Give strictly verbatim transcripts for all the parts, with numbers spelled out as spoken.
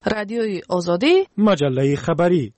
رادیوی آزادی، مجله خبری.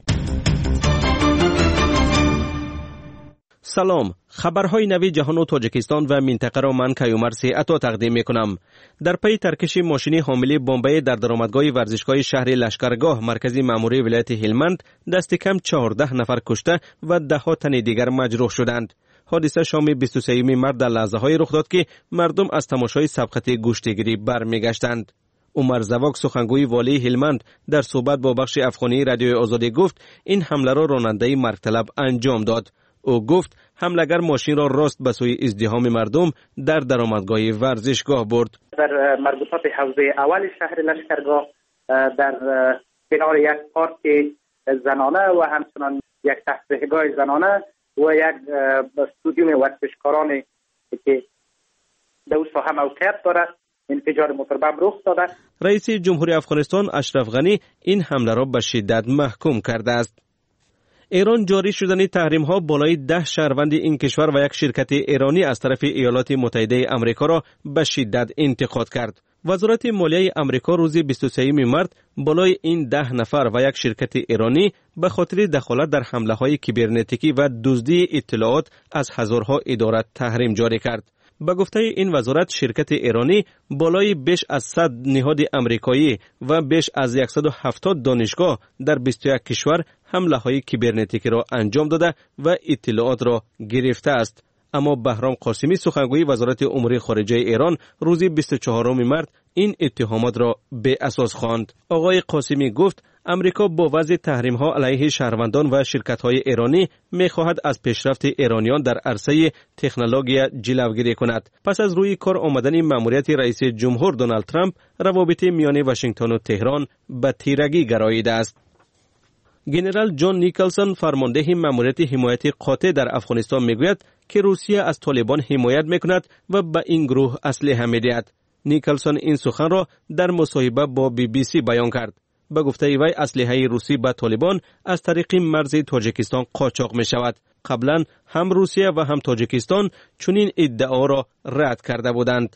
سلام، خبرهای نوی جهان و تاجیکستان و منطقه را من کیومرث عطا تقدیم میکنم. در پی ترکش ماشینی حامل بمب در درآمدگاه ورزشگاه شهر لشکرگاه مرکزی ماموری ولایت هلمند دست کم چهارده نفر کشته و ده ها تن دیگر مجروح شدند. حادثه شام بیست و سوم مارس در لحظه‌های رخ داد که مردم از تماشای سبقت گوشتگیری برمیگشتند. عمر زواک سخنگوی والی هلمند در صحبت با بخش افغانی رادیوی آزادی گفت این حمله را راننده مرگ طلب انجام داد. او گفت حملگر ماشین را راست به سوی ازدحام مردم در درآمدگاه ورزشگاه برد. در مربوطات حوزه اول شهر لشکرگاه در کنار یک پارک زنانه و همچنان یک تفریحگاه زنانه و یک استودیوم ورزشکاران که در اون ساحه موقعیت دارد انفجار موتور بم رخ داده. رئیس جمهوری افغانستان اشرف غنی این حمله را به شدت محکوم کرده است. ایران جاری شدن تحریم ها بالای ده شهروند این کشور و یک شرکت ایرانی از طرف ایالات متحده آمریکا را به شدت انتقاد کرد. وزارت مالیه آمریکا روز بیست و سوم مارس بالای این ده نفر و یک شرکت ایرانی به خاطر دخالت در حمله های کیبرنتیکی و دزدی اطلاعات از هزارها اداره تحریم جاری کرد. به گفته این وزارت شرکت ایرانی بالای بیش از صد نهاد امریکایی و بیش از صد و هفتاد دانشگاه در بیست و یک کشور حمله های کیبرنتیکی را انجام داده و اطلاعات را گرفته است. اما بهرام قاسمی سخنگوی وزارت امور خارجه ایران روز بیست و چهارم مارس این اتهامات را به اساس خواند. آقای قاسمی گفت امریکا با وضع تحریم ها علیه شهروندان و شرکت های ایرانی می خواهد از پیشرفت ایرانیان در عرصه تکنولوژی جلوگیری کند. پس از روی کار آمدن مأموریت رئیس جمهور دونالد ترامپ روابط میان واشنگتن و تهران به تیرگی گراییده است. گنرال جان نیکلسون فرمانده مأموریت حمایت قاطع در افغانستان میگوید که روسیه از طالبان حمایت میکند و به این گروه اسلحه میدهد. نیکلسون این سخن را در مصاحبه با بی بی سی بیان کرد. به گفته وی اسلحه روسی به طالبان از طریق مرز تاجیکستان قاچاق می شود. قبلا هم روسیه و هم تاجیکستان چنین ادعا را رد کرده بودند.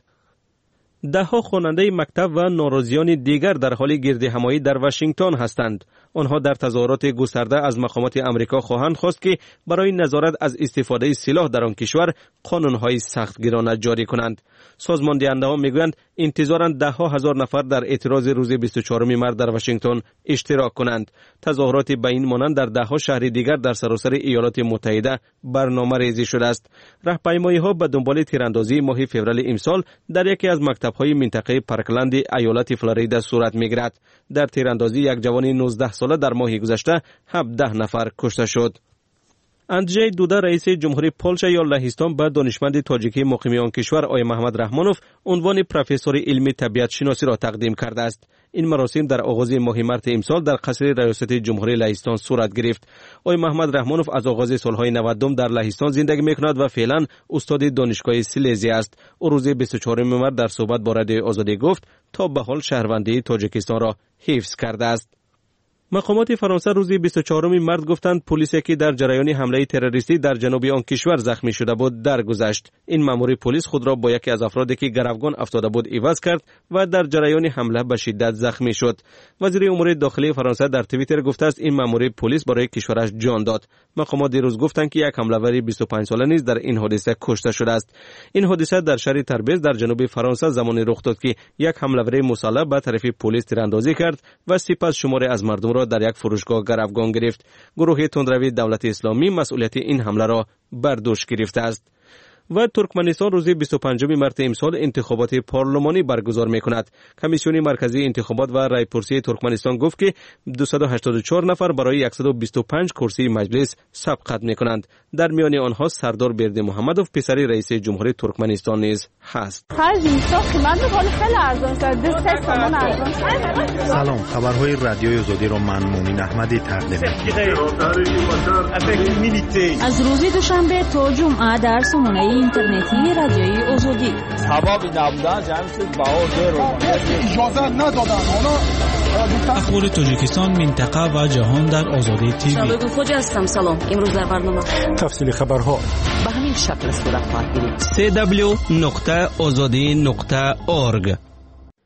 ده ها خواننده مکتب و ناراضیان دیگر در حال گردهمایی در واشنگتن هستند. آنها در تظاهرات گسترده از مقامات آمریکا خواهند خواست که برای نظارت از استفاده سلاح در آن کشور قانون‌های سختگیرانه جاری کنند. سازمان دهنده‌ها میگویند انتظارند ده ها هزار نفر در اعتراض روز بیست و چهارم مارس در واشنگتن اشتراک کنند. تظاهرات به این مانند در ده ها شهر دیگر در سراسر ایالات متحده برنامه ریزی شده است. راهپیمایی‌ها به دنبال تیراندازی ماه فوریه امسال در یکی از مکتب‌های منطقه پارکلند ایالت فلوریدا صورت می‌گیرد. در تیراندازی یک جوان نوزده ساله در ماه گذشته هفده نفر کشته شد. اندژی دودا رئیس جمهوری پولش یا لهستان به دانشمند تاجیکی مقیم آن کشور آقای محمد رحمانوف عنوان پروفسور علم طبیعت شناسی را تقدیم کرده است. این مراسم در آغاز ماه مارس امسال در قصر ریاست جمهوری لهستان صورت گرفت. آقای محمد رحمانوف از آغاز سالهای نود در لهستان زندگی میکند و فعلا استاد دانشگاه سیلزی است. او روز بیست و چهارم مارس در صحبت با رادیو آزادی گفت تا به حال شهروندی تاجیکستان را حفظ کرده است. مقامات فرانسه روز بیست و چهارم مارس گفتند پلیسی که در جریان حمله تروریستی در جنوب آن کشور زخمی شده بود درگذشت. این مأمور پلیس خود را با یکی از افرادی که گروگان افتاده بود عوض کرد و در جریان حمله به شدت زخمی شد. وزیر امور داخلی فرانسه در توییتر گفته است این مأمور پلیس برای کشورش جان داد. مقامات دیروز گفتند که یک حمله‌ور بیست و پنج ساله نیز در این حادثه کشته شده است. این حادثه در شهر تربیز در جنوب فرانسه زمانی رخ داد که یک حمله‌ور مسلح به طرف پلیس تیراندازی کرد و سپس شماری از مردم را در یک فروشگاه گروگان گرفت. گروه تندروی دولت اسلامی مسئولیت این حمله را بر دوش گرفته است. و ترکمنستان روز بیست و پنجم مارس امسال انتخابات پارلمانی برگزار می‌کند. کمیسیون مرکزی انتخابات و رایپرسی ترکمنستان گفت که دویست و هشتاد و چهار نفر برای صد و بیست و پنج کرسی مجلس سبقت می‌کنند. در میان آنها سردار برده محمدوف پسر رئیس جمهوری ترکمنستان نیز هست. سلام، خبرهای رادیوی آزادی را من مومن احمدی تقدیم می‌کنم. از روز دوشنبه تا جمعه در سامانه اینترنتی رادیوی آزادی. ثوابی نبودن جمع شد بهادر رو اجازه ندادن. اخبار تاجیکستان، منطقه و جهان در آزادی تیوی. شبکه خوجا هستم. سلام. امروز در برنامه تفصیل خبرها به همین شکل صورت خواهد گرفت. دبلیو دبلیو دبلیو دات آزادی دات اورگ.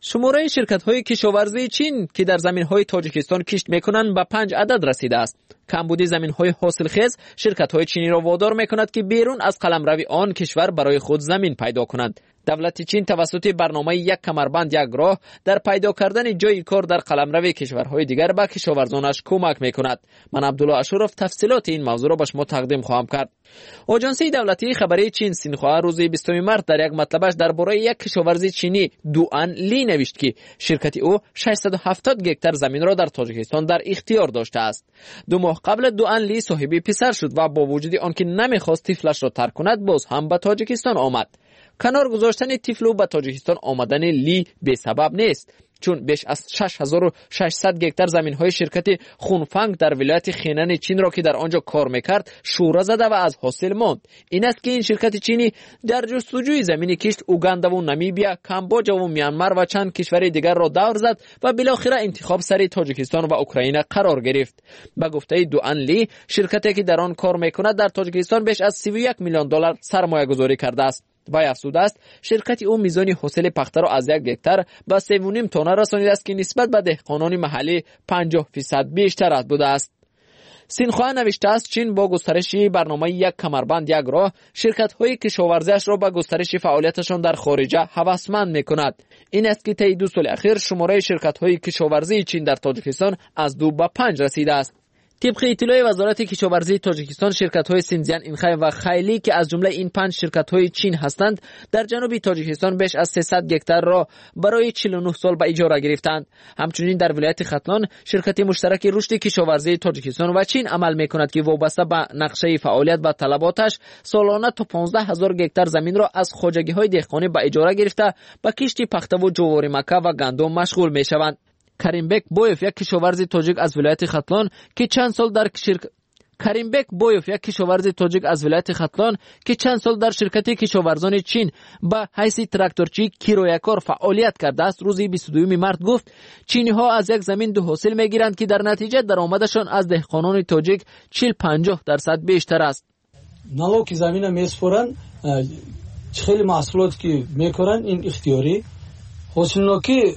شماره شرکت‌های کشاورزی چین که در زمین‌های تاجیکستان کشت می‌کنند به پنج عدد رسیده است. کمبودی زمین‌های حاصلخیز شرکت‌های چینی را وادار می‌کند که بیرون از قلمروی آن کشور برای خود زمین پیدا کنند. دولت چین توسط برنامه یک کمربند یک راه در پیدا کردن جای کار در قلمرو کشورهای دیگر به کشاورزانش کمک می‌کند. من عبدالله اشرف تفصیلات این موضوع را به شما تقدیم خواهم کرد. آژانسی دولتی خبری چین سینخوا روز بیستم مارس در یک مطلبش درباره یک کشاورزی چینی دوان لی نوشت که شرکت او ششصد و هفتاد گکتار زمین را در تاجیکستان در اختیار داشته است. دو ماه قبل دوان لی صاحب پسر شد و با وجود آنکه نمیخواست طفلش را ترک کند باز هم به تاجیکستان آمد. کنار گذاشتن طفل به تاجیکستان آمدن لی به سبب نیست، چون بیش از شش هزار و ششصد گکتار زمین‌های شرکت خونفنگ در ولایت خینن چین را که در آنجا کار می‌کرد شوره زده و از حاصل ماند. این است که این شرکت چینی در جستجوی زمین کشت اوگاندا و نامیبیا، کامبوجا و میانمار و چند کشور دیگر را دور زد و بالاخره انتخاب سر تاجیکستان و اوکراین قرار گرفت. به گفته دوان لی، شرکتی که در آن کار می‌کند در تاجیکستان بیش از سی و یک میلیون دلار سرمایه‌گذاری کرده است. وی افزوده است شرکت او میزان حاصل پخته را از یک گکتار به سه و نیم تن رسانیده است که نسبت به دهقانان محلی پنجاه درصد بیشتر بوده است. سینخوا نوشته است چین با گسترش برنامه یک کمربند یک راه شرکت‌های کشاورزیش را به گسترش فعالیتشان در خارج هوسمند می‌کند. این است که طی دو سال اخیر شماره شرکت‌های کشاورزی چین در تاجیکستان از دو به پنج رسیده است. طبق اطلاع وزارت کشاورزی تاجیکستان، شرکت‌های سینزیان اینخای و خیلی که از جمله این پنج شرکت‌های چین هستند در جنوب تاجیکستان بیش از سیصد گکتار را برای چهل و نه سال به اجاره گرفتند. همچنین در ولایت ختلان شرکت مشترک رشد کشاورزی تاجیکستان و چین عمل می‌کند که وابسته به نقشه فعالیت و طلباتش سالانه تا پانزده هزار گکتار زمین را از خواجگی‌های دهقانی به اجاره گرفته به کشت پخته و جواری مکه و گندم مشغول می‌شوند. کریمبک بویف یک کشاورز تاجیک از ولایت ختلان که چند سال در شرکت کریمبک بویف یک کشاورز تاجیک از ولایت ختلان که چند سال در شرکت کشاورزان چین به حیث تراکتورچی کرایه‌کار فعالیت کرده است روز بیست و دوم مارس گفت چینی ها از یک زمین دو حاصل میگیرند که در نتیجه درآمدشان از دهقانان تاجیک چهل پنجاه درصد بیشتر است. نالوک زمین میسپرن خیلی محصولات که میکنن این اختیاری حاصلناکی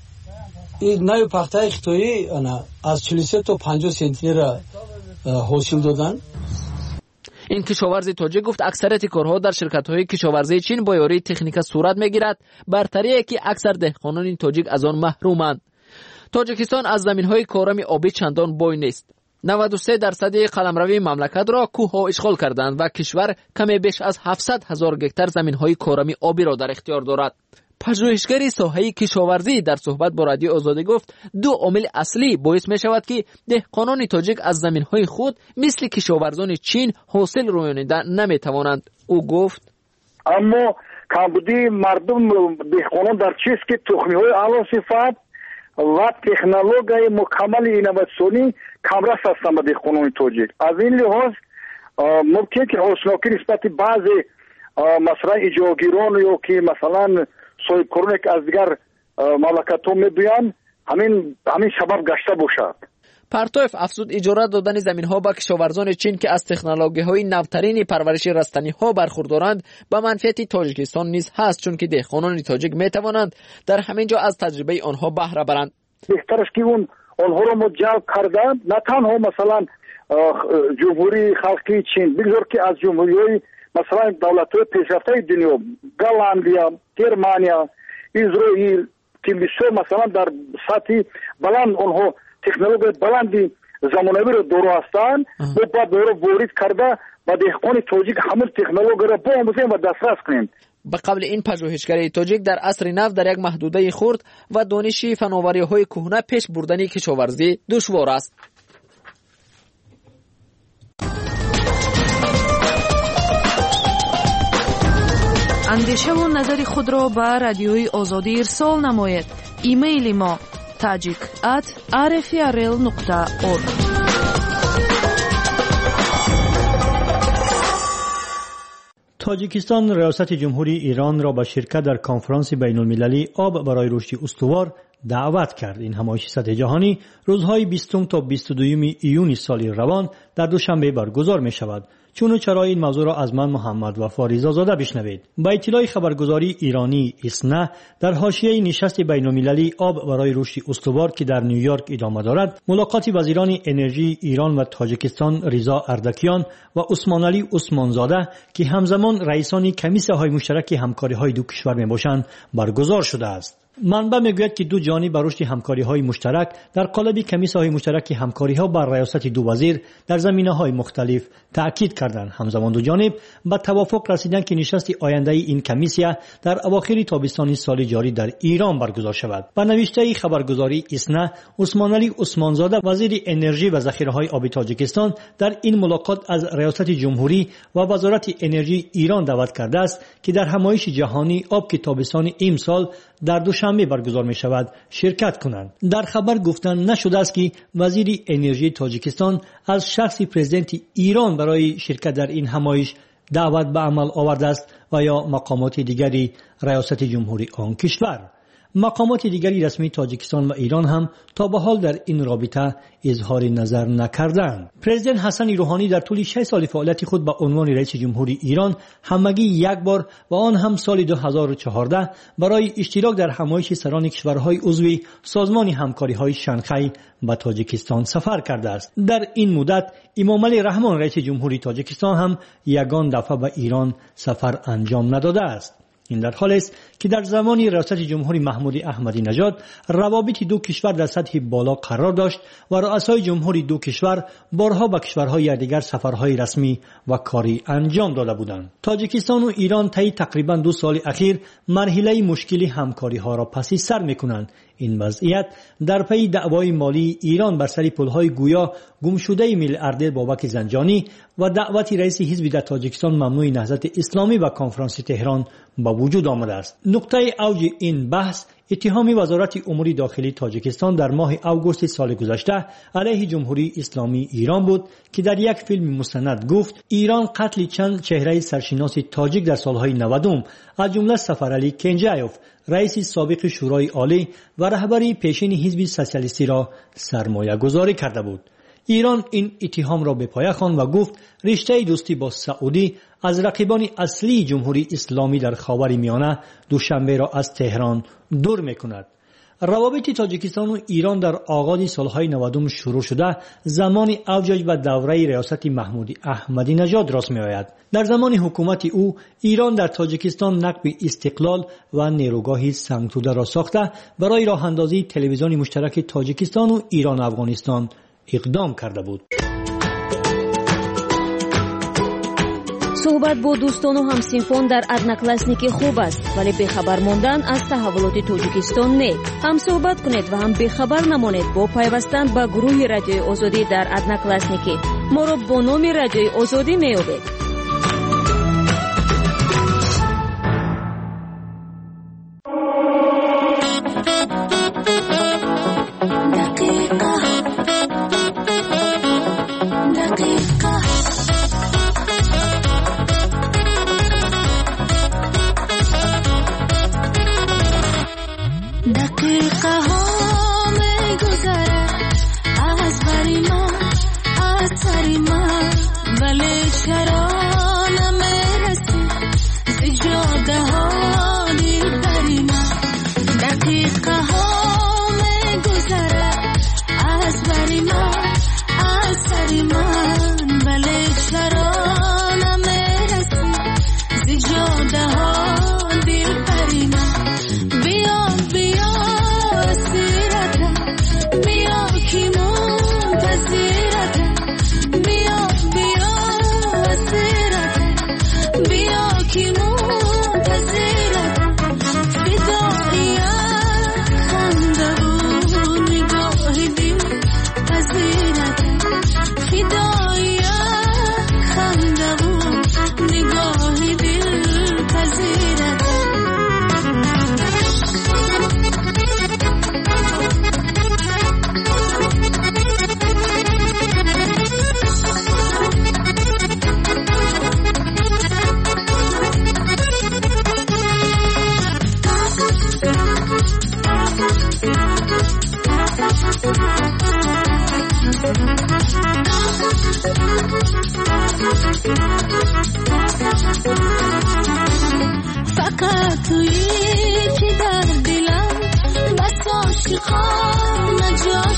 این نوع پخته اختیاری از چهل و سه تا پنجاه سنتی را حاصل دادن. این کشاورزی تاجیک گفت اکثریت کارها در شرکت‌های کشاورزی چین با یاری تکنیک صورت میگیرد، برتری که اکثر دهقانان تاجیک از آن محرومند. تاجیکستان از زمین‌های کارم آبی چندان بوی نیست. نود و سه درصد قلمروی مملکت را کوه‌ها اشغال کردند و کشور کمی بیش از هفتصد هزار گکتار زمین‌های کارم آبی را در اختیار دارد. پژوهشگری ساحه کشاورزی در صحبت با رادیو آزادی گفت دو عامل اصلی باعث می شود که دهقانان تاجیک از زمین‌های خود مثل کشاورزان چین حاصل رویانیدن نمی توانند. او گفت اما کمبودی مردم دهقانان در چیز که تخمی‌های اعلی صفت و تکنولوژی مکمل اینواسیونی کمرس هستند به دهقانان تاجیک. از این لحاظ ممکن که حاصلناکی نسبت بعضی مثلا اجاگیران یا که مثلا صاحب کارونه که از دیگر مملکت‌ها می‌بیان همین همین سبب گشته باشد. پرتوف افزود اجاره دادن زمین‌ها به کشاورزان چین که از تکنولوژی‌های نوترین پرورش رستنی‌ها برخوردارند به منفعت تاجیکستان نیز هست، چون که دهقانان تاجیک می‌توانند در همین جا از تجربه آنها بهره برند. بهتر است که اون آنها را مجلب کرده، نه تنها مثلا جمهوری خلقی چین، بگذار که از جمهوری‌های مثلا دولت‌های پیشرفته دنیا، گالندیا، گرمانیا، اسرائیل که بسیار مثلا در سطح بلند آنها تکنولوژی بلندی زمانوی را دارو هستند و بعد دارو وارد کرده و دهقان تاجیک همون تکنولوژی را بیاموزیم و دسترس کنیم. به قبل این پژوهشگری تاجیک در عصر نو در یک محدوده خرد و دانشی فناوری‌های کهنه پیش بردن کشاورزی دشوار است. اندیشه و نظر خود را به رادیوی آزادی ارسال نمایید. ایمیل ما تاجیک ات آر اف ار ال نقطه اورگ. تاجیکستان ریاست جمهوری ایران را به شرکت در کنفرانس بین المللی آب برای رشد استوار دعوت کرد. این همایش سطح جهانی روزهای بیستم تا بیست و دو ایون سال روان در دوشنبه برگزار می شود. چون و چرا این موضوع را از من محمد وفا رضازاده بشنوید. با اطلاع خبرگزاری ایرانی اسنا در حاشیه نشست بین‌المللی آب برای رشد استوار که در نیویورک ادامه دارد، ملاقات وزیران انرژی ایران و تاجیکستان رضا اردکیان و عثمان علی عثمانزاده که همزمان رئیسان کمیسیون های مشترک همکاری های دو کشور می باشند برگزار شده است. منبع میگوید که دو جانب بر رشد همکاری‌های مشترک در قالب کمیسیون‌های مشترک همکاری‌ها بر ریاست دو وزیر در زمینه‌های مختلف تأکید کردند. همزمان دو جانب به توافق رسیدند که نشست آینده این کمیسیون در اواخر تابستان سال جاری در ایران برگزار شود. با نوشته خبرگزاری اسنا، عثمان علی عثمانزاده وزیر انرژی و ذخیره‌های آبی تاجیکستان در این ملاقات از ریاست جمهوری و وزارت انرژی ایران دعوت کرده است که در همایش جهانی آب که تابستان امسال در دوشنبه برگزار می شود شرکت کنند. در خبر گفتن نشده است که وزیر انرژی تاجیکستان از شخص پرزیدنت ایران برای شرکت در این همایش دعوت به عمل آورده است و یا مقامات دیگری ریاست جمهوری آن کشور. مقامات دیگری رسمی تاجیکستان و ایران هم تا به حال در این رابطه اظهار نظر نکردند. پرزیدنت حسن روحانی در طول شش سال فعالیت خود به عنوان رئیس جمهوری ایران همگی یک بار و آن هم سال دو هزار و چهارده برای اشتراک در همایش سران کشورهای عضو سازمان همکاری‌های شانگهای به تاجیکستان سفر کرده است. در این مدت امامعلی رحمان رئیس جمهوری تاجیکستان هم یگان دفعه به ایران سفر انجام نداده است. این در حالی است که در زمان ریاست جمهوری محمود احمدی نژاد روابط دو کشور در سطح بالا قرار داشت و رؤسای جمهوری دو کشور بارها به کشورهای دیگر سفرهای رسمی و کاری انجام داده بودند. تاجیکستان و ایران طی تقریبا دو سال اخیر مرحله مشکلی همکاری ها را پسی سر می‌کنند. این وضعیت در پی دعوای مالی ایران بر سر پل‌های گویا گمشده میلیاردر بابک زنجانی و دعوت رئیس حزب در تاجیکستان ممنوع نهضت اسلامی و کنفرانس تهران با وجود آمده است. نقطه اوج این بحث اتهام وزارت امور داخلی تاجیکستان در ماه آگوست سال گذشته علیه جمهوری اسلامی ایران بود که در یک فیلم مستند گفت ایران قتل چند چهره سرشناس تاجیک در سالهای نود از جمله سفرعلی کنجایوف رئیس سابق شورای عالی و رهبری پیشین حزب سوسیالیستی را سرمایه گذاری کرده بود. ایران این اتهام را به پایه خواند و گفت رشته دوستی با سعودی از رقیبان اصلی جمهوری اسلامی در خاورمیانه دوشنبه را از تهران دور می‌کند. روابط تاجیکستان و ایران در آغاز سالهای نود شروع شده زمان اوج و دوره ریاست محمود احمدی نژاد راست می‌آید. در زمان حکومت او ایران در تاجیکستان نقب استقلال و نیروگاه سنگتوده را ساخته برای راه اندازی تلویزیون مشترک تاجیکستان و ایران افغانستان اقدام کرده بود. صحبت با دوستان و همسینفون در ادناکلاسنیکی خوب است، ولی بخبر ماندن از تحولات تاجیکستان نه. هم صحبت کنید و هم بخبر نمانید با پیوستن به گروه رادیوی آزادی در ادناکلاسنیکی. ما را با نام رادیوی آزادی می‌یابید.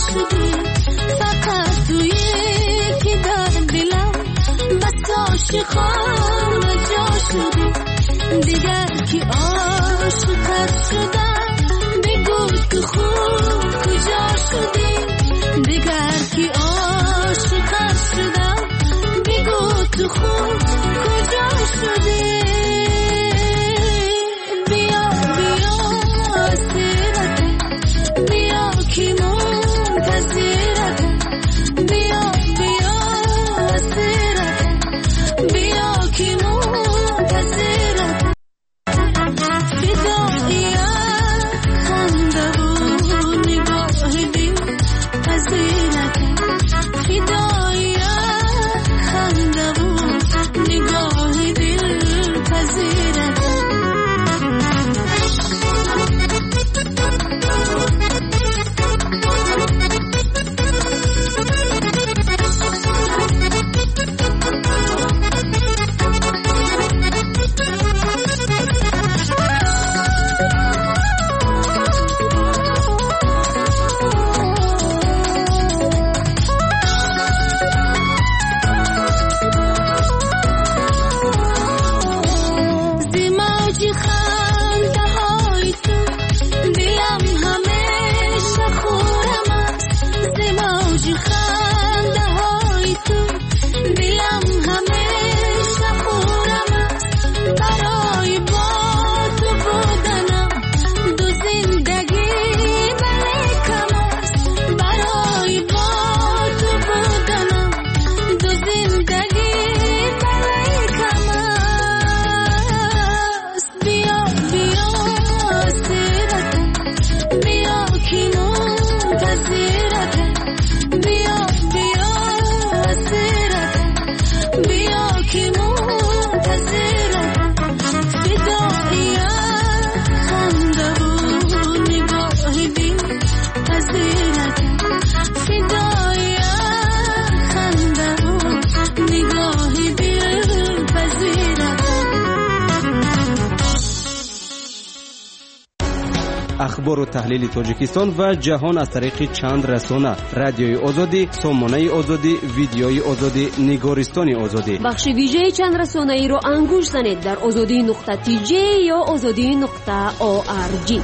شدی فقط توی که در دلم بس عاشقان جا شدی دیگر که عاشقت شدم بگو تو خوب کجا شدی دیگر که عاشقت شدم بگو تو خوب کجا شدی بیا بیا سیرت بیا که منتظرت بیا بیا سیرت بیا که منتظرت فداییت خنده و نگاه دل پذیرت فداییت خنده و نگاه دل پذیرت اخبار و تحلیل تاجیکستان و جهان از طریق چند رسانه: رادیوی آزادی، سامانه آزادی، ویدیوی آزادی، نگارستان آزادی. بخش ویژه چند رسانه ای را انگوش زنید در آزادی نقطه تی جی یا آزادی نقطه او آر جی.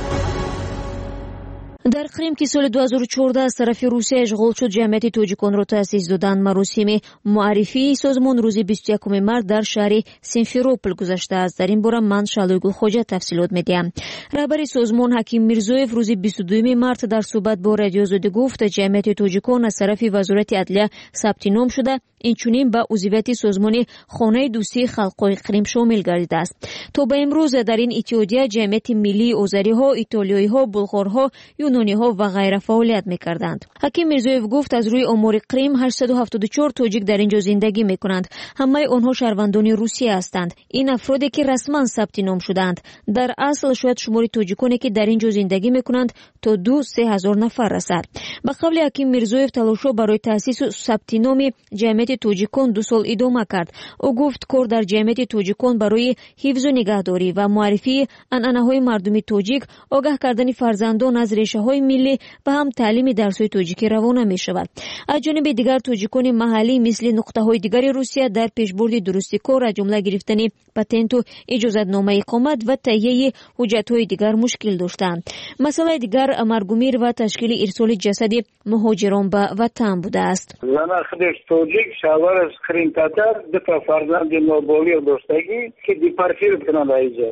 در قریم که سال دو هزار و چهارده از طرف روسیه اشغال شد، جمعیت تاجیکان را تأسیس دادند. مراسم معرفی سازمان روز بیست و یکم مارس در شهر سیمفروپل گذشته است. در این باره من شالویگل خوجا تفصیلات میدیم. رهبر سازمان حکیم میرزویف روز بیست و دو مارس در صحبت با رادیو آزادی گفت جمعیت تاجیکان از طرف وزارت عدلیه ثبت نام شده، اینچنین به عضویت سازمان خانه دوستی خلقای قریم شامل گردیده است. تا به امروز در این اتحادیه جمعیت ملی آذری‌ها، ایتالیایی‌ها، بلغارها، یونانی‌ها و غیره فعالیت می‌کردند. حکیم میرزویف گفت از روی آمار قریم هشتصد و هفتاد و چهار تاجیک در اینجا زندگی می‌کنند. همه آنها شهروندان روسیه هستند. این افرادی که رسما ثبت نام شدند. در اصل شاید شمار تاجیکانی که در اینجا زندگی می‌کنند تا دو سه هزار نفر رسد. به قول حکیم میرزویف تلاش‌ها برای تأسیس ثبت نام جمعیت تاجیکان دو سال ادامه کرد. او گفت کار در جمعیت تاجیکان برای حفظ و نگهداری و معرفی عنعنه‌های مردمی تاجیک، آگاه کردن فرزندان از ریشه‌های ملی و هم تعلیم درس‌های تاجیکی روانه می‌شود. از جانب دیگر تاجیکان محلی مثل نقطه‌های دیگر روسیه در پیشبرد درستی کار، از جمله گرفتن پتانت و اجازه‌نامه اقامت و تهیه حجت‌های دیگر مشکل داشتند. مسئله دیگر مرگومیر و تشکیل ارسال جسد مهاجران به وطن بوده است. زن خودش تاجیک شوهر از قریم تاتر دو تا فرزند نوبالی داشتگی که دیپارتیر کنند اینجا.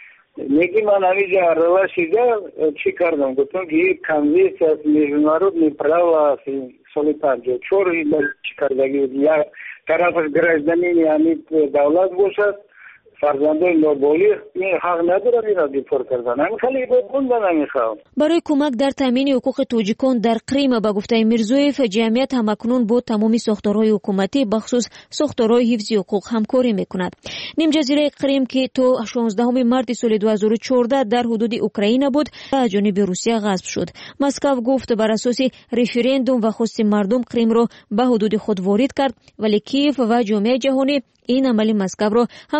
میگی من همینجا رواشیده چی کردم؟ گفتم که یک کنویس از международный право سال پنجاه و چهار چی کردگی یک طرفش گرازدنی یعنی دولت باشد، فرزندان نوبالی این حق ندارن این را دیپور کردن. همین خیلی بودن نمیخوام. برای کمک در تامین حقوق تاجیکان در قریم به گفته میرزویف، جمعیت همکنون با تمامی ساختارهای حکومتی بخصوص ساختارهای حفظ حقوق همکاری میکند. نیم جزیره قریم که تا شانزدهم مارس سال دو هزار و چهارده در حدود اوکراین بود، از جانب روسیه غصب شد. مسکو گفت بر اساس رفراندوم و خواست مردم قریم را به حدود خود وارد کرد، ولی کیف و جامعه جهانی این عمل مسکو را همچون تجاوز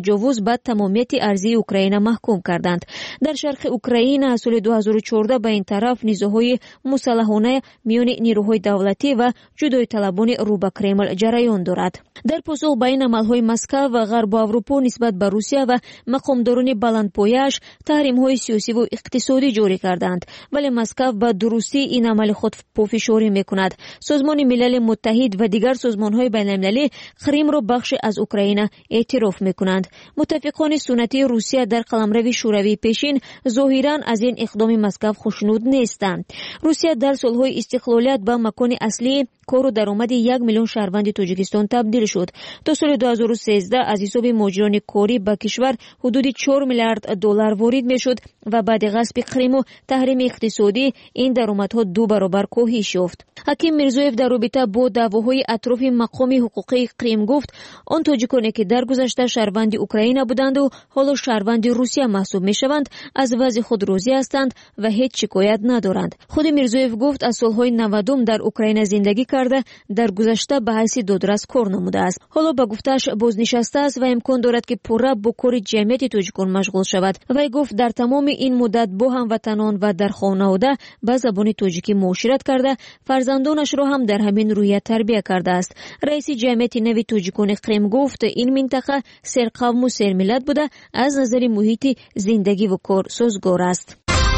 تجاوز به تمامیت ارضی اوکراین محکوم کردند. در شرق اوکراین از سال دو هزار و چهارده به این طرف نیزوهای مسلحانه میان نیروهای دولتی و جدای طلبان رو به کرمل جریان دارد. در پاسخ به این عملهای مسکو و غرب اروپا نسبت به روسیه و مقامداران بلندپایه‌اش تحریم‌های سیاسی و اقتصادی جاری کردند، ولی مسکو به درستی این عمل خود پافشاری می‌کند. سازمان ملل متحد و دیگر سازمان‌های بین‌المللی کریم را بخش از اوکراین اعتراف می‌کنند. متفقان سنتی روسیه در قلمرو شوروی پیشین ظاهراً از این اقدام مسکو خوشنود نیستند. روسیه در سال‌های استقلالیت به مکان اصلی کار و درآمد یک میلیون شهروند تاجیکستان تبدیل شد. تا سال دو هزار و سیزده از حساب مهاجران کاری به کشور حدود چهار میلیارد دلار وارد میشد و بعد غصب کریم و تحریم اقتصادی این درآمدها دو برابر کاهش یافت. حکیم میرزویف در رابطه با دعواهای اطراف مقام حقوقی کریم گفت آن تاجیکانی که در گذشته شهروند اوکراین بودند و حالا شهروند روسیه محسوب میشوند از وضع خود راضی هستند و هیچ شکایت ندارند. خود میرزویف گفت از سالهای نودم در اوکراین زندگی کرده در گذشته به حیث دادرس کار نموده است. حالا به گفتش بازنشسته است و امکان دارد که پورا با کار جمعیت تاجیکان مشغول شود. وی گفت در تمام این مدت با هموطنان و در خانواده به زبان تاجیکی معاشرت کرده، فرزندانش را هم در همین رویه تربیت کرده است. رئیس جمعیت نوی تاجیکان کریم گفت این منطقه سرقوم و سرملت بوده، از نظر محیط زندگی و کار سازگار است.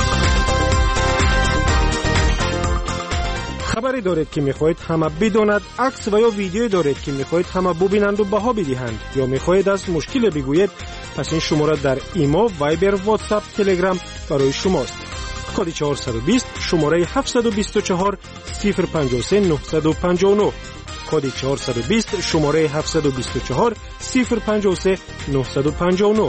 خبری دارید که میخواهید همه بداند، عکس و یا ویدیویی دارید که میخواهید همه ببینند و بها بدهند، یا میخواهید از مشکل بگویید، پس این شماره در ایمو، وایبر، واتساپ، تلگرام برای شماست. کد چهارصد و بیست شماره هفتصد و بیست و چهار صفر پنجاه و سه نهصد و پنجاه و نه. کد چهارصد و بیست شماره هفتصد و بیست و چهار صفر پنجاه و سه نهصد و پنجاه و نه.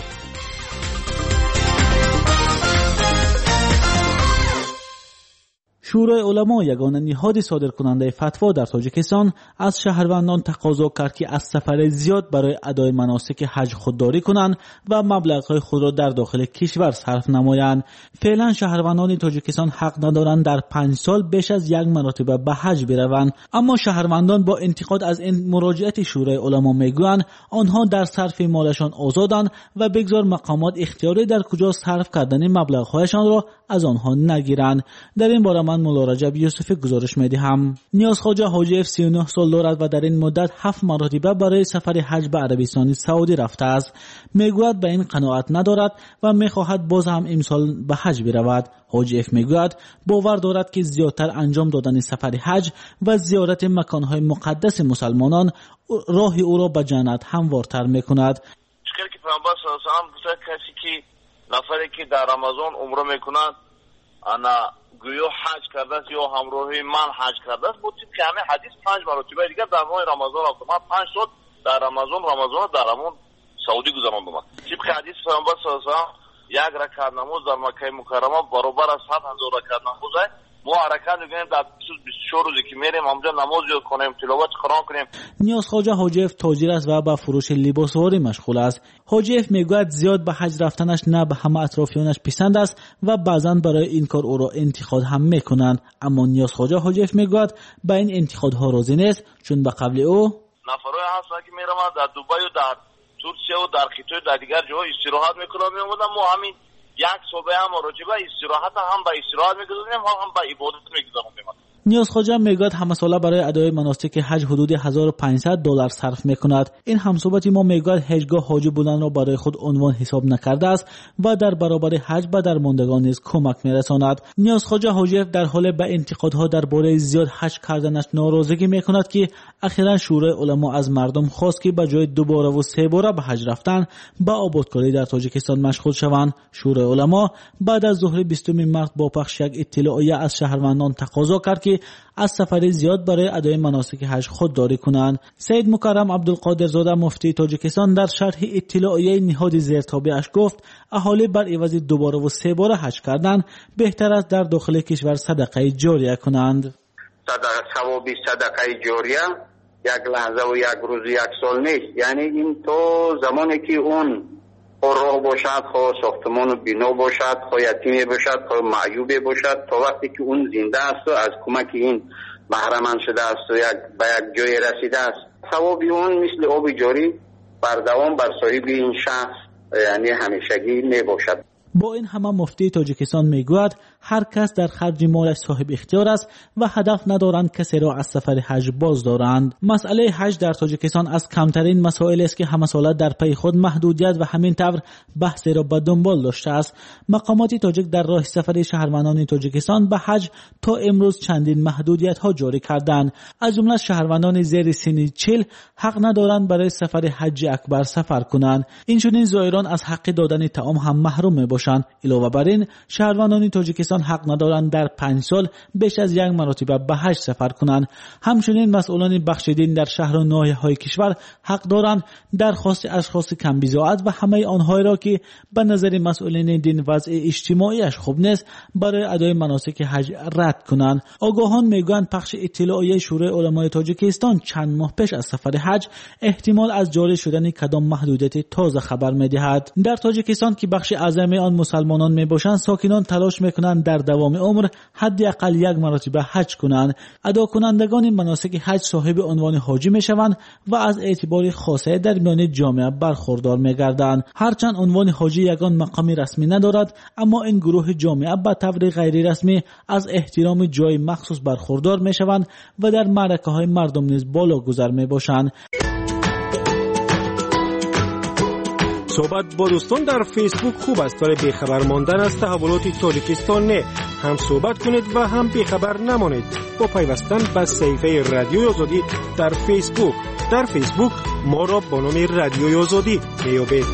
شورای علما یگانه نهاد صادرکننده فتوا در تاجیکستان از شهروندان تقاضا کرد که از سفر زیاد برای ادای مناسک حج خودداری کنند و مبلغ‌های خود را در داخل کشور صرف نمایند. فعلا شهروندان تاجیکستان حق ندارند در پنج سال بیش از یک مرتبه به حج بروند، اما شهروندان با انتقاد از این مراجعت شورای علما میگویند آنها در صرف مالشان آزادند و بگذار مقامات اختیاری در کجا صرف کردن مبلغ‌هایشان را از آنها نگیرند. در این باره من مولا رجب یوسف گزارش میدهم. نیاز خواجه حاجی سی و نه سال دارد و در این مدت هفت مرتبه برای سفر حج به عربستان سعودی رفته است. میگوید به این قناعت ندارد و میخواهد باز هم امسال به حج برود. حاجی اف میگوید باور دارد که زیادتر انجام دادن سفر حج و زیارت مکانهای مقدس مسلمانان راه او را به جنت هموارتر میکند. چقدر که پیامبر صلی الله علیه و آله گفته کسی که نفری که در رمضان عمره میکند انا گویا حج کرده است یا همراهی من حج کرده است. بود که همه حدیث پنج مرتبه دیگه در ماه رمضان رفتم. من پنج سال در رمضان رمضان در همون سعودی گذراندم. طبق حدیث پیامبر صلی الله علیه و آله یک رکعت نماز در مکه مکرمه برابر از صد هزار رکعت نماز است. ما حرکت می‌کنیم در بیست و چهار روزی که میریم همونجا نماز یاد کنیم، تلاوت قرآن کنیم. نیاز خواجه حاجیف تاجر است و به فروش لباسواری مشغول است. حاجیف میگوید زیاد به حج رفتنش نه به همه اطرافیانش پسند است و بعضا برای این کار او را انتقاد هم میکنند، اما نیاز خواجه حاجیف میگوید به این انتقادها راضی نیست، چون به قبل او نفرای هستن که میرم در دبی و در ترکیه و در خیتوی در دیگر جاها استراحت میکنم. میومدم ما همین یک صبح هم راجع به استراحت هم به استراحت میگذاریم هم به عبادت میگذاریم. نیاز خواجه میگوید همه ساله برای ادای مناسک حج حدود هزار و پانصد دلار صرف میکند. این همصحبتی ما میگوید هیچگاه حاجی بودن را برای خود عنوان حساب نکرده است و در برابر حج به درماندگان نیز کمک میرساند. نیاز خواجه حاجی در حال به انتقادها درباره زیاد حج کردنش ناراضگی میکند که اخیرا شورای علما از مردم خواست که به جای دوباره و سه باره به حج رفتن به آبادکاری در تاجیکستان مشغول شوند. شورای علما بعد از ظهر بیستم مارس با پخش یک اطلاعیه از شهروندان تقاضا کرد که از سفر زیاد برای ادای مناسک حج خودداری کنند. سید مکرم عبدالقادر زاده مفتی تاجیکستان در شرح اطلاعیه نهاد زیرتابعش گفت اهالی بر عوض دوباره و سه باره حج کردن بهتر است در داخل کشور صدقه جاریه کنند. صدقه ثواب صدقه جاریه یک لحظه و یک روز یک سال نیست، یعنی این تو زمانی که اون راه باشد، خواه ساختمان و بنا باشد، خواه یتیمی باشد، خواه معیوبی باشد، تا وقتی که اون زنده است و از کمک این بهره مند شده است و یک به یک جای رسیده است، ثواب اون مثل آب جاری بردوام بر صاحب این شخص یعنی همیشگی می باشد. با این همه مفتی تاجیکستان میگوید هر کس در خرج مالش صاحب اختیار است و هدف ندارند کسی را از سفر حج باز دارند. مسئله حج در تاجیکستان از کمترین مسائل است که همه ساله در پی خود محدودیت و همین طور بحثی را به دنبال داشته است. مقامات تاجیک در راه سفر شهروندان تاجیکستان به حج تا امروز چندین محدودیت ها جاری کردند. از جمله شهروندان زیر سن چهل حق ندارند برای سفر حج اکبر سفر کنند. اینچنین زائران از حق دادن طعام هم محروم میباشند. علاوه بر این شهروندان تاجیکستان حق ندارند در پنج سال بیش از یک مرتبه به حج سفر کنند. همچنین مسئولان بخش دین در شهر و ناحیه‌های کشور حق دارند درخواست اشخاص کم بضاعت و همه آنهایی را که به نظر مسئولین دین وضع اجتماعیش خوب نیست برای ادای مناسک حج رد کنند. آگاهان میگویند پخش اطلاعیه شورای علمای تاجیکستان چند ماه پیش از سفر حج احتمال از جاری شدن کدام محدودیت تازه خبر می‌دهد. در تاجیکستان که بخش اعظم آن مسلمانان میباشند، ساکنان تلاش میکنند در دوام عمر حداقل یک مرتبه حج کنند. ادا کنندگان مناسک حج صاحب عنوان حاجی میشوند و از اعتبار خاصه در میان جامعه برخوردار میگردند. هرچند عنوان حاجی یگان مقامی رسمی ندارد، اما این گروه جامعه به طور غیر رسمی از احترام جای مخصوص برخوردار میشوند و در معرکه های مردم نیز بالا گذر میباشند. صحبت با دوستان در فیسبوک خوب است، ولی بیخبر ماندن از تحولات تاجیکستان نه. هم صحبت کنید و هم بیخبر نمانید با پیوستن به صفحه رادیوی آزادی در فیسبوک. در فیسبوک ما را با نام رادیوی آزادی میابید.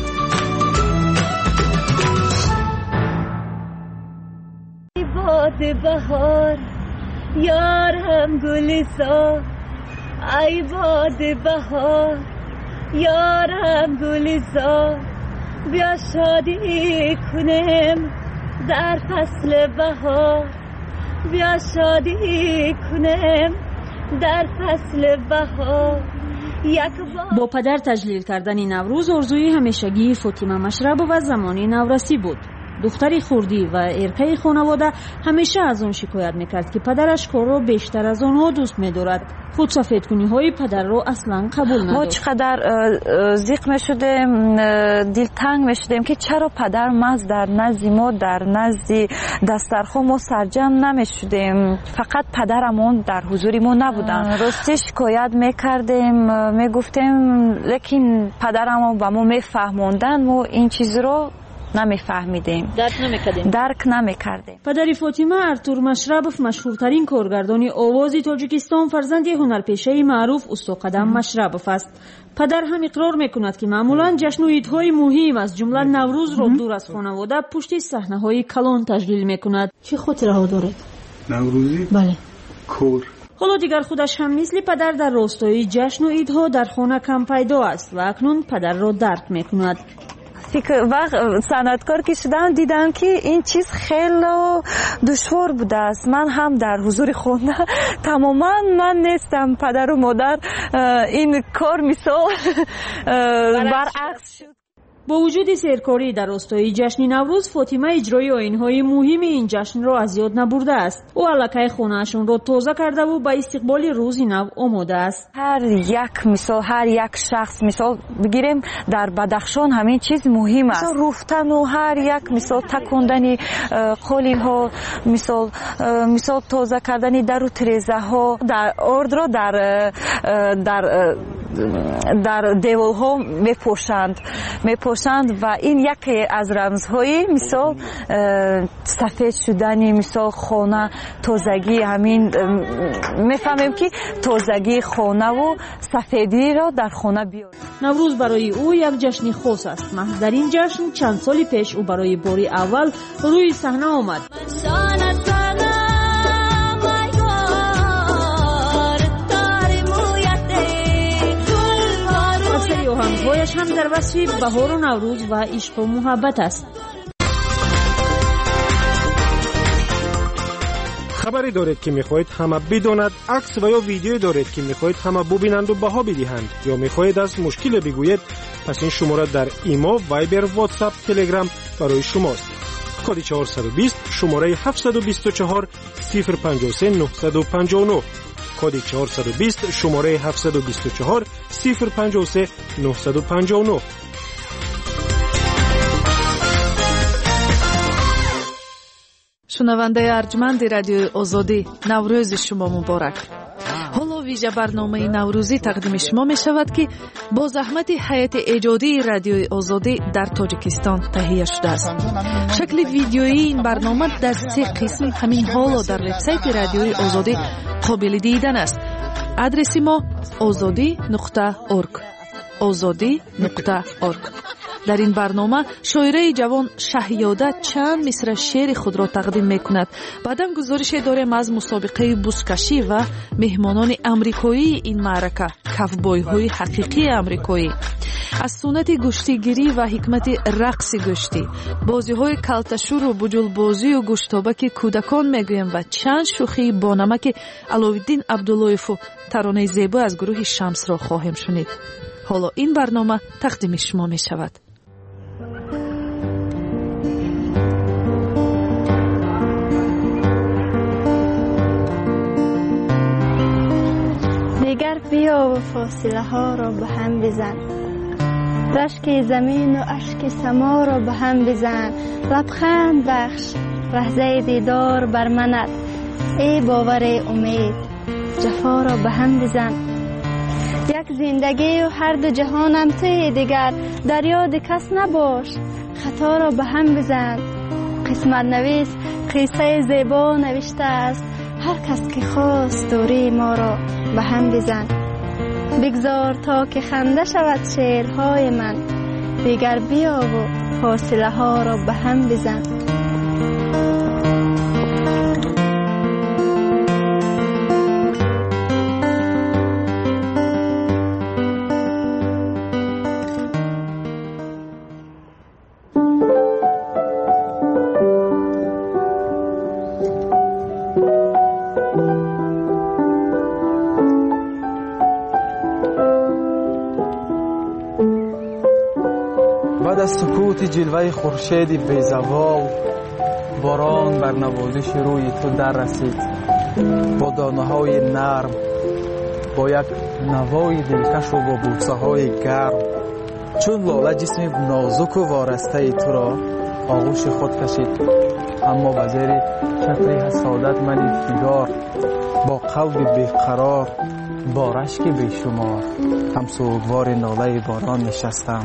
باد بهار یار هم گلزار، ای باد بهار یار هم گلزار، بیا شادی کنیم در فصل بهار، بیا شادی کنیم در فصل بهار. با پدر تجلیل کردن نوروز آرزوی همیشگی فاطمه مشرب و زمانی نورسی بود. دختری خردی و ارقه خانواده همیشه از آن شکایت میکرد که پدرش کار را بیشتر از آنها دوست می‌دارد. خود سفیدکنی های پدر را اصلا قبول نداشت. ما چقدر ضیق می‌شدیم، دلتنگ می‌شدیم که چرا پدر ماز در نزد ما در نزد دسترخوان ما سرجم نمی‌شدیم. فقط پدرمون در حضور ما نبودن. راستی شکایت می‌کردیم، میگفتیم، لیکن پدرمون با ما می‌فهموندن و این چیز رو نمیفهمیدیم، درک نمیکردیم درک نمیکردیم. پدر فاطمه ارتور مشربوف مشهورترین کارگردان آواز تاجیکستان، فرزند هنرپیشه معروف استاد مشربوف است. پدر هم اقرار میکند که معمولا جشن و عیدهای مهم از جمله نوروز را دور از خانواده پشت صحنه‌های کلان تجلیل میکند. چه خاطره‌ها دارد؟ نوروزی؟ بله. کور. حالا دیگر خودش هم مثل پدر در راستای جشن و عیدها در خانه کم پیدا است و اکنون پدر را درک میکند. وقت صنعتکار که شدم دیدم که این چیز خیلی دشوار بوده است. من هم در حضور خانه تماما من نیستم، پدر و مادر این کار مثال برعکس شد. با وجود سرکاری در راستای جشن نوروز، فاطمه اجرای آیین‌های مهم این جشن را از یاد نبرده است. او الکی خانه‌اشون را تازه کرده و به استقبال روز نو آماده است. هر یک مثال، هر یک شخص مثال بگیریم در بدخشان همین چیز مهم است. مثال رفتن و هر یک مثال تکوندن قالی‌ها، مثال مثال تازه کردن در و تریزه‌ها، در ارد را در در در دیوال‌ها می‌پوشند می‌پوشند و این یکی از رمزهای مثال سفید شدن مثال خانه، تازگی. همین می‌فهمیم که تازگی خانه و سفیدی را در خانه بیارد. نوروز برای او یک جشن خاص است. محض در این جشن چند سال پیش او برای باری اول روی صحنه آمد. آهنگ‌هایش هم در وصف بهار و نوروز و عشق و محبت است. خبری دارید که میخواهید همه بداند، عکس و یا ویدیو دارید که میخواهید همه ببینند و بها بدهند، یا میخواهید از مشکل بگویید، پس این شماره در ایما، وایبر، واتساپ، تلگرام برای شماست. کد چهارصد و بیست، شماره هفتصد و بیست و چهار، صفر پنجاه و سه، نهصد و پنجاه و نه. کد چهارصد و بیست شماره هفتصد و بیست و چهار صفر پنجاه و سه نهصد و پنجاه و نه. шунавандаи арҷманди радиои озодӣ, наврӯзи шумо муборак. ҳоло вижа барномаи наврӯзӣ тақдими шумо мешавад ки бо заҳмати ҳайати эҷодии радиои озодӣ дар тоҷикистон таҳия шудааст. шакли видеоии ин барнома дар се қисм ҳамин ҳоло дар вебсайти радиои озодӣ қобили дидан аст. адреси мо озодӣ нуқта орг озодӣ нуқта орг. дар ин барнома шоираи ҷавон Шаҳёда чанд мисра шеъри худро тақдим мекунад. баъдан гузорише дорем аз мусобиқаи бузкашӣ ва меҳмонони амрикоии ин маърака, кавбойҳои ҳақиқии амрикоӣ. аз суннати гӯштигирӣ ва ҳикмати рақси гӯштӣ, бозиҳои калташуру буҷулбозию гӯштобаки кӯдакон мегӯем ва чанд шӯхии бонамаки Аловиддин Абдуллоеву таронаи зебо аз гурӯҳи Шамсро хоҳем шунид. ҳоло ин барнома тақдими шумо мешавад. دیگر بیا و فاصله ها را به هم بزن، رشک زمین و اشک سما را به هم بزن. لبخند بخش لحظه دیدار بر منت، ای باور امید جفا را به هم بزن. یک زندگی و هر دو جهانم توی دیگر، در یاد کس نباش خطا را به هم بزن. قسمت نویس قصه زیبا نوشته است، هر کس که خواست دوری ما را به هم بزن. بگذار تا که خنده شود شعرهای من، دیگر بیا و فاصله ها را به هم بزن. جلوه خورشید بیزوال باران بر نوازش روی تو در رسید، با دانه های نرم، با یک نوای دلکش و با بوسه های گرم. چون لاله جسم نازک و وارسته تو را آغوش خود کشید، اما به زیر چتر حسادت من فیگار با قلب بیقرار، با رشک بیشمار هم سوگوار ناله باران نشستم.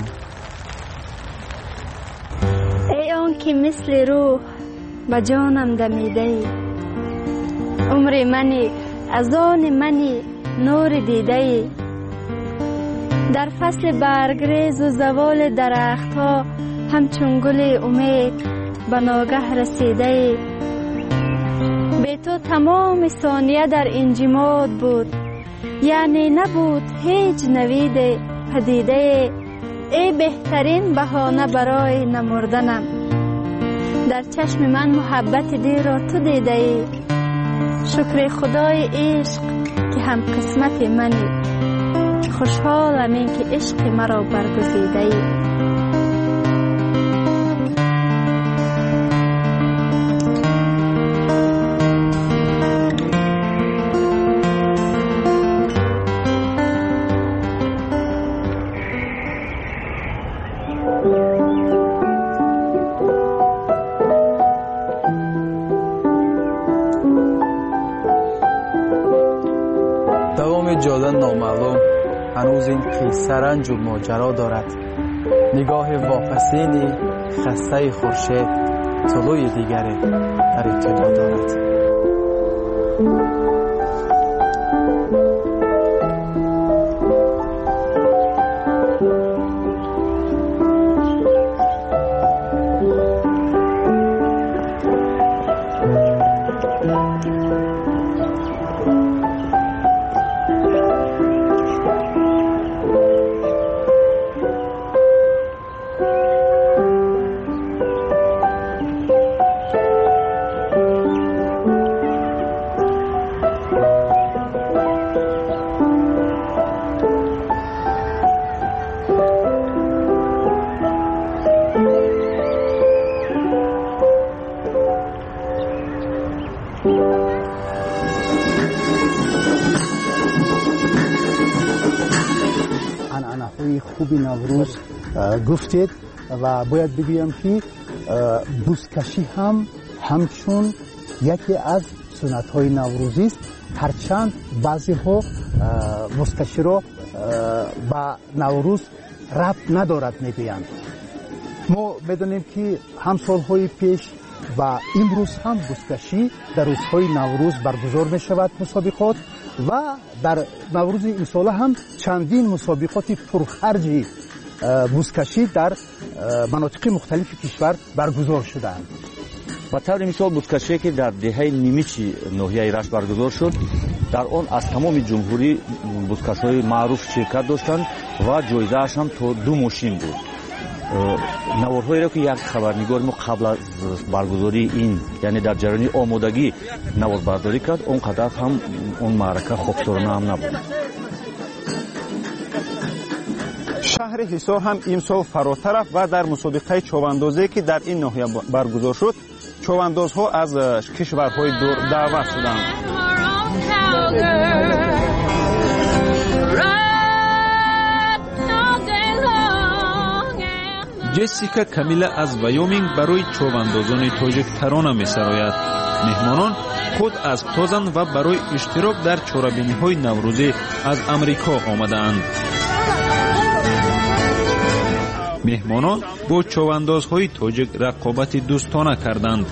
که مثل روح به جانم دمیده ای، عمر منی از آن منی نور دیده ای. در فصل برگریز و زوال درخت ها همچون گل امید به ناگه رسیده ای. به تو تمام ثانیه در انجماد بود، یعنی نبود هیچ نوید پدیده ای. ای بهترین بهانه برای نمردنم، در چشم من محبت دی را تو دیده ای. شکر خدای عشق که هم قسمت منی، خوشحالم این که عشق مرا برگزیده ای. هنوز این قصه رنج و ماجرا دارد. نگاه واپسینی خسته خورشید طلوع دیگری در ابتدا دارد. خوب نوروز گفتید و باید بگویم که بزکشی هم همچون یکی از سنت های نوروزی است، هرچند بعضی ها بزکشی را با نوروز ربط ندارد میگویند. ما بدونیم که هم سالهای پیش و امروز هم بزکشی در روزهای نوروز برگزار می شود مسابقات و در نوروز این سال هم چندین مسابقات پرخرج بزکشی در مناطق مختلف کشور برگزار شدند. و طور مثال بزکشی که در دهه نیمچی ناحیه رشت برگزار شد، در آن از تمام جمهوری بزکش‌های معروف شرکت داشتند و جایزه‌اش هم تا دو ماشین بود. نوارهایی را که یک خبرنگار ما قبل از برگزاری این یعنی در جریان آمادگی نواربرداری کرد، اونقدر هم اون معرکه خاکسارانه هم نبود. شهر حصار هم امسال فراتر رفت و در مسابقه چوباندازی که در این ناحیه برگزار شد، چوباندازها از کشورهای دور دعوت شدند. جسیکا کامیلا از وایومینگ برای چوباندازان تاجیک ترانه می‌سراید. مهمانان خود از تازن و برای اشتراک در چورابینی‌های نوروزی از امریکا آمدند. مهمانان با چوباندازهای تاجیک رقابت دوستانه کردند.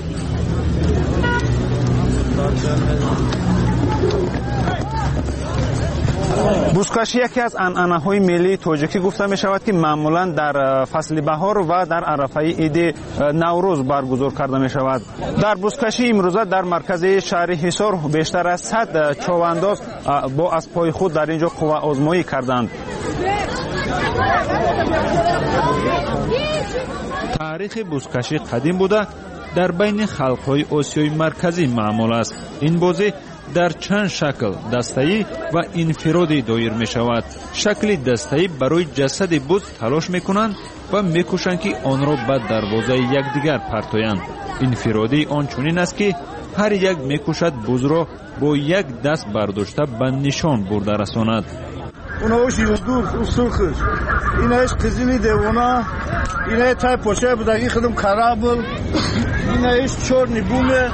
بزکشی یکی از عنعنه‌های ملی تاجیکی گفته می شود که معمولا در فصل بهار و در عرفه عید نوروز برگزار کرده می شود. در بزکشی امروزه در مرکز شهر حصار بیشتر از صد چوبانداز با اسب‌های خود در اینجا قوه آزمایی کردند. تاریخ بزکشی قدیم بوده، در بین خلق‌های آسیای مرکزی معمول است. این بازی در چند شکل دسته‌ای و انفرادی دایر می شود. شکل دسته‌ای برای جسد بز تلاش می کنند و می کوشند که آن را به دروازه یکدیگر پرتایند. انفرادی آن چنین است که هر یک می کوشد بز را با یک دست برداشته به نشان برده رساند. اونهاش یودور سرخش اینهاش قزیلی دیوانه اینه تای پوشه بودگی خودم کرابل اینهاش چورنی بومه.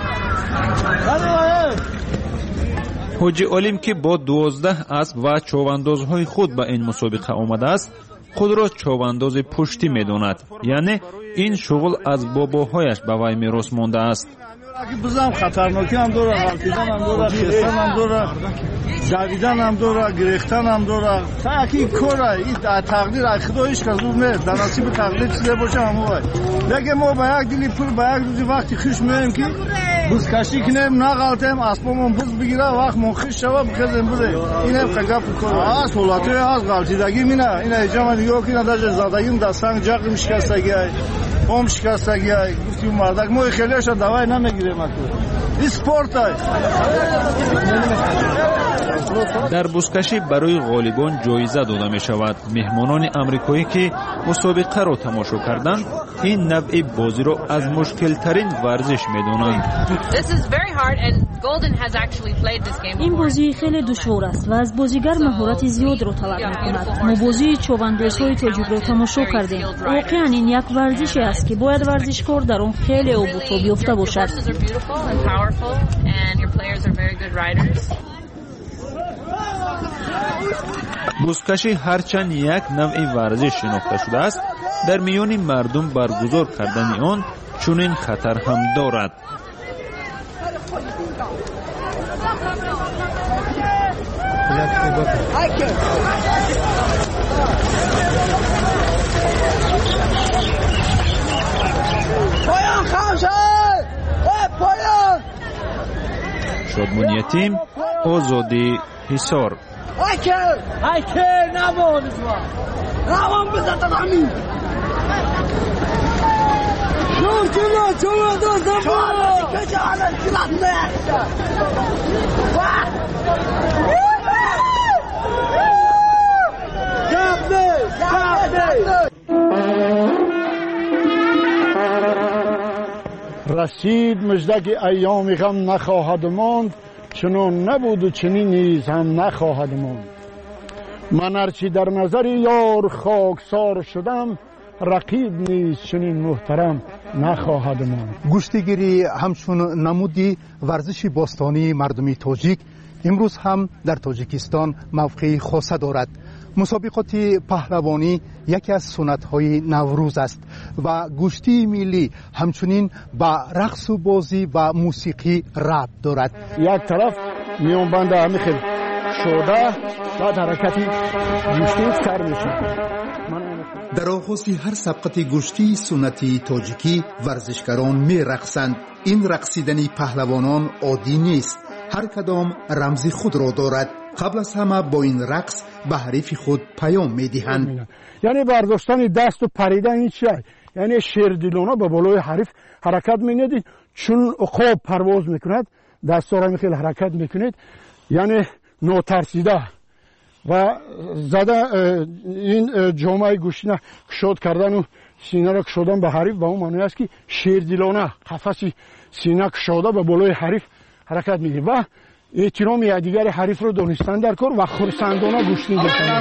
حاجی علیم که با دوازده اسب و چوباندازهای خود به این مسابقه آمده است، خود را چوبانداز پشتی می داند. یعنی این شغل از باباهایش به وی میراث مانده است. بزن خطرناکی هم داره، غلطیدن هم داره، خیستن هم داره، دویدن هم داره، گریختن هم داره. تا یکی کاره این تقدیر خدایش که زور نه در نصیب تقدیر چیزی باشه هم وای. دیگه ما با یک دلی پول با یک روزی وقتی خوش میایم که بزکشی کنیم نغلطیم اسبمون بز بگیره وقت ما خوش شوه بخزیم بده. اینه گپ کاره. از حالتی از غلطیدگی مینه. اینه اجازه دیگه که نداشه زدگیم دستان جق میشکستگی. هم شکستگی های گفتیم مردک ما خیلیش دوای نمیگیریم اکو این سپورت های. در بزکشی برای غالبان جایزه داده می شود. مهمانان امریکایی که مسابقه را تماشا کردند این نوع بازی را از مشکل ترین ورزش می دانند. این بازی خیلی دشوار است و از بازیگر مهارت زیاد را طلب می کند. ما بازی چوباندازهای تاجیک را تماشا کردیم. واقعا این یک ورزشی است که باید ورزشکار در آن خیلی آب و تاب یافته باشد. بزکشی هرچند یک نوع ورزش شناخته شده است، در میان مردم برگزار کردن آن چنین خطر هم دارد. پایان خامشه پایان شادمان یتیم، آزادی حصار. ایکل ایکل نبود روان بزد همین شون چلو چلو دو زمان که جهالا چلات نه گفته گفته رسید مژده ایام غم نخواهد ماند، چنان نبود و چنین نیز هم نخواهد ماند. من هرچی در نظر یار خاکسار شدم، رقیب نیز چنین محترم نخواهد ماند. گشتیگیری همچون نمودی ورزش باستانی مردمی تاجیک امروز هم در تاجیکستان موقعی خاصه دارد. مسابقات پهلوانی یکی از سنت‌های نوروز است و گشتی ملی همچنین با رقص و بازی و موسیقی ربط دارد. یک طرف میان بند همیخیل شده بعد حرکتی گشتی سر میشه. در آغاز هر سبقت گشتی سنتی تاجیکی ورزشکاران می رقصند. این رقصیدنی پهلوانان عادی نیست، هر کدام رمز خود را دارد. قبل از همه با این رقص به حریف خود پیام می دهند. یعنی برداشتن دست و پریدن این چیه؟ یعنی شیردلانه به بالای حریف حرکت می چون عقاب پرواز میکند دست را می خیلی حرکت میکنید، یعنی ناترسیده و زده این جامعه گوشتینه کشاد کردن و سینه را کشادن به حریف به اون معنی است که شیردلانه قفس سینه کشاده به بالای حریف حرکت میگیره و احترام یکدیگر حریف رو دانستن در کار و خرسندانه گوشتین گرفتن.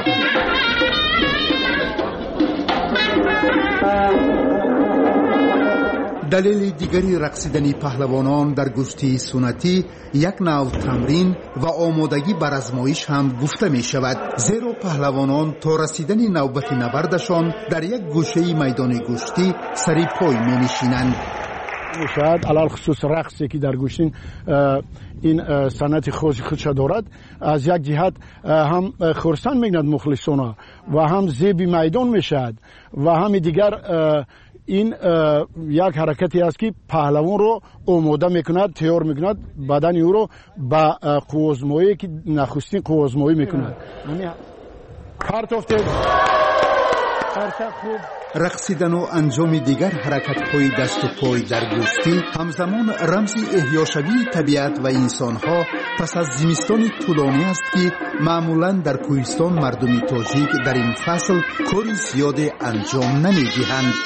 دلیل دیگری رقصیدنی پهلوانان در گشتی سنتی یک نوع تمرین و آمادگی بر آزمایش هم گفته می شود، زیرا پهلوانان تا رسیدن نوبت نبردشان در یک گوشه میدان گشتی سری پای می نشینند. شاید علال خصوص رقصی که در گوشتین این سنت خود خودش دارد، از یک جهت هم خرسند میگند مخلصانه و هم زیب میدان میشد و هم دیگر این یک حرکتی است که پهلوان رو آماده میکند، تیار میکند، بدن او رو با قوزمایی که نخستین قوزمایی میکند. رقصیدن و انجام دیگر حرکت‌های دست و پای در گشتی همزمان رمز احیاشوی طبیعت و انسان‌ها پس از زمستان طولانی است که معمولاً در کوهستان مردمی تاجیک در این فصل کاری زیاد انجام نمی‌دهند.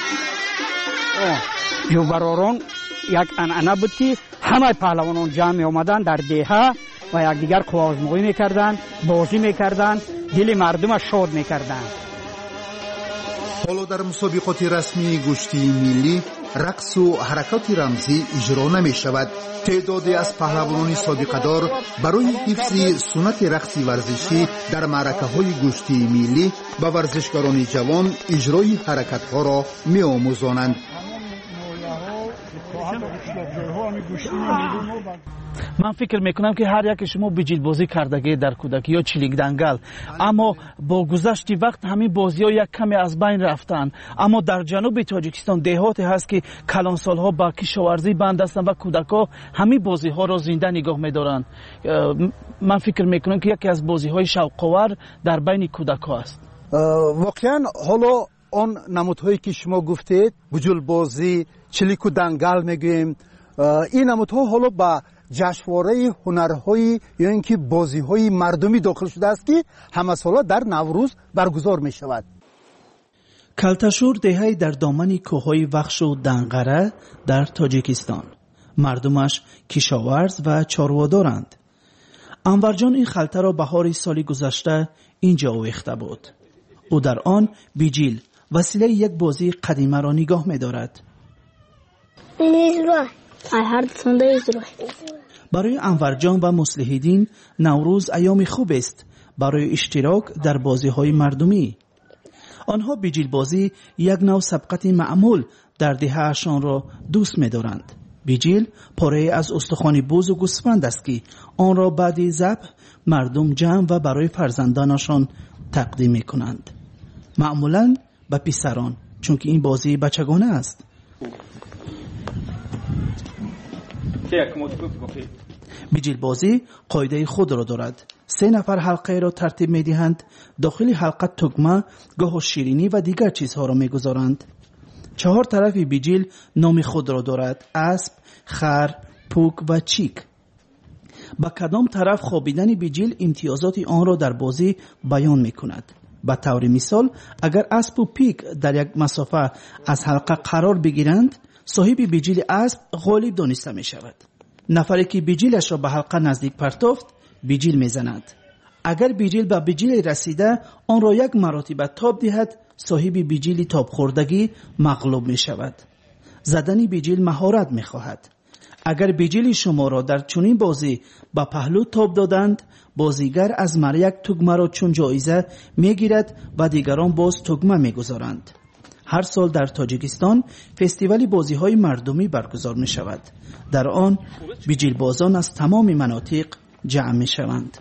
جوبراران یک عنعنه بود که همه پهلوانان جمع می آمدن در دیها و یکدیگر قوازمایی میکردند، بازی میکردند، دل مردم شاد میکردند. حالا در مسابقات رسمی گشتی ملی رقص و حرکات رمزی اجرا نمی شود. تعدادی از پهلوانان سابقه دار برای حفظ سنت رقص ورزشی در معرکه های گشتی ملی به ورزشکاران جوان اجرای حرکت ها را می آموزانند. من فکر میکنم که هر یک شما بجیل بازی کردگی در کودکی یا چلیک دنگل، اما با گذشت وقت همین بازی ها یک کمی از بین رفتن. اما در جنوب تاجیکستان دهاتی هست که کلان سالها با کشاورزی بند هستند و کودکا همین بازی ها را زنده نگاه میدارند. من فکر میکنم که یکی از بازی های شوق‌آور در بین کودکا است. واقعا حالا آن نمودهایی که شما گفتید، بجول بازی، چلیک و دنگل میگیم، این نمودها حالا با جشنواره هنرهای یا اینکه بازی‌های مردمی داخل شده است که همه ساله در نوروز برگزار می شود. کلتشور دهه‌ای در دامن کوههای وخش و دنقره در تاجیکستان. مردمش کشاورز و چاروادارند. انورجان این خلطه را بهار سالی گذشته اینجا آویخته بود. او در آن بیجیل وسیله یک بازی قدیمه را نگاه می دارد. برای انورجان و مصلح‌الدین نوروز ایام خوب است برای اشتراک در بازی‌های مردمی. آنها بیجیل بازی یک نوع سبقت معمول در دهه‌شان را دوست می‌دارند. بیجیل پاره از استخوان بز و گوسفند است که آن را بعد ذبح مردم جمع و برای فرزندانشان تقدیم می‌کنند. معمولاً به پسران، چون که این بازی بچگانه است. بیجیل بازی قاعده خود را دارد. سه نفر حلقه را ترتیب می دهند. داخل حلقه تگمه، گاه شیرینی و دیگر چیزها را می گذارند. چهار طرف بیجیل نام خود را دارد: اسب، خر، پوک و چیک. با کدام طرف خوابیدن بیجیل امتیازات آن را در بازی بیان می کند. به طور مثال اگر اسب و پیک در یک مسافه از حلقه قرار بگیرند، صاحب بیجیل اسب غالب دانسته می شود. نفری که بیجیلش را به حلقه نزدیک پرتافت بیجیل می زند. اگر بیجیل به بیجیل رسیده آن را یک مراتب تاب دهد، صاحب بیجیل تاب خوردگی مغلوب می شود. زدن بیجیل مهارت می خواهد. اگر بیجیل شما را در چنین بازی به پهلو تاب دادند، بازیگر از مر یک تگمه را چون جایزه می گیرد و دیگران باز تگمه می گذارند. هر سال در تاجیکستان فستیوال بازی های مردمی برگزار می شود. در آن بیجیل بازان از تمام مناطق جمع می شوند.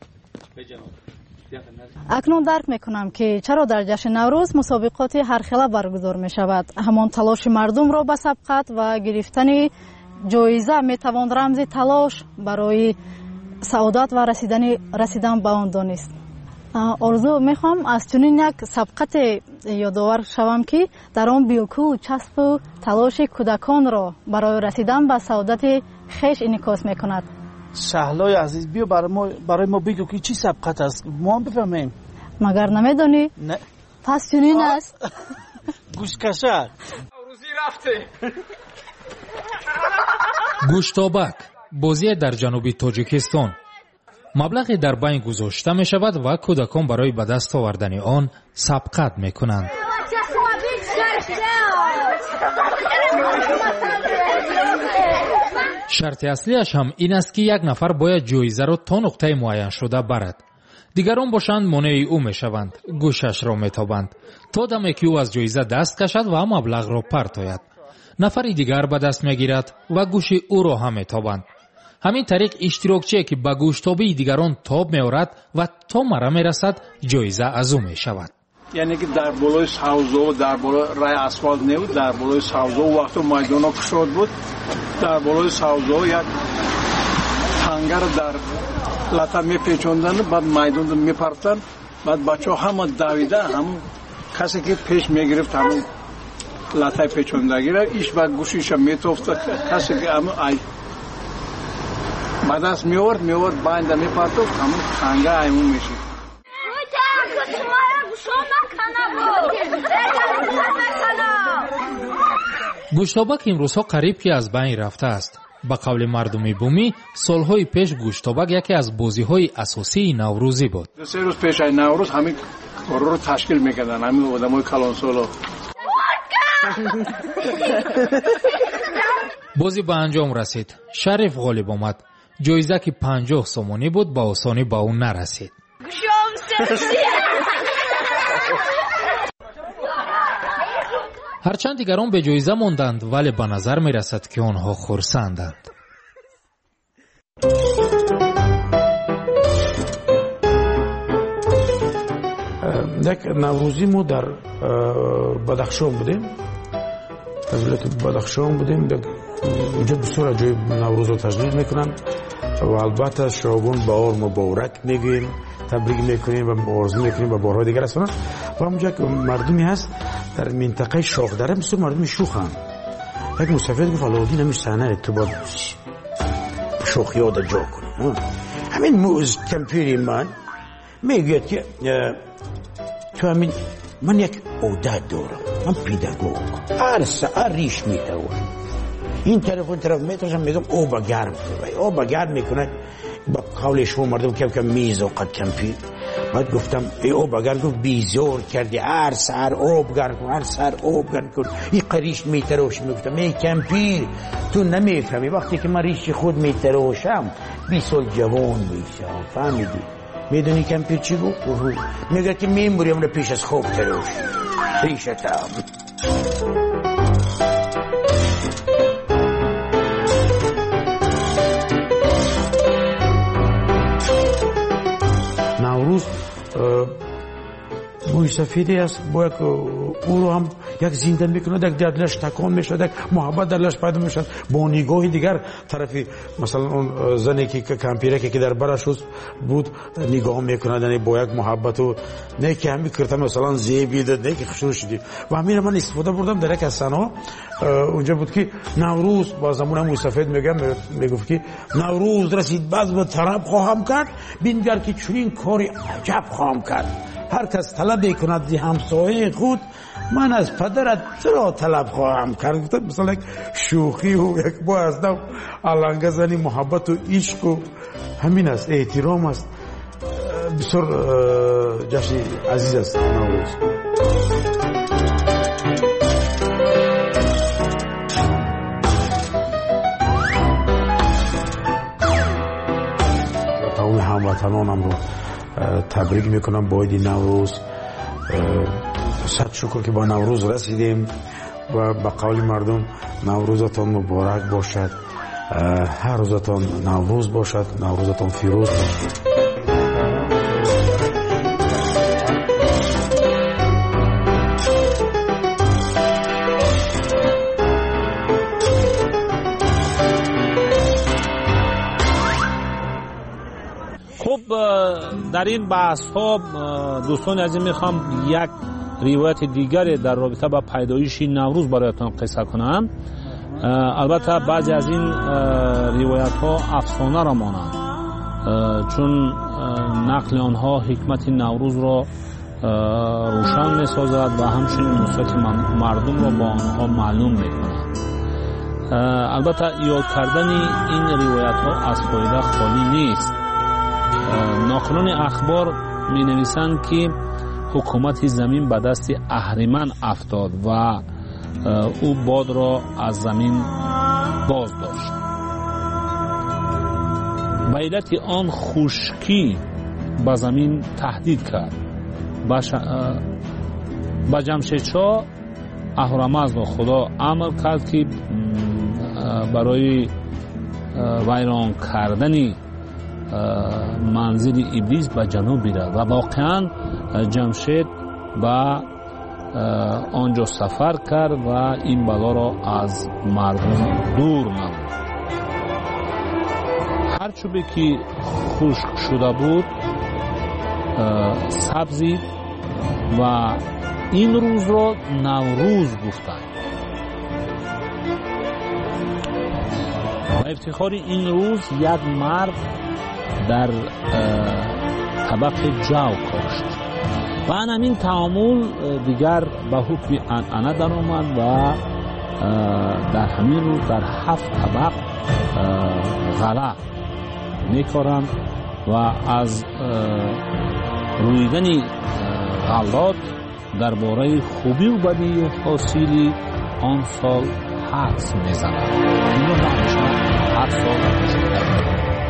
اکنون درک میکنم که چرا در جشن نوروز مسابقات هر خیله برگزار می شود. همان تلاش مردم را به سبقت و گرفتن جایزه می توان رمز تلاش برای سعادت و رسیدن رسیدن به آن دانست. آرزو میخوام از چنین یک سبقت یادآور شوم که در آن بیلکو چسب و تلاش کودکان را برای رسیدن به سعادت خیش انعکاس میکند. شهلای عزیز بیا برای ما برای ما بگو که چی سبقت است، ما هم بفهمیم. مگر نمیدونی؟ نه. پس چنین است. گوشکشه. روزی رفته. گوشتابک بازی در جنوبی تاجیکستان. مبلغی در بین گذاشته می شود و کودکان برای به دست آوردن آن سبقت می کنند. شرط اصلیش هم این است که یک نفر باید جایزه را تا نقطه معین شده برد. دیگران باشند مانع او می شوند، گوشش را می تابند تا دمی که او از جایزه دست کشد و مبلغ را پرتاید. نفری دیگر به دست می گیرد و گوش او را هم می تابند. همین طریق اشتراکچی که به گوشتابی دیگران تاب می آورد و تا مره می رسد جایزه از او می شود. یعنی که در بالای ساوزو در بالای رای اسفالت نبود، در بالای ساوزو وقتی میدان ها کشود بود، در بالای ساوزو یک تنگر در لطه می پیچوندن، بعد میدان رو می پرتن، بعد بچه ها همه دویده، همون کسی که پیش می گرفت همون لطه پیچوندگی را ایش بعد گوشیش می توفت، کسی که همون ای بعد از می آورد می آورد باینده می پرتوف، همون تنگر ایمون می شد. گوشتابک امروزها قریب که از بین رفته است. با قول مردمی بومی سالهای پیش گوشتابک یکی از بازی‌های اساسی نوروزی بود. سه روز پیش از نوروز همین کار رو تشکیل می‌کردن همین آدمای کلانسولا. بازی به انجام رسید. شریف غالب آمد. جایزه که پنجاه سومانی بود با آسانی با اون نرسید. هرچند دیگران به جایزه ماندند ولی به نظر می رسد که آنها خرسندند. یک نوروزی ما در بدخشان بودیم، از ولایت بدخشان بودیم. اونجا بسیار عجایب نوروز رو تجلیل میکنن و البته شعبان بهار مبارک میگیم، تبریک میکنیم و آرزو میکنیم و بارهای دیگر است. و اونجا که مردمی هست در منطقه شاخدره مثل مردمی شوخن. یک مسافر گفت علاوالدین همیش صحنه تو با شوخی ها در جا کنی. همین موز کمپیری من میگوید که تو همین من یک عادت دارم، من پیداگوگ هر ساعت ریش میتوان این طرف اون طرف میتوانم میگم او با گرم کنه، او با گرم میکنه با قول شما مردم کم کم میز و قد کمپیر. بعد گفتم ای او با گرم کن بیزور کردی، هر سر آب گرم کن، هر سر آب گرم کن. این قریش میتروش میگفتم ای کمپیر تو نمیفهمی وقتی که من ریش خود میتروشم بیست سال جوان میشم. فهمیدی؟ میدونی کمپیر چی گفت؟ میگه که میموریم رو پیش از خوب تروش ریشتم. نوروز بوی سفیدی است، باید او رو هم یک زنده میکنه، یک دلش تکان میشد، یک محبت دلش پیدا میشد. با نگاه دیگر طرفی مثلا اون زنی که کمپیره که در برش بود نگاه میکنه، یعنی با یک محبت و نه که همین کرتم مثلا زیبی داد، نه که خوشحال شدی. و همین من استفاده بردم در یک از صحنه اونجا بود که نوروز با زمان موی سفید میگم میگفت که نوروز رسید باز به طرب خواهم کرد، بینگر که چنین کاری عجب خواهم کرد. هر کس طلب کند دی همسایه خود، من از پدرت چرا طلب خواهم کرد. مثلا یک شوخی و یک با از نو علنگه زنی محبت و عشق و همین است، احترام است. بسیار جشن عزیز است نوروز. تمام هموطنانم رو تبریک میکنم با عید نوروز. صد شکر که با نوروز رسیدیم و به قول مردم نوروزتان مبارک باشد، هر روزتان نوروز باشد، نوروزتان فیروز باشد. در این بحث ها دوستان عزیز میخوام یک روایت دیگری در رابطه با پیدایش نوروز برایتان قصه کنم. البته بعضی از این روایت ها افسانه را مانند، چون نقل آنها حکمت نوروز را روشن میسازد و همچنین مثبت مردم را با آنها معلوم میکند. البته یاد کردن این روایت ها از فایده خالی نیست. ناخنان اخبار می نویسند که حکومت زمین به دست اهریمن افتاد و او باد را از زمین باز داشت. به علت آن خشکی به زمین تهدید کرد. به جمشیدشاه اهورامزد و خدا امر کرد که برای ویران کردن منزل ابلیس به جنوب برد و واقعا جمشید به آنجا سفر کرد و این بلا را از مردم دور نمود. هر چوبی که خشک شده بود سبزید و این روز را نوروز گفتند. و افتخار این روز یک مرد در طبق جو کاشت و همین تعامل دیگر به حکم عنعنه در آمد و در همین روز در هفت طبق غله میکارند و از رویدن غلات درباره خوبی و بدی حاصلی آن سال حدس میزنند. این رو هر سال شده.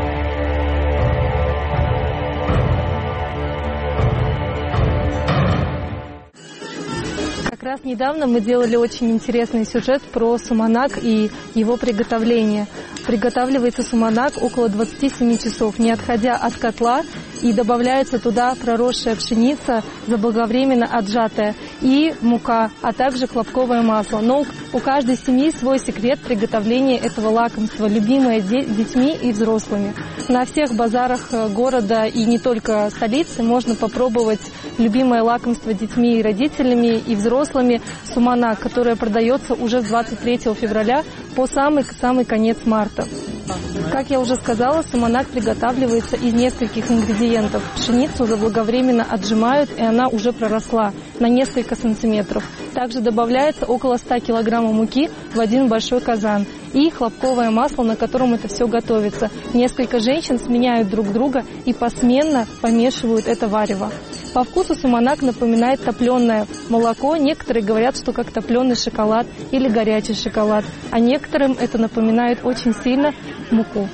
Как раз недавно мы делали очень интересный сюжет про суманак и его приготовление. Приготавливается суманак около двадцати семи часов, не отходя от котла, и добавляется туда проросшая пшеница, заблаговременно отжатая, и мука, а также хлопковое масло. Но у каждой семьи свой секрет приготовления этого лакомства, любимое детьми и взрослыми. На всех базарах города и не только столицы можно попробовать любимое лакомство детьми и родителями и взрослыми суманак, которое продается уже с двадцать третьего февраля по самый-самый конец марта. Как я уже сказала, суманак приготавливается из нескольких ингредиентов. Пшеницу заблаговременно отжимают, и она уже проросла на несколько сантиметров. Также добавляется около ста килограммов муки в один большой казан и хлопковое масло, на котором это все готовится. Несколько женщин сменяют друг друга и посменно помешивают это варево. По вкусу суманак напоминает топленое молоко. Некоторые говорят, что как топленый шоколад или горячий шоколад, а некоторым это напоминает очень сильно муку.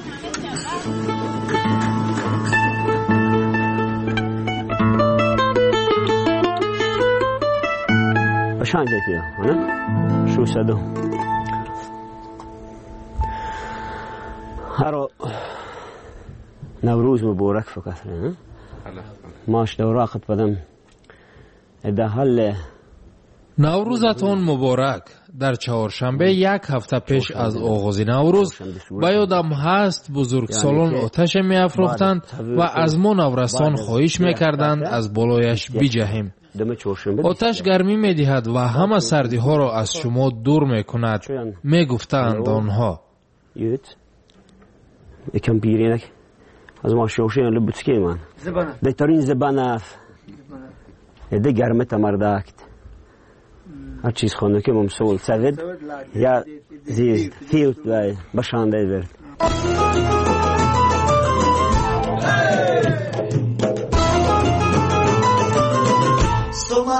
هر نوروز مبارک فقط نه ماش دوراقت بدم دهل نوروزتون مبارک. در چهارشنبه یک هفته پیش از آغاز نوروز به یادم هست بزرگسالان آتش می افروختند و از ما نورستان خواهش می کردند از بالایش بجهیم. آتش گرمی می دهد و همه سردی ها را از شما دور می کند می گفتند آنها. یکم بیرینک از ما شوشین لبوتسکی من دیترین زبان است ده گرمت مرداکت هر چیز خونده که ممسول سوید یا زیز فیلت و بشانده برد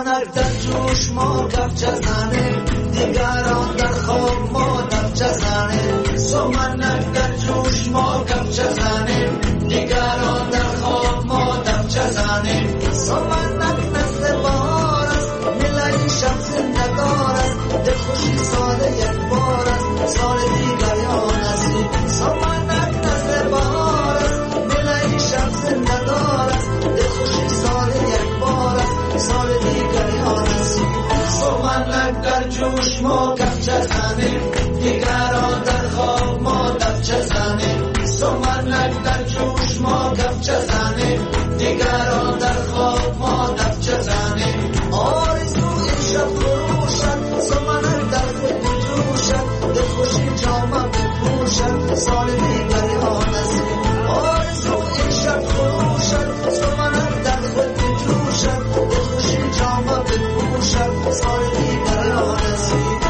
سمنک در جوش ما کفچه زنیم دیگران در خواب ما دفچه زنیم سمنک در جوش ما کفچه زنیم دیگران در خواب ما دفچه زنیم سمنک مثل بهار است ملای شب زندگار است دل خوشی ساده یک بار است سال دیگر یا نصیب سمنک مثل بهار است ملای شب زندگار است دل خوشی ساده یک بار است سال دیگر یا نصیب سمنک در جوش ما کفچه زنیم دیگران در خواب ما دفچه زنیم سمنک در جوش ما کفچه زنیم دیگران در خواب ما دفچه زنیم آرزو این شب فروشد سمنک در خود بجوشد دل خوشی جامه بپوشد سال دیگر یا نصیب آرزو این شب فروشد سمنک در خود بجوشد دل خوشی جامه بپوشد سال دیگر یا نصیب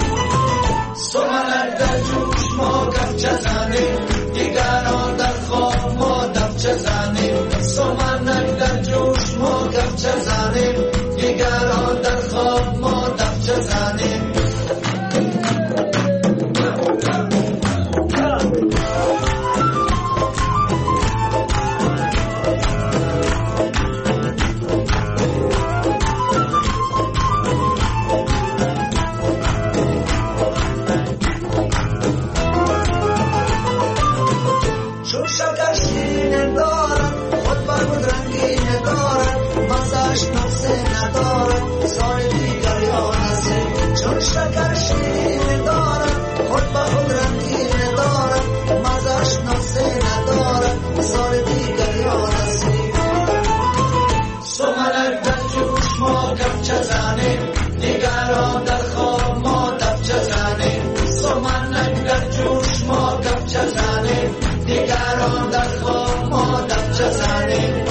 سمنک در جوش ما کفچه زنیم دیگران در خواب ما دفچه زنیم سمنک در جوش ما کفچه زنیم دیگران در خواب ما دفچه زنیم چون شکر شیرین دارد خود بر خود رنگین دارد مزهش نقصه ندارد سال دیگر یا نصیب چون شکر شیرین دارد خود بر خود رنگین دارد مزهش نقصه ندارد سال دیگر یا نصیب سمنک در جوش ما کفچه زنیم دیگران در خواب ما دفچه زنیم سمنک در جوش ما کفچه زنیم دیگران در خواب ما دفچه زنیم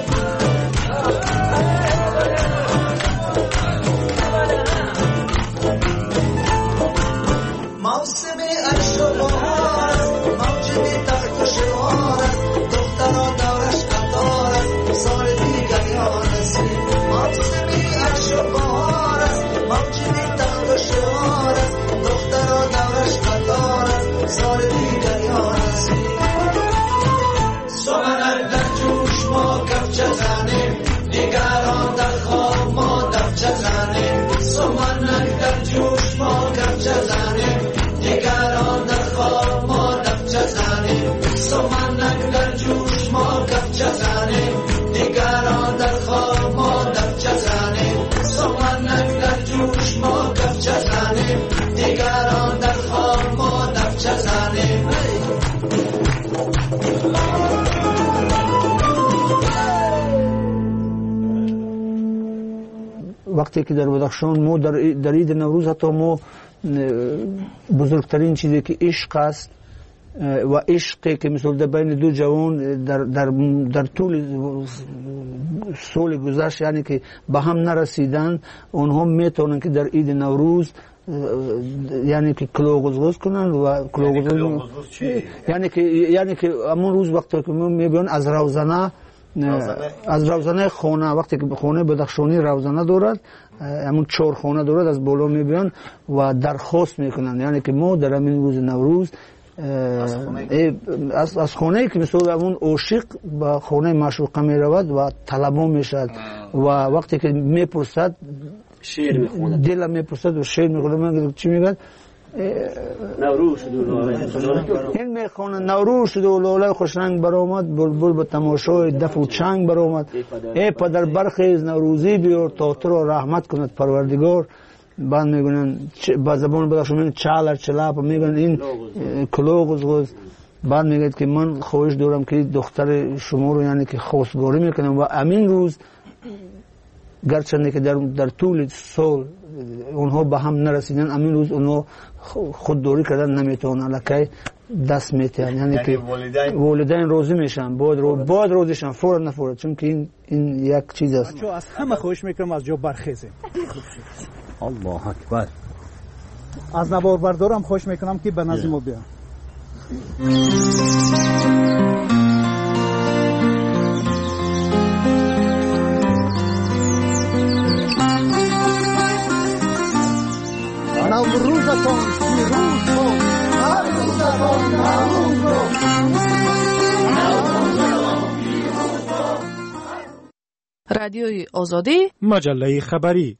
موسم عشق و بهار است موجب تخت و شوار است دخترا دورش قطار است سال دیگر یا نصیب موسم عشق و بهار است موجب تخت و شوار است دخترا دورش قطار است سال دیگر یا نصیب سمنک در جوش ما کفچه زنیم دیگران در خواب ما دفچه زنیم سمنک در جوش ما کفچه زنیم دیگران در خواب ما دفچه زنیم سمنک در جوش ما کفچه زنیم دیگران در خواب ما دفچه زنیم سمنک در جوش ما کفچه زنیم دیگران در خواب ما دفچه زنیم وقتی که در بدخشان ما در در عید نوروز حتی ما بزرگترین چیزی که عشق است و عشقی که مثل در بین دو جوان در در در طول سال گذشت یعنی که به هم نرسیدن اونها میتونن که در عید نوروز یعنی که کلوغوز کنن و کلوغوز یعنی که یعنی که همون روز وقتی که میبینن از روزنه از روزنه خانه وقتی که خانه بدخشانی روزنه دارد همون چهار خانه دارد از بالا میبینن و درخواست میکنن یعنی که ما در همین روز نوروز از از خانه‌ای که مثلا همون عاشق به خانه معشوقه میرود و طلبا میشد و وقتی که میپرسد شعر میخونه دل میپرسد و شعر میخونه من چی میگه نوروز شد و لاله این میخونه نوروز شد و لاله خوش رنگ برآمد بلبل به تماشای دف و چنگ برآمد ای پدر برخیز نوروزی بیار تا تو را رحمت کند پروردگار بعد میگن با زبان بدخشانی چالر چلاپ میگن این کلوغوز بعد میگه که من خواهش دارم که دختر شما رو یعنی که خواستگاری میکنم و امین روز گرچه که در در طول سال اونها به هم نرسیدن امین روز اونها خودداری کردن نمیتونن لکه دست میتن یعنی که والدین راضی میشن باید رو باید راضیشن فورا نفورا چون که این این یک چیز است بچه‌ها از همه خواهش میکنم از جا برخیزیم الله اکبر از نوار بردارم خواهش میکنم که به نزد ما بیان رادیوی آزادی، مجله خبری.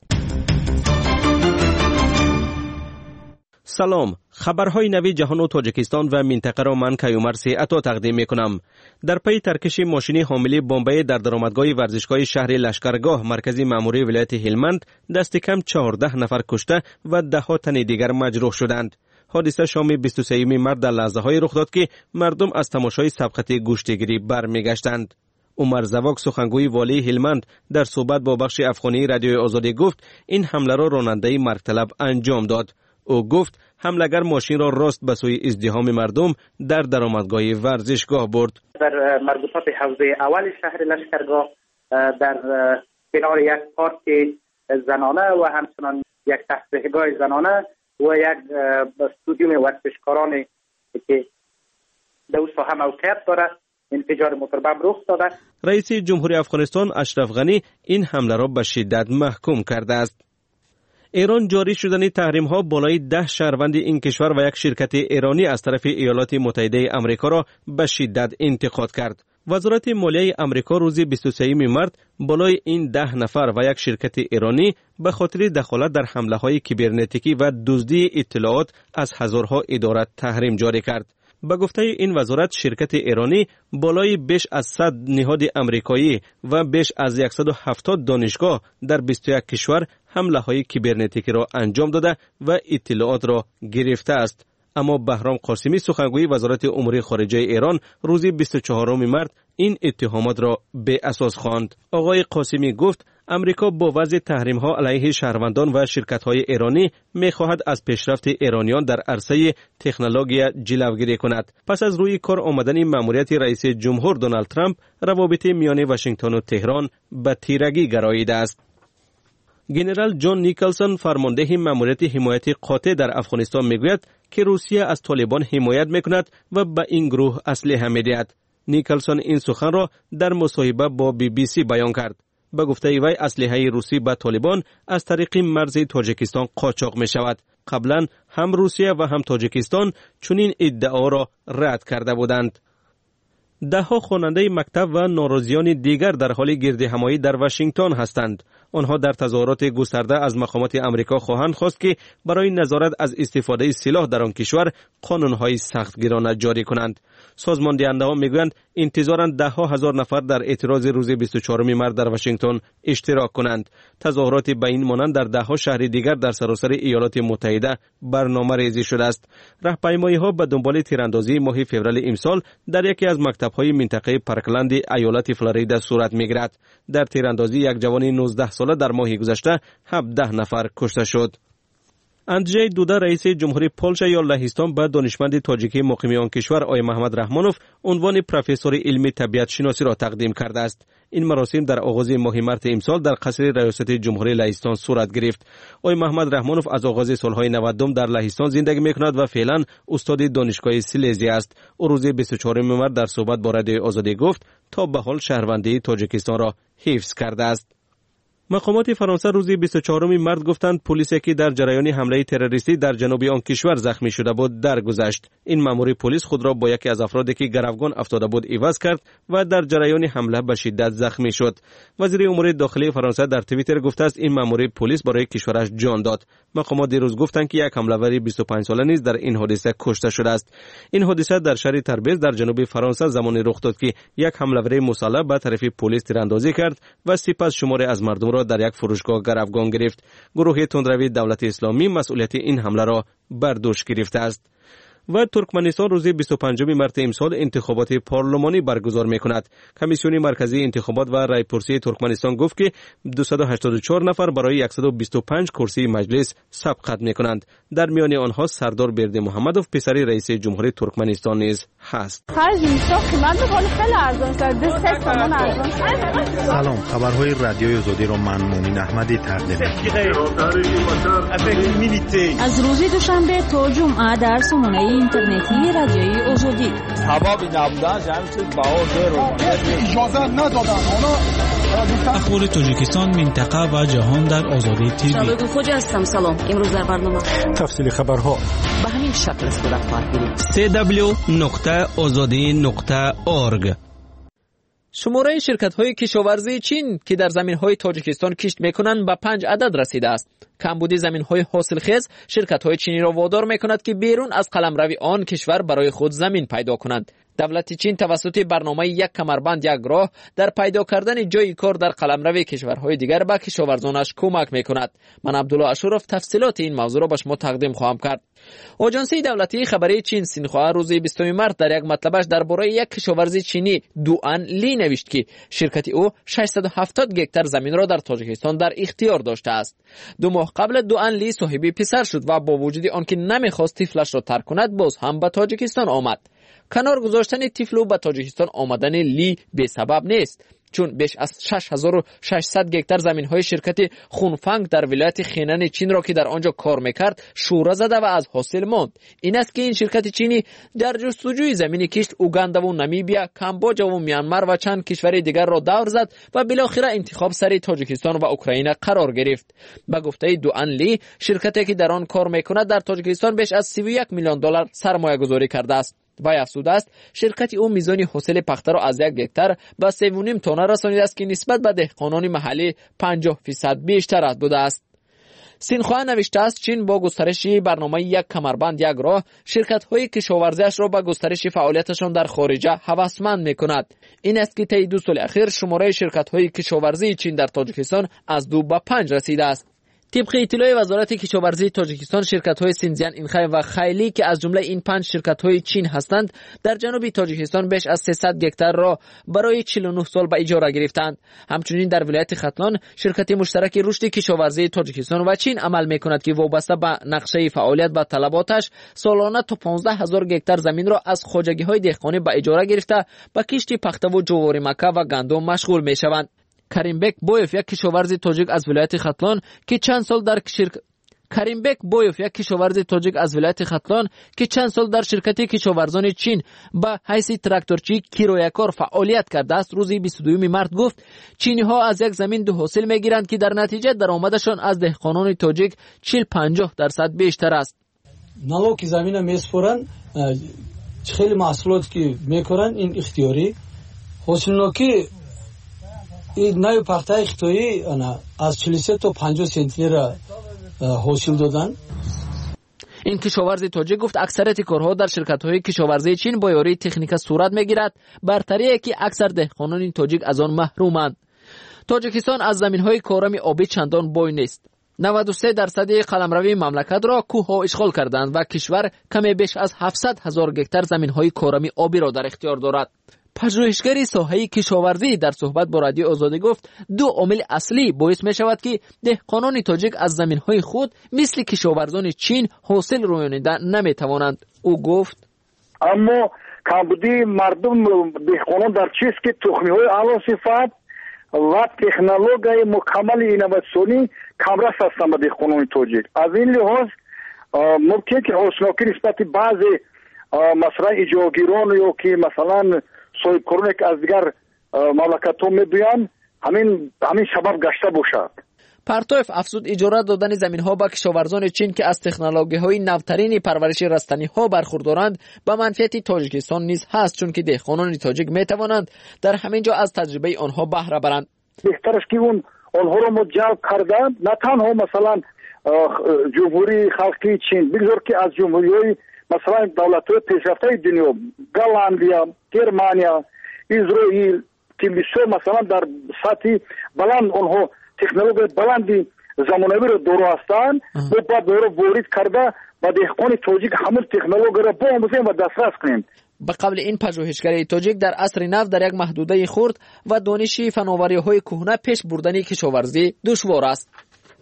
سلام، خبرهای نوی جهان و تاجیکستان و منطقه را من کیومر سی عطا تقدیم می کنم. در پی ترکش ماشین حامل بمب در درآمدگاه ورزشگاه شهر لشکرگاه مرکزی ماموری ولایت هلمند دست کم چهارده نفر کشته و ده ها تن دیگر مجروح شدند. حادثه شام بیست و سوم مارس در لحظه های رخ داد که مردم از تماشای سبقت گوشتگیری برمیگشتند. عمر زواک سخنگوی والی هلمند در صحبت با بخش افغانی رادیوی آزادی گفت این حمله را راننده مرگ طلب انجام داد. او گفت حملگر ماشین را راست به سوی ازدحام مردم در درآمدگاه ورزشگاه برد. در مربوطات حوزه اول شهر لشکرگاه در کنار یک پارک زنانه و همچنان یک تفریحگاه زنانه و یک استودیوم ورزشکاران که در ساحه موقعیت دارد انفجار موتور بم رخ داده. رئیس جمهوری افغانستان اشرف غنی این حمله را به شدت محکوم کرده است. ایران جاری شدن تحریم ها بالای ده شهروند این کشور و یک شرکت ایرانی از طرف ایالات متحده آمریکا را به شدت انتقاد کرد. وزارت مالیه آمریکا روز بیست و سوم مارس بالای این ده نفر و یک شرکت ایرانی به خاطر دخالت در حمله های کیبرنتیکی و دزدی اطلاعات از هزارها اداره تحریم جاری کرد. به گفته این وزارت شرکت ایرانی بالای بیش از صد نهاد آمریکایی و بیش از صد و هفتاد دانشگاه در بیست و یک کشور حمله های کیبرنتیکی را انجام داده و اطلاعات را گرفته است. اما بهرام قاسمی سخنگوی وزارت امور خارجه ایران روز بیست و چهارم مارس این اتهامات را به اساس خواند. آقای قاسمی گفت امریکا با وضع تحریم ها علیه شهروندان و شرکت های ایرانی می خواهد از پیشرفت ایرانیان در عرصه تکنولوژی جلوگیری کند. پس از روی کار آمدن مأموریت رئیس جمهور دونالد ترامپ روابط میان واشنگتن و تهران به تیرگی گراییده است. گنرال جان نیکلسون فرمانده مأموریت حمایت قاطع در افغانستان میگوید که روسیه از طالبان حمایت میکند و به این گروه اسلحه میدهد. نیکلسون این سخن را در مصاحبه با بی بی سی بیان کرد. به گفته وی اسلحه روسی به طالبان از طریق مرز تاجیکستان قاچاق می شود. قبلا هم روسیه و هم تاجیکستان چنین ادعا را رد کرده بودند. ده ها خواننده مکتب و ناراضیان دیگر در حال گردهمایی در واشنگتن هستند. آنها در تظاهرات گسترده از مقامات آمریکا خواهند خواست که برای نظارت از استفاده سلاح در آن کشور قانون‌های سختگیرانه جاری کنند. سازمان دهنده‌ها میگویند انتظارند ده ها هزار نفر در اعتراض روز بیست و چهارم مارس در واشنگتن اشتراک کنند. تظاهرات به این مانند در ده ها شهر دیگر در سراسر ایالات متحده برنامه‌ریزی شده است. راهپیمایی‌ها به دنبال تیراندازی ماه فوریه امسال در یکی از مکتب‌های منطقه پارکلند ایالت فلوریدا صورت می‌گیرد. در تیراندازی یک جوان نوزده ساله در ماه گذشته هفده نفر کشته شد. اندژی دودا رئیس جمهوری پولش یا لهستان به دانشمند تاجیکی مقیم آن کشور آقای محمد رحمانوف عنوان پروفسور علم طبیعت شناسی را تقدیم کرده است. این مراسم در آغاز ماه مارس امسال در قصر ریاست جمهوری لهستان صورت گرفت. آقای محمد رحمانوف از آغاز سالهای نود در لهستان زندگی می‌کند و فعلا استاد دانشگاه سیلزی است. او روز بیست و چهارم مارس در صحبت با رادیوی آزادی گفت تا به حال شهروندی تاجیکستان را حفظ کرده است. مقامات فرانسه روز بیست و چهارم مارس گفتند پلیسی که در جریان حمله تروریستی در جنوب آن کشور زخمی شده بود درگذشت. این مأمور پلیس خود را با یکی از افرادی که گروگان افتاده بود عوض کرد و در جریان حمله به شدت زخمی شد. وزیر امور داخلی فرانسه در توییتر گفته است این مأمور پلیس برای کشورش جان داد. مقامات دیروز گفتند که یک حمله‌ور بیست و پنج ساله نیز در این حادثه کشته شده است. این حادثه در شهر تربیز در جنوب فرانسه زمانی رخ داد که یک حمله‌ور مسلح به طرف پلیس تیراندازی کرد و سپس شماری از مردم را در یک فروشگاه گروگان گرفت. گروه تندروی دولت اسلامی مسئولیت این حمله را بر دوش گرفته است. و ترکمنستان روز بیست و پنجم مارس امسال انتخابات پارلمانی برگزار می‌کند. کمیسیون مرکزی انتخابات و رایپرسی ترکمنستان گفت که دویست و هشتاد و چهار نفر برای صد و بیست و پنج کرسی مجلس سبقت می‌کنند. در میان آنها سردار برده محمدوف پسر رئیس جمهوری ترکمنستان نیز هست. سلام، خبرهای رادیوی آزادی را من مومن احمدی تقدیم می‌کنم. از روز دوشنبه تا جمعه در سامانه اینترنتی رادیوی آزادی. سبب نبودن جمعیت بهار رو اجازه ندادن. اخبار تاجیکستان، منطقه و جهان در آزادی تیوی. شباب خوج هستم. سلام. امروز در برنامه تفصیل خبرها به همین شکل صورت خواهد گرفت. دبلیو دبلیو دبلیو دات آزادی دات اورگ. شماره شرکت‌های کشاورزی چین که در زمین‌های تاجیکستان کشت می‌کنند به پنج عدد رسیده است. کمبودی زمین‌های حاصلخیز شرکت‌های چینی را وادار می‌کند که بیرون از قلمرو آن کشور برای خود زمین پیدا کنند. دولت چین توسط برنامه یک کمربند یک راه در پیدا کردن جای کار در قلمرو کشورهای دیگر به کشاورزانش کمک می‌کند. من عبدالله اشرف تفصیلات این موضوع را به شما تقدیم خواهم کرد. آژانسی دولتی خبری چین سینخوا روز بیستم مارس در یک مطلبش درباره یک کشاورزی چینی دوان لی نوشت که شرکت او ششصد و هفتاد گکتار زمین را در تاجیکستان در اختیار داشته است. دو ماه قبل دوان لی صاحب پسر شد و با وجود آنکه نمیخواست طفلش را ترک کند باز هم به تاجیکستان آمد. کنار گذاشتن طفل به تاجیکستان آمدن لی به سبب نیست، چون بیش از شش هزار و ششصد گکتار زمین‌های شرکت خونفنگ در ولایت خینن چین را که در آنجا کار می‌کرد شوره زده و از حاصل ماند. این است که این شرکت چینی در جستجوی زمین کشت اوگاندا و نامیبیا، کامبوجا و میانمار و چند کشور دیگر را دور زد و بالاخره انتخاب سر تاجیکستان و اوکراین قرار گرفت. به گفته دوان لی، شرکتی که در آن کار می‌کند در تاجیکستان بیش از سی و یک میلیون دلار سرمایه‌گذاری کرده است. وی افزوده است شرکت او میزان حاصل پخته را از یک گکتار به سه و نیم تن رسانیده است که نسبت به دهقانان محلی پنجاه درصد بیشتر بوده است. سینخوا نوشته است چین با گسترش برنامه یک کمربند یک راه شرکت‌های کشاورزیش را به گسترش فعالیتشان در خارجه هوسمند می‌کند. این است که طی دو سال اخیر شماره شرکت‌های کشاورزی چین در تاجیکستان از دو به پنج رسیده است. طبق اطلاع وزارت کشاورزی تاجیکستان، شرکت‌های سینزیان اینخای و خیلی که از جمله این پنج شرکت‌های چین هستند در جنوب تاجیکستان بیش از سیصد گکتار را برای چهل و نه سال به اجاره گرفتند. همچنین در ولایت ختلان شرکت مشترک رشد کشاورزی تاجیکستان و چین عمل می‌کند که وابسته به نقشه فعالیت و طلباتش سالانه تا پانزده هزار گکتار زمین را از خواجگی‌های دهقانی به اجاره گرفته به کشت پخته و جواری مکه و گندم مشغول می‌شوند. کریمبک بویف یک کشاورز تاجیک از ولایت ختلان که چند سال در شرکت کریمبک بویف یک کشاورز تاجیک از ولایت ختلان که چند سال در شرکت کشاورزان چین به حیث تراکتورچی کیرویکار فعالیت کرده است روز بیست و دو مارس گفت چینی ها از یک زمین دو حاصل میگیرند که در نتیجه درآمدشان از دهقانان تاجیک چهل پنجاه درصد بیشتر است. налог زمین میسپرن خیلی محصولات که میکنن این اختیاری حاصلناکی این نوع پخته اختیاری از چهل و سه تا پنجاه سنتی را حاصل دادن. این کشاورز تاجیک گفت اکثریت کارها در شرکت‌های کشاورزی چین با یاری تکنیک صورت میگیرد، برتری که اکثر دهقانان تاجیک از آن محرومند. تاجیکستان از زمین‌های کارم آبی چندان بای نیست. نود و سه درصد قلمروی مملکت را کوه‌ها اشغال کردند و کشور کمی بیش از هفتصد هزار گکتار زمین‌های کارمی آبی را در اختیار دارد. پژوهشگری ساحه کشاورزی در صحبت با رادیو آزادی گفت دو عامل اصلی باعث می شود که دهقانان تاجیک از زمین‌های خود مثل کشاورزان چین حاصل رویانیدن نمی توانند. او گفت اما کمبودی مردم دهقانان در چیز که تخمی‌های اعلی صفت و تکنولوژی مکمل اینواسیونی کمرس هستند به دهقانان تاجیک. از این لحاظ ممکن که حاصلناکی نسبت بعضی مثلا اجاگیران یا که مثلا صاحب کاران که از دیگر مملکت ها می‌بیان همین همین سبب گشته باشد. پرتوف افزود اجاره دادن زمین ها به کشاورزان چین که از تکنولوژی های نوترین پرورش رستنی ها برخوردارند به منفعت تاجیکستان نیز هست، چون که دهقانان تاجیک می توانند در همین جا از تجربه آنها بهره برند. بهترش که اون آنها را ما جلب کردند، نه تنها مثلا جمهوری خلقی چین، بگذار که از جمهوری‌های مثلا دولت‌های پیشرفته دنیا، گالندیا، گرمانیا، اسرائیل که بسیار مثلا در سطح بلند آنها تکنولوژی بلندی زمانوی را دارو هستند و بعد دارو وارد کرده و دهقان تاجیک همون تکنولوژی را بیاموزیم و دسترس کنیم. به قبل این پژوهشگری تاجیک در عصر نو در یک محدوده خرد و دانش فناوری‌های کهنه پیش بردن کشاورزی دشوار است.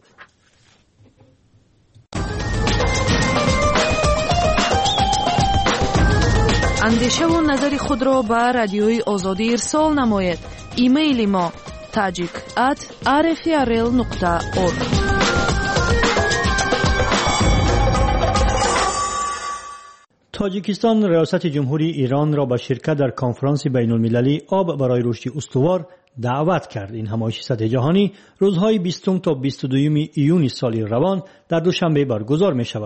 اندیشه و نظر خود را به رادیوی آزادی ارسال نماید. ایمیل ما tajik at r f r l nokta org. تاجیکستان ریاست جمهوری ایران را به شرکت در کنفرانس بین المللی آب برای رشد استوار دعوت کرد. این همایش سطح جهانی روزهای بیستم تا بیست و دوم ایون سال روان در دوشنبه برگزار می شود.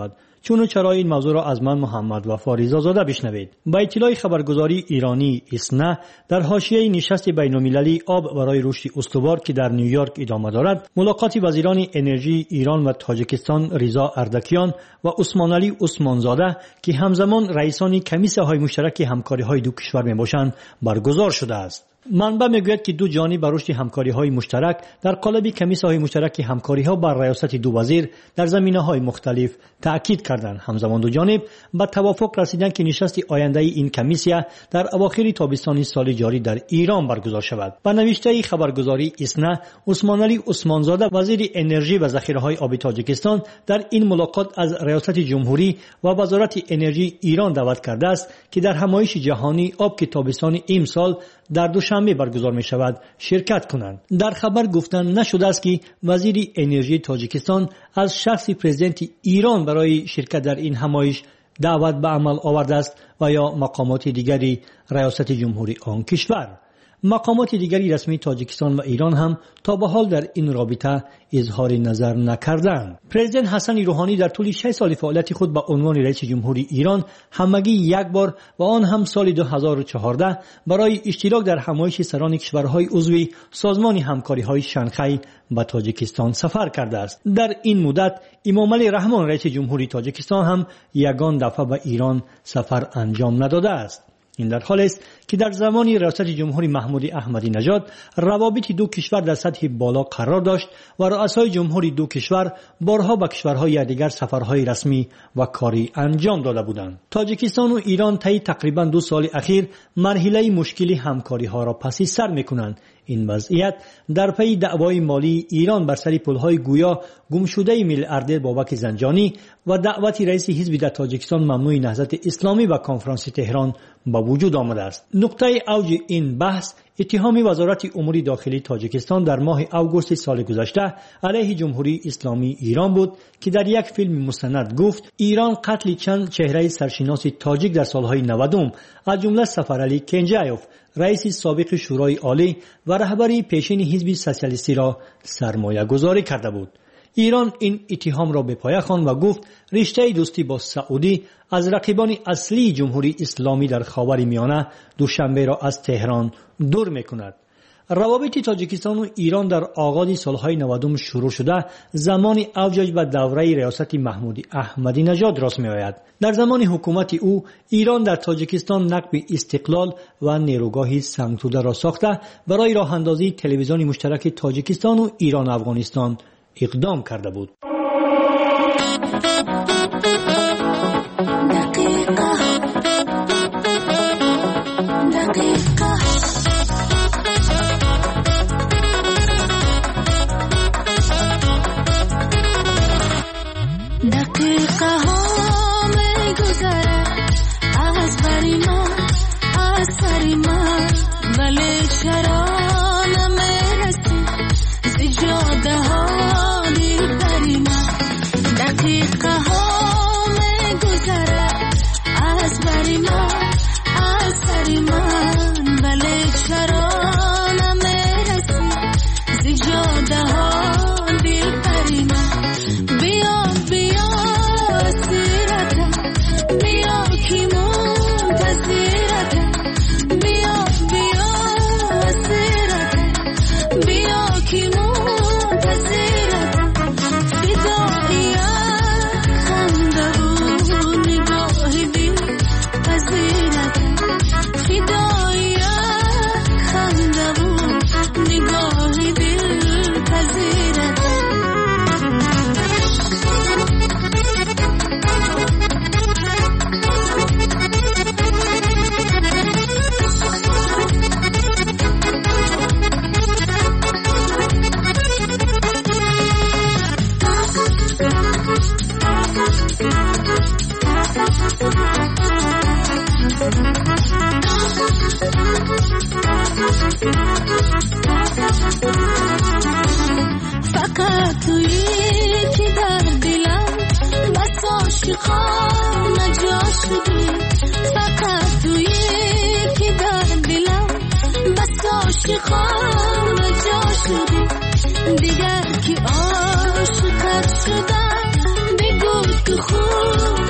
چون چرا این موضوع را از من محمد وفا ریزازاده بشنوید. با اطلاع خبرگزاری ایرانی اسنا در حاشیه نشست بین‌المللی آب برای رشد استوار که در نیویورک ادامه دارد، ملاقات وزیران انرژی ایران و تاجیکستان رضا اردکیان و عثمان علی عثمانزاده که همزمان رئیسان کمیسیون های مشترک همکاری های دو کشور میباشند برگزار شده است. منبع میگوید که دو جانب بر رشد همکاری‌های مشترک در قالب کمیسیون‌های مشترک همکاری‌ها بر ریاست دو وزیر در زمینه‌های مختلف تأکید کردند. همزمان دو جانب به توافق رسیدند که نشست آینده این کمیسیون در اواخر تابستان سال جاری در ایران برگزار شود. با نوشته خبرگزاری اسنا، عثمان علی عثمانزاده وزیر انرژی و ذخیره‌های آبی تاجیکستان در این ملاقات از ریاست جمهوری و وزارت انرژی ایران دعوت کرده است که در همایش جهانی آب که تابستان امسال در دوشنبه برگزار می شود شرکت کنند. در خبر گفتن نشده است که وزیر انرژی تاجیکستان از شخص پرزیدنت ایران برای شرکت در این همایش دعوت به عمل آورده است و یا مقامات دیگری ریاست جمهوری آن کشور. مقامات دیگری رسمی تاجیکستان و ایران هم تا به حال در این رابطه اظهار نظر نکردند. پرزیدنت حسن روحانی در طول شش سال فعالیت خود به عنوان رئیس جمهوری ایران همگی یک بار و آن هم سال دو هزار و چهارده برای اشتراک در همایش سران کشورهای عضو سازمان همکاری‌های شانگهای به تاجیکستان سفر کرده است. در این مدت امامعلی رحمان رئیس جمهوری تاجیکستان هم یگان دفعه به ایران سفر انجام نداده است. این در حالی است که در زمان ریاست جمهوری محمود احمدی نژاد روابط دو کشور در سطح بالا قرار داشت و رؤسای جمهوری دو کشور بارها به کشورهای دیگر سفرهای رسمی و کاری انجام داده بودند. تاجیکستان و ایران طی تقریبا دو سال اخیر مرحله مشکلی همکاری ها را پس سر می‌کنند. این وضعیت در پی دعوای مالی ایران بر سر پولهای گویا گم شده میلیاردر بابک زنجانی و دعوت رئیس حزب در تاجیکستان ممنوع نهضت اسلامی و کنفرانس تهران با وجود آمده است. نقطه اوج این بحث اتهام وزارت امور داخلی تاجیکستان در ماه آگوست سال گذشته علیه جمهوری اسلامی ایران بود که در یک فیلم مستند گفت ایران قتل چند چهره سرشناس تاجیک در سالهای نودم از جمله سفرعلی کنجایوف رئیس سابق شورای عالی و رهبری پیشین حزب سوسیالیستی را سرمایه گذاری کرده بود. ایران این اتهام را به پایه خواند و گفت رشته دوستی با سعودی از رقیبان اصلی جمهوری اسلامی در خاورمیانه دوشنبه را از تهران دور می‌کند. روابط تاجیکستان و ایران در آغاز سالهای نودم شروع شده زمان اوجش و دوره ریاست محمود احمدی نژاد راست می‌آید. در زمان حکومت او ایران در تاجیکستان نقب استقلال و نیروگاه سنگتوده را ساخته برای راه اندازی تلویزیون مشترک تاجیکستان و ایران افغانستان اقدام کرده بود. دقیقه ها می گذره از بری من از سری من ولی چرا نمیرسی زجاده ها دیر بری من دقیقه ها می گذره از بری من از سری من ولی چرا نمیرسی زجاده ها دیر بری من بیا بیا سیرته بیا کی منتظرته بیا بیا سیرته بیا کی منتظرته فدایی خنده و نگاهی بی پذیرته فدایی خنده و نگاهی بی پذیرته فقط تویی که در دلم بس عاشقان جا شدی فقط تویی که در دلم بس عاشقان جا شدی دیگر که عاشقت شدم بگو که خوب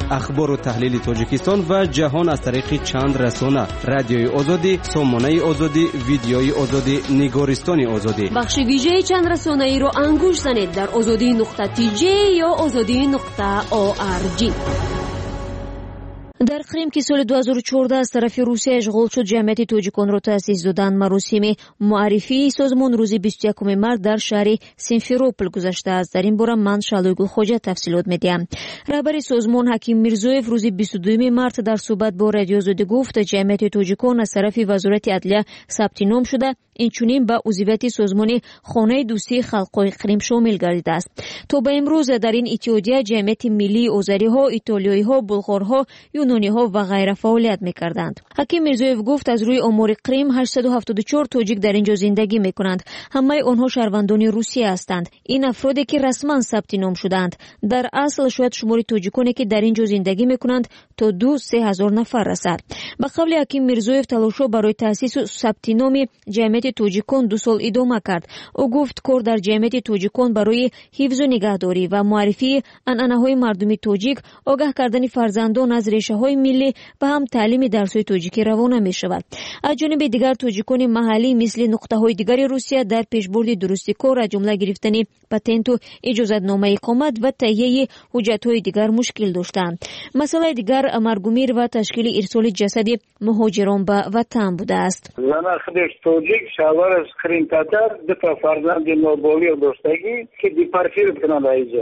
اخبار و تحلیل تاجیکستان و جهان از طریق چند رسانه: رادیوی آزادی، سامانه آزادی، ویدیوی آزادی، نگارستان آزادی. بخش ویژه چند رسانه ای رو انگوش زنید در آزادی نقطه تی جی یا آزادی نقطه او آر جی. در قریم که سال دو هزار و چهارده از طرف روسیه اشغال شد، جمعیت توجیکان را تأسیس دادند. مراسم معرفی سازمان روز بیست و یکم مارس در شهر سیمفروپل گذشته است. در این باره من شالویگل خوجا تفصیلات میدیم. رهبر سازمان حکیم میرزویف روز بیست و دو مارس در صحبت با رادیو آزادی گفت جمعیت توجیکان از طرف وزارت عدلیه ثبت نام شده، اینچنین به عضویت سازمان خانه دوستی خلقای قریم شامل گردیده است. تا به امروز در این اتحادیه جمعیت ملی آذری‌ها، ایتالیایی‌ها، بلغارها، یونانی‌ها و غیره فعالیت می‌کردند. حکیم میرزویف گفت از روی آمار قریم هشتصد و هفتاد و چهار توجیک در اینجا زندگی می‌کنند. همه آنها شهروندان روسیه هستند. این افرادی که رسما ثبت نام شدند. در اصل شاید شمار توجیکانی که در اینجا زندگی می‌کنند تا دو سه هزار نفر رسد. به قول حکیم میرزویف تلاش‌ها برای تأسیس و ثبت نام جمعیت توجیکان دو سال ادامه کرد. او گفت کار در جمعیت توجیکان برای حفظ و نگهداری و معرفی عنعنه‌های مردمی توجیک، آگاه کردن فرزندان از ریشه‌های ملی و هم تعلیم درس‌های توجیکی روانه می‌شود. از جانب دیگر توجیکان محلی مثل نقطه‌های دیگر روسیه در پیشبرد درستی کار، از جمله گرفتن پتنت و اجازه‌نامه اقامت و تهیه حجت‌های دیگر مشکل داشتند. مسئله دیگر مرگومیر و تشکیل ارسال جسد مهاجران به وطن بوده است. زن خودش توجیک شوهر از قریم تاتر دو تا فرزند نوبالغ داشتگی که دیپارچیر کنند اینجا.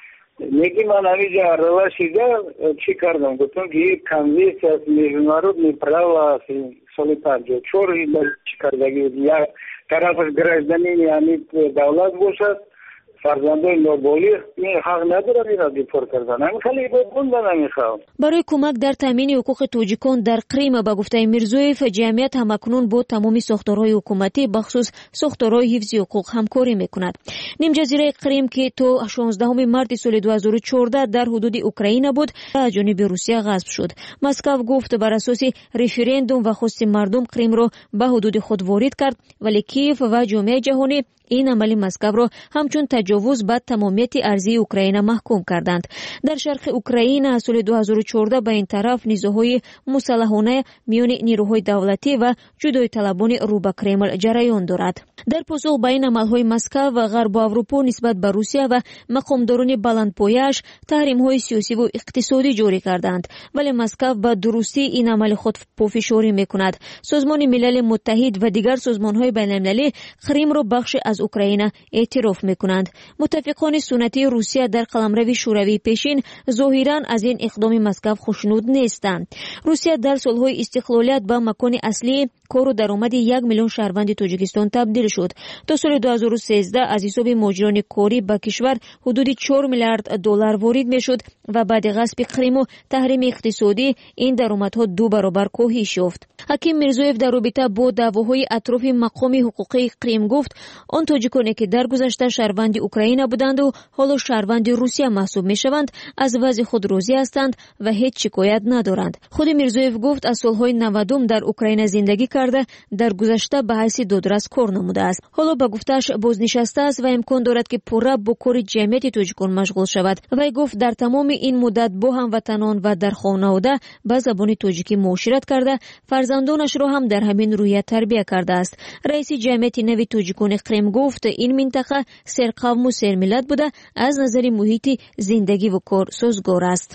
میگی من اینجا رواشیده چی کردم؟ گفتم که یک کنویس از میجنارودنی پراوا سالی پنجاه و چهار چی کردگی یا طرفش گرجدنی یعنی دولت باشد، فرزندان نوبالغ این حق ندارد اینا دیپور کردن. همین خیلی بخوندن نمیخوام. برای کمک در تامین حقوق توجیکان در قریم به گفته میرزویف، جمعیت همکنون با تمامی ساختارهای حکومتی بخصوص ساختارهای حفظ حقوق همکاری میکند. نیم جزیره قریم که تا شانزدهم مارس سال دو هزار و چهارده در حدود اوکراین بود، از جانب روسیه غصب شد. مسکو گفت بر اساس رفراندوم و خواست مردم قریم را به حدود خود وارد کرد، ولی کیف و جامعه جهانی این عمل مسکو را همچون تجاوز به تمامیت ارضی اوکراین محکوم کردند. در شرق اوکراین از سال دو هزار و چهارده به این طرف نیزه‌های مسلحانه میان نیروهای دولتی و جدای طلبان رو به کرمل جریان دارد. در پاسخ به این عمل‌های مسکو و غرب اروپا نسبت به روسیه و مقامداران بلندپایه‌اش تحریم‌های سیاسی و اقتصادی جاری کردند، ولی مسکو به درستی این عمل خود پافشاری می‌کند. سازمان ملل متحد و دیگر سازمان‌های بین‌المللی کریم را بخش از اوکراین اعتراف می‌کنند. متفقان سنتی روسیه در قلمرو شوروی پیشین ظاهراً از این اقدام مسکو خوشنود نیستند. روسیه در سال‌های استقلالیت به مکان اصلی کار و درآمد یک میلیون شهروند توجیکستان تبدیل شد. تا سال دو هزار و سیزده از حساب مهاجران کاری به کشور حدود چهار میلیارد دلار وارد میشد و بعد غصب کریم و تحریم اقتصادی این درآمدها دو برابر کاهش یافت. حکیم میرزویف در رابطه با دعواهای اطراف مقام حقوقی کریم گفت آن توجیکانی که در گذشته شهروند اوکراین بودند و حالا شهروند روسیه محسوب میشوند از وضع خود راضی هستند و هیچ شکایت ندارند. خود میرزویف گفت از سالهای نودم در اوکراین زندگی کرده، در گذشته به حیث دادرس کار نموده است. حالا به گفتش بازنشسته است و امکان دارد که پورا با کار جمعیت توجیکان مشغول شود. وی گفت در تمام این مدت با هموطنان و در خانواده به زبان توجیکی معاشرت کرده، فرزندانش را هم در همین رویه تربیت کرده است. رئیس جمعیت نوی توجیکان قریم گفت این منطقه سرقوم و سرملت بوده، از نظر محیط زندگی و کار سازگار است.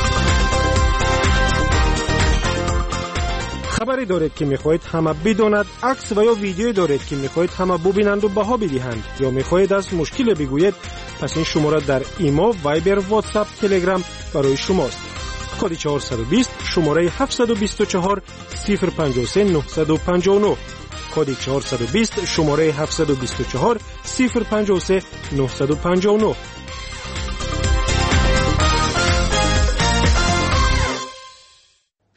خبری دارید که میخواهید همه بداند، عکس و یا ویدیویی دارید که میخواهید همه ببینند و بها بدهند، یا میخواهید از مشکل بگویید، پس این شماره در ایما، وایبر، واتساپ، تلگرام برای شماست. کد چهارصد و بیست شماره هفتصد و بیست و چهار صفر پنجاه و سه نهصد و پنجاه و نه. کد چهارصد و بیست شماره هفتصد و بیست و چهار صفر پنجاه و سه نهصد و پنجاه و نه.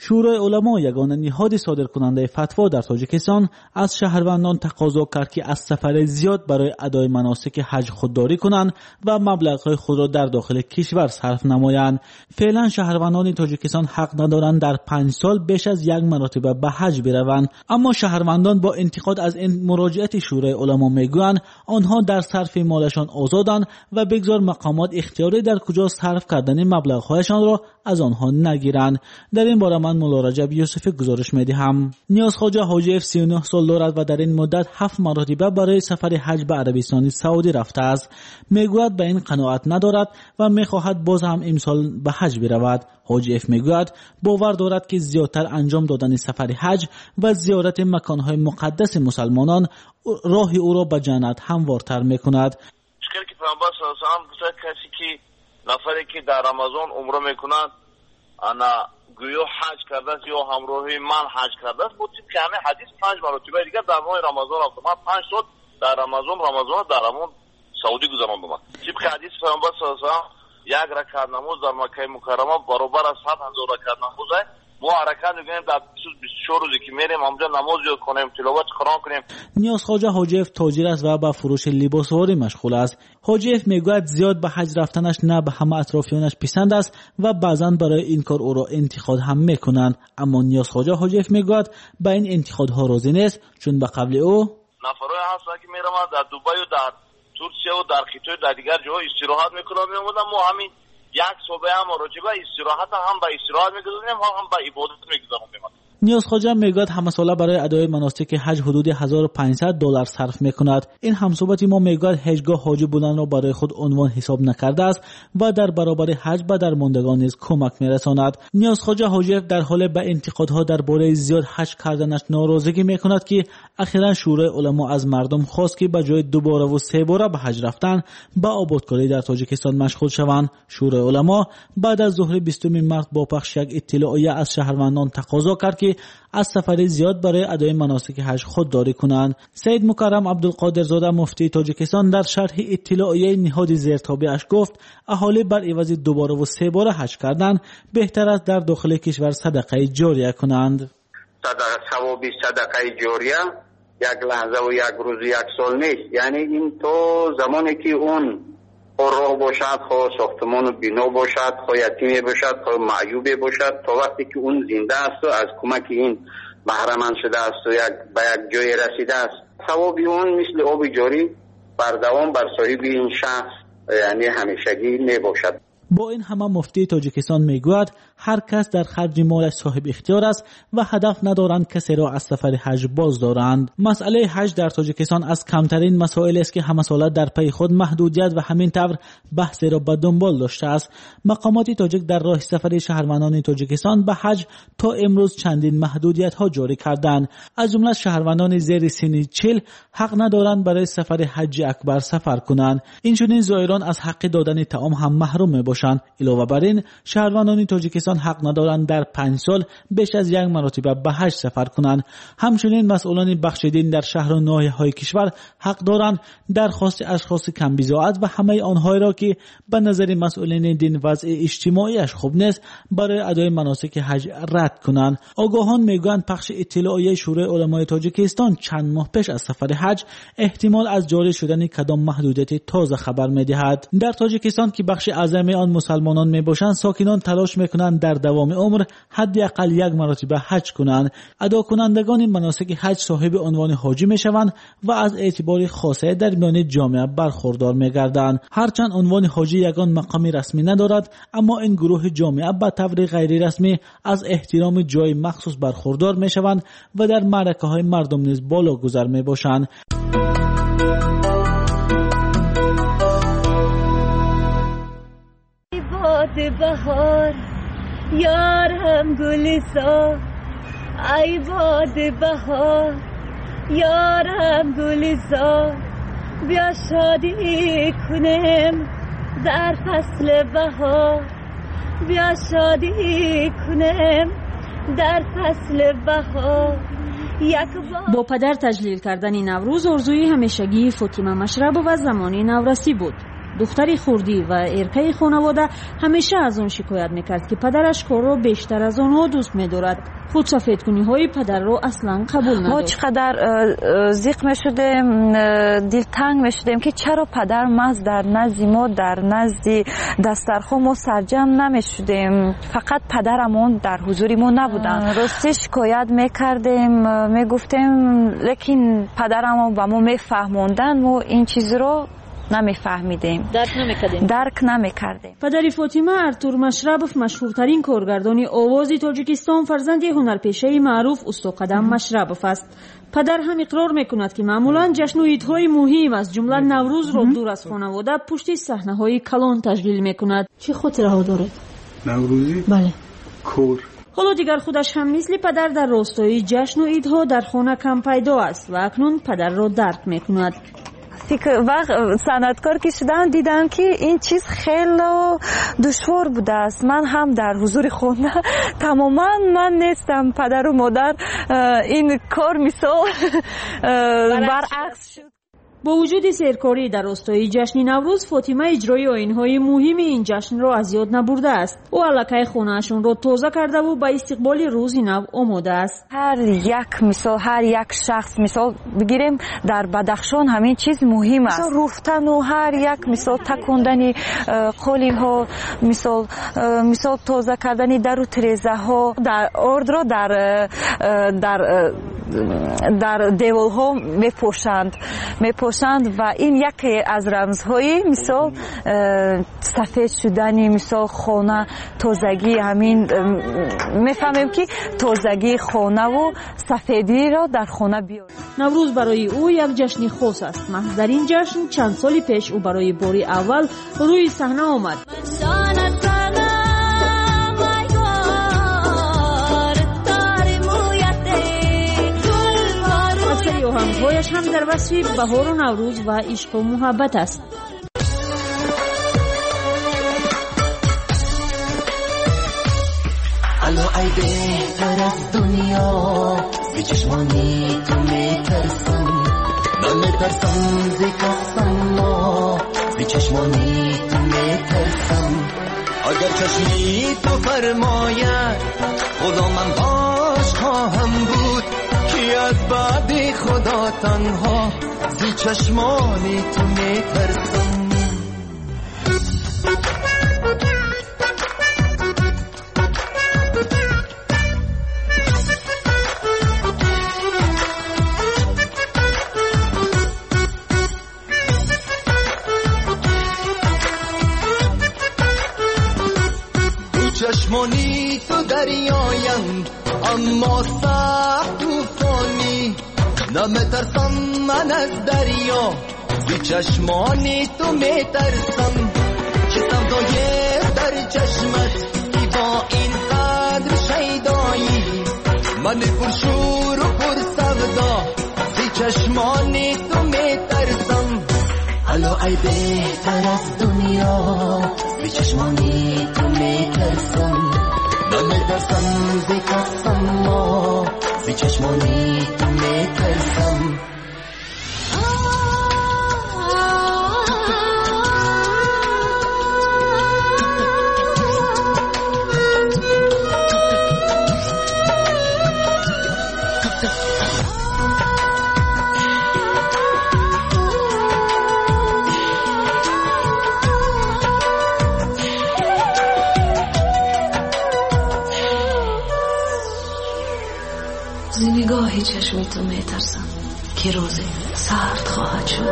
شورای علما یگانه نهاد صادرکننده فتوا در تاجیکستان از شهروندان تقاضا کرد که از سفر زیاد برای ادای مناسک حج خودداری کنند و مبلغ‌های خود را در داخل کشور صرف نمایند. فعلا شهروندان تاجیکستان حق ندارند در پنج سال بیش از یک مرتبه به حج بروند، اما شهروندان با انتقاد از این مراجعت شورای علما میگویند آنها در صرف مالشان آزادند و بگذار مقامات اختیاری در کجا صرف کردن مبلغ‌هایشان را از آنها نگیرند. در این باره من مولا رجب یوسفی گزارش میدهم. نیاز خواجه حاجی سی و نه سال دارد و در این مدت هفت مرتبه برای سفر حج به عربستان سعودی رفته است. میگوید به این قناعت ندارد و میخواهد باز هم امسال به حج برود. حاجی اف میگوید باور دارد که زیادتر انجام دادن سفر حج و زیارت مکانهای مقدس مسلمانان راه او را به جنت هموارتر میکند. چکر که پیامبر صلی الله علیه و آله گفت کسی که نفری که در رمضان عمره میکند انا گویا حج کرده است یا همراهی من حج کرده است. بود که همه حدیث پنج مرتبه دیگر در ماه رمضان رفتم. من پنج سال در رمضان رمضان در همون سعودی گذراندم. طبق حدیث پیامبر صلی الله علیه و آله یک رکعت نماز در مکه مکرمه برابر از صد هزار رکعت نماز است. ما حرکت می‌کنیم در بیست و چهار روزی که میریم اونجا نماز یاد کنیم، تلاوت قرآن کنیم. نیاز خواجه حاجیف تاجر است و به فروش لباسواری مشغول است. حاجیف میگوید زیاد به حج رفتنش نه به همه اطرافیانش پسند است و بعضا برای این کار او را انتقاد هم میکنند، اما نیاز خواجه حاجیف میگوید به این انتقادها راضی نیست، چون به قبل او نفرای هست که میرم در دبی و در ترکیه و در خیتوی در دیگر جاها استراحت میکنم. میومدم ما همین یک صبح هم راجبه استراحت هم به استراحت میگذاریم هم به عبادت میگذاریم. نیاز خواجه میگوید همه ساله برای ادای مناسک حج حدود هزار و پانصد دلار صرف میکند. این همصحبتی ما میگوید هیچگاه حاجی بودن را برای خود عنوان حساب نکرده است و در برابر حج به درماندگان نیز کمک میرساند. نیاز خواجه حاجی در حال به انتقادها درباره زیاد حج کردنش ناراضگی میکند که اخیرا شورای علما از مردم خواست که به جای دو بار و سه بار به حج رفتن به آبادکاری در تاجیکستان مشغول شوند. شورای علما بعد از ظهر بیستم مارس با پخش یک اطلاعیه از شهروندان تقاضا کرد که از سفر زیاد برای ادای مناسک حج خودداری کنند. سید مکرم عبدالقادر زاده مفتی تاجیکستان در شرح اطلاعیه نهاد زیرتابعش گفت اهالی بر عوض دوباره و سه بار حج کردن بهتر است در داخل کشور صدقه جاریه کنند. صدقه ثواب صدقه جاریه یک لحظه و یک روز یک سال نیست، یعنی این تو زمانی که اون راه باشد، خواه ساختمان و بنا باشد، خواه یتیمی باشد، خواه معیوبی باشد، تا وقتی که اون زنده است و از کمک این بهره‌مند شده است و یک به یک جای رسیده است، ثواب اون مثل آب جاری بر دوام بر صاحب این شخص یعنی همیشگی می باشد. با این همه مفتی تاجیکستان میگوید هر کس در خرج مالش صاحب اختیار است و هدف ندارند کسی را از سفر حج باز دارند. مسئله حج در تاجیکستان از کمترین مسائل است که همه ساله در پی خود محدودیت و همین طور بحثی را به دنبال داشته است. مقامات تاجیک در راه سفر شهروندان تاجیکستان به حج تا امروز چندین محدودیت ها جاری کردند. از جمله شهروندان زیر سن چهل حق ندارند برای سفر حج اکبر سفر کنند. اینچنین زائران از حق دادن طعام هم محروم میباشند. علاوه بر این شهروندان تاجیکستان حق ندارند در پنج سال بیش از یک مرتبه به حج سفر کنند. همچنین مسئولان بخش دین در شهر و ناحیه‌های کشور حق دارند درخواست اشخاص کم بضاعت و همه آنهایی را که به نظر مسئولین دین وضع اجتماعیش خوب نیست برای ادای مناسک حج رد کنند. آگاهان میگویند پخش اطلاعیه شورای علمای تاجیکستان چند ماه پیش از سفر حج احتمال از جاری شدن کدام محدودیت تازه خبر می‌دهد. در تاجیکستان که بخش اعظم آن مسلمانان میباشند، ساکنان تلاش میکنند در دوام عمر حداقل یک مرتبه حج کنند. ادا کنندگان مناسک حج صاحب عنوان حاجی میشوند و از اعتبار خاصه در میان جامعه برخوردار میگردند. هرچند عنوان حاجی یگان مقامی رسمی ندارد، اما این گروه جامعه به طور غیر رسمی از احترام جای مخصوص برخوردار میشوند و در معرکه های مردم نیز بالا گذر میباشند. بهار یارم گلزار، ای باد بهار یارم گلزار، بیا شادی کنیم در فصل بهار، بیا شادی کنیم در فصل بهار. با پدر تجلیل کردن نوروز آرزوی همیشگی فاطمه مشرب و زمانی نورسی بود. دختری خردی و ارکه خانواده همیشه از آن شکایت میکرد که پدرش کار را بیشتر از آنها دوست می‌دارد. خود سفیدکنی های پدر را اصلا قبول نداشت. ما چقدر ضیق می‌شدیم، دلتنگ می‌شدیم که چرا پدر محض در نزد ما در نزد دسترخوان ما سرجم نمی‌شدیم، فقط پدرمون در حضور ما نبودن. راستی شکایت می‌کردیم، میگفتیم، لیکن پدرمون با ما میفهموندن، ما این چیز رو نمیفهمیدیم، درک نمیکردیم. درک نمیکردیم. پدر فاطمه ارتور مشربوف، مشهورترین کارگردان آواز تاجیکستان، فرزند هنرپیشه معروف استوقدم مشربوف است. پدر هم اقرار میکند که معمولا جشن و عیدهای مهم از جمله نوروز را دور از خانواده پشت صحنه‌های کلان تجلیل میکند. چه خاطره ها دارد؟ نوروزی؟ بله. کور. حالا دیگر خودش هم مثل پدر در راستای جشن و عیدها در خانه کم پیدا است و اکنون پدر را درک میکند. وقت صنعتکار که شدم دیدم که این چیز خیلی دشوار بوده است. من هم در حضور خانه تماما من نیستم، پدر و مادر این کار مثال برعکس شد. با وجود سرکاری در راستای جشن نوروز، فاطمه اجرای آیین‌های مهم این جشن را از یاد نبرده است. او الکی خانه‌اشان را تازه کرده و به استقبال روز نو آماده است. هر یک مثال، هر یک شخص مثال بگیریم، در بدخشان همین چیز مهم است. مثال رفتن و هر یک مثال تکوندن قالی ها، مثال مثال تازه کردن در و تریزه ها، در ارد را در در در دیوال ها میپوشند میپوشند و این یکی از رمزهای مثال سفید شدنی مثال خانه، تازگی، همین میفهمیم که تازگی خانه و سفیدی را در خانه بیارد. نوروز برای او یک جشن خاص است. محض در این جشن چند سال پیش او برای باری اول روی صحنه آمد. آهنگ‌هایش هم در وصف بهار و نوروز و عشق و محبت است. الو ای بهتر از دنیا، به چشمانی تو میترسم، نمیترسم ز کسم، ما به چشمانی تو میترسم. اگر چشمی تو فرماید غلامم باش خواهم بود، که از بعد خدا تنها زی چشمانی تو میترسم. چشمانی تو دریایند اما سخت طوفانی، نمیترسم من از دریا، بی چشمانی تو میترسم. چه سودای در چشمت ای با این قدر شیدایی، من پر شور و پر سودا، بی چشمانی تو میترسم. الو ای بهتر از دنیا، بی چشمانی تو میترسم، نمیترسم ز کسم، ما بی چشمانی تو میترسم. نگاه چشمی تو میترسم که روزی سرد خواهد شد.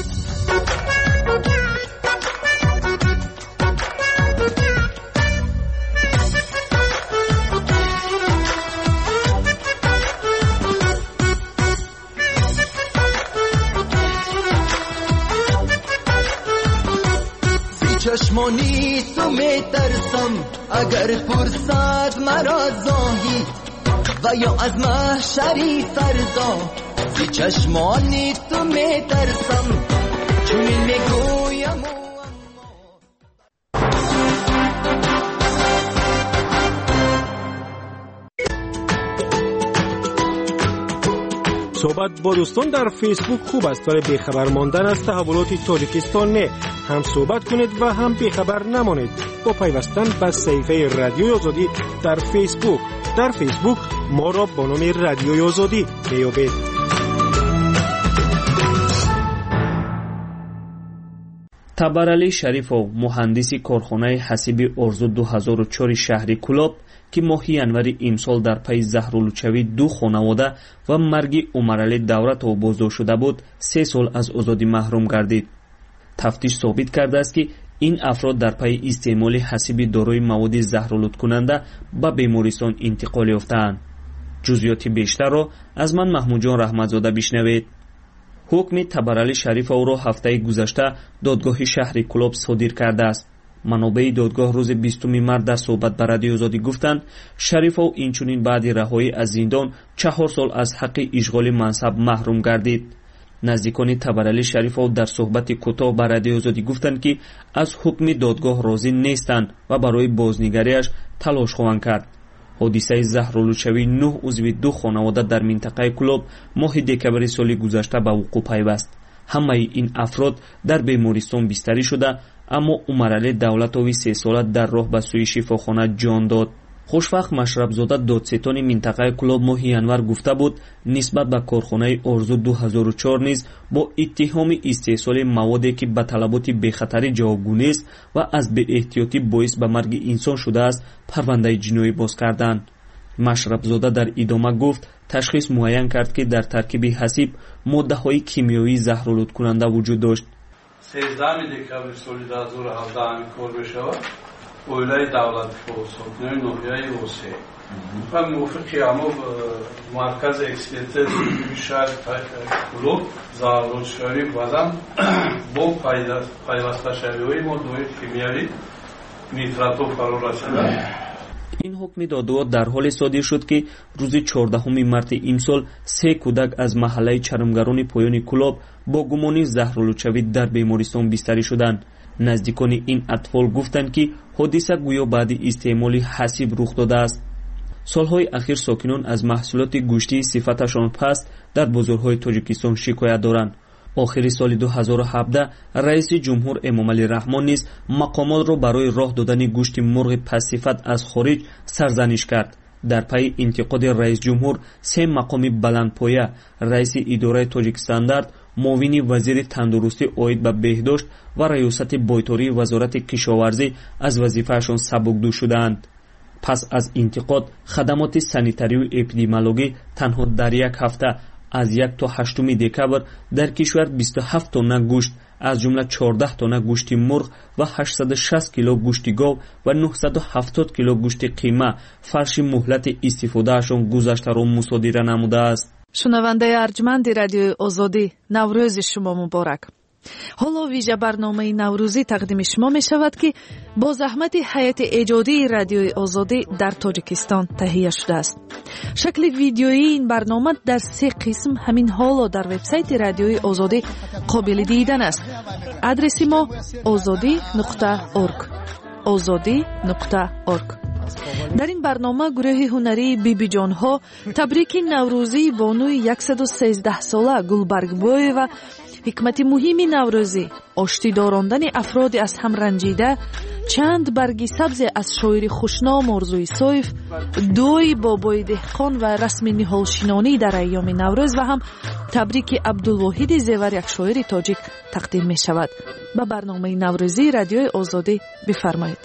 چشمانی تو میترسم، اگر پرسد مرا زاهی و یا از محشری فردا، زی چشمانی تو میترسم، چون میگویم صحبت با دوستان در فیسبوک خوب است ولی بیخبر ماندن از تحولات تاجیکستان نه. هم صحبت کنید و هم بیخبر نمانید با پیوستن به صفحه رادیوی آزادی در فیسبوک. در فیسبوک ما را با نام رادیوی آزادی میابید. табарали Шарифов, муҳандиси корхонаи ҳасиби Орзу ду ҳазору чор шаҳри Кӯлоб, ки моҳи январи имсол дар пайи заҳрулӯчавии ду хонавода ва марги Умарали Давратов боздор шуда буд, се сол аз озодӣ маҳрум гардид. тафтиш собит кардааст, ки ин афрод дар пайи истеъмоли ҳасиби дорои маводи заҳролудкунанда ба бемористон интиқол ёфтаанд. ҷузъиёти бештарро аз ман Маҳмудҷон Раҳматзода бишнавед. ҳукми Табарали Шарифовро ҳафтаи гузашта додгоҳи шаҳри Кӯлоб содир кардааст. манобаи додгоҳ рӯзи бистуми март дар суҳбат ба Радиои Озодӣ гуфтанд, Шарифов инчунин баъди раҳоӣ аз зиндон чаҳор сол аз ҳаққи ишғоли мансаб маҳрум гардид. наздикони Табарали Шарифов дар суҳбати кӯтоҳ ба Радиои Озодӣ гуфтанд, ки аз ҳукми додгоҳ розӣ нестанд ва барои бознигариаш талош хоҳанд кард. ҳодисаи заҳролӯчавии нӯҳ узви ду хонавода дар минтақаи Кӯлоб моҳи декабри соли гузашта ба вуқӯъ пайваст. ҳамаи ин афрод дар бемористон бистарӣ шуда, аммо Умарали Давлатови се сола дар роҳ ба сӯи шифохона ҷон дод. хушвақт Машрабзода додсетони минтақаи Кӯлоб моҳи январ гуфта буд, нисбат ба корхонаи Орзу ду ҳазору чор низ бо иттиҳоми истеҳсоли маводе, ки ба талаботи бехатарӣ ҷавобгӯ нест ва аз беэҳтиётӣ боис ба марги инсон шудааст, парвандаи ҷиноӣ боз карданд. Машрабзода дар идома гуфт, ташхис муайян кард, ки дар таркиби ҳасиб моддаҳои кимиёвии заҳролудкунанда вуҷуд дошт. сездахуми декабри соли ду ҳазору ҳавдаҳ кор мешавад оилаи давлатхоҳ сокинони ноҳияи восеъ ва мувофиқи ҳамо маркази экспертизаи шаҳри Кӯлоб заҳролудшавии бадан бо пайвасташавиҳои моддаҳои кимиявӣ нитратҳо фаро расида. ин ҳукми додуо дар ҳоле содир шуд, ки рӯзи чордаҳуми марти имсол се кӯдак аз маҳаллаи чаромгарони поёни Кӯлоб бо гумони заҳролудшавӣ дар бемористон бистарӣ шуданд. наздикони ин атфол гуфтанд, ки ҳодиса гӯё баъди истеъмоли ҳасиб рух додааст. солҳои ахир сокинон аз маҳсулоти гӯштии сифаташон паст дар бозорҳои Тоҷикистон шикоят доранд. охири соли ду ҳазору ҳабдаҳ раиси ҷумҳур Эмомалӣ Раҳмон низ мақомотро барои роҳ додани гӯшти мурғи пастсифат аз хориҷ сарзаниш кард. дар пайи интиқоди раисҷумҳур се мақоми баландпоя, раиси идораи Тоҷикстандард, муовини вазири тандурустӣ оид ба беҳдошт ва раёсати бойтории вазорати кишоварзӣ аз вазифаашон сабукдӯш шудаанд. пас аз интиқод хадамоти санитарию эпидемиологӣ танҳо дар як ҳафта аз як то ҳаштуми декабр дар кишвар бисту ҳафт тонна гӯшт, аз ҷумла чордаҳ тонна гӯшти мурғ ва ҳаштсаду шаст кило гӯшти гов ва нуҳсаду ҳафтод кило гӯшти қима фарши муҳлати истифодаашон гузаштаро мусодира намудааст. шунавандаи арҷманди Радиои Озодӣ, наврӯзи шумо муборак. ҳоло вижа барномаи наврӯзӣ тақдими шумо мешавад, ки бо заҳмати ҳайати эҷодии Радиои Озодӣ дар Тоҷикистон таҳия шудааст. шакли видеоии ин барнома дар се қисм ҳамин ҳоло дар вебсайти Радиои Озодӣ қобили дидан аст. адреси мо озодӣ нуқта орг озодӣ нуқта орг. дар ин барнома гурӯҳи ҳунарии бибиҷонҳо табрики наврӯзии бонуи яксаду сездаҳ сола Гулбаргбоева, ҳикмати муҳими наврӯзӣ, ошти дорондани афроди аз ҳам ранҷида, чанд барги сабзе аз шоири хушном Орзуи Соев, дуои бобои деҳқон ва расми ниҳолшинонӣ дар айёми Наврӯз ва ҳам табрики Абдулвоҳиди Зевар, як шоири тоҷик, тақдим мешавад. ба барномаи наврӯзии Радиои Озодӣ бифармоед.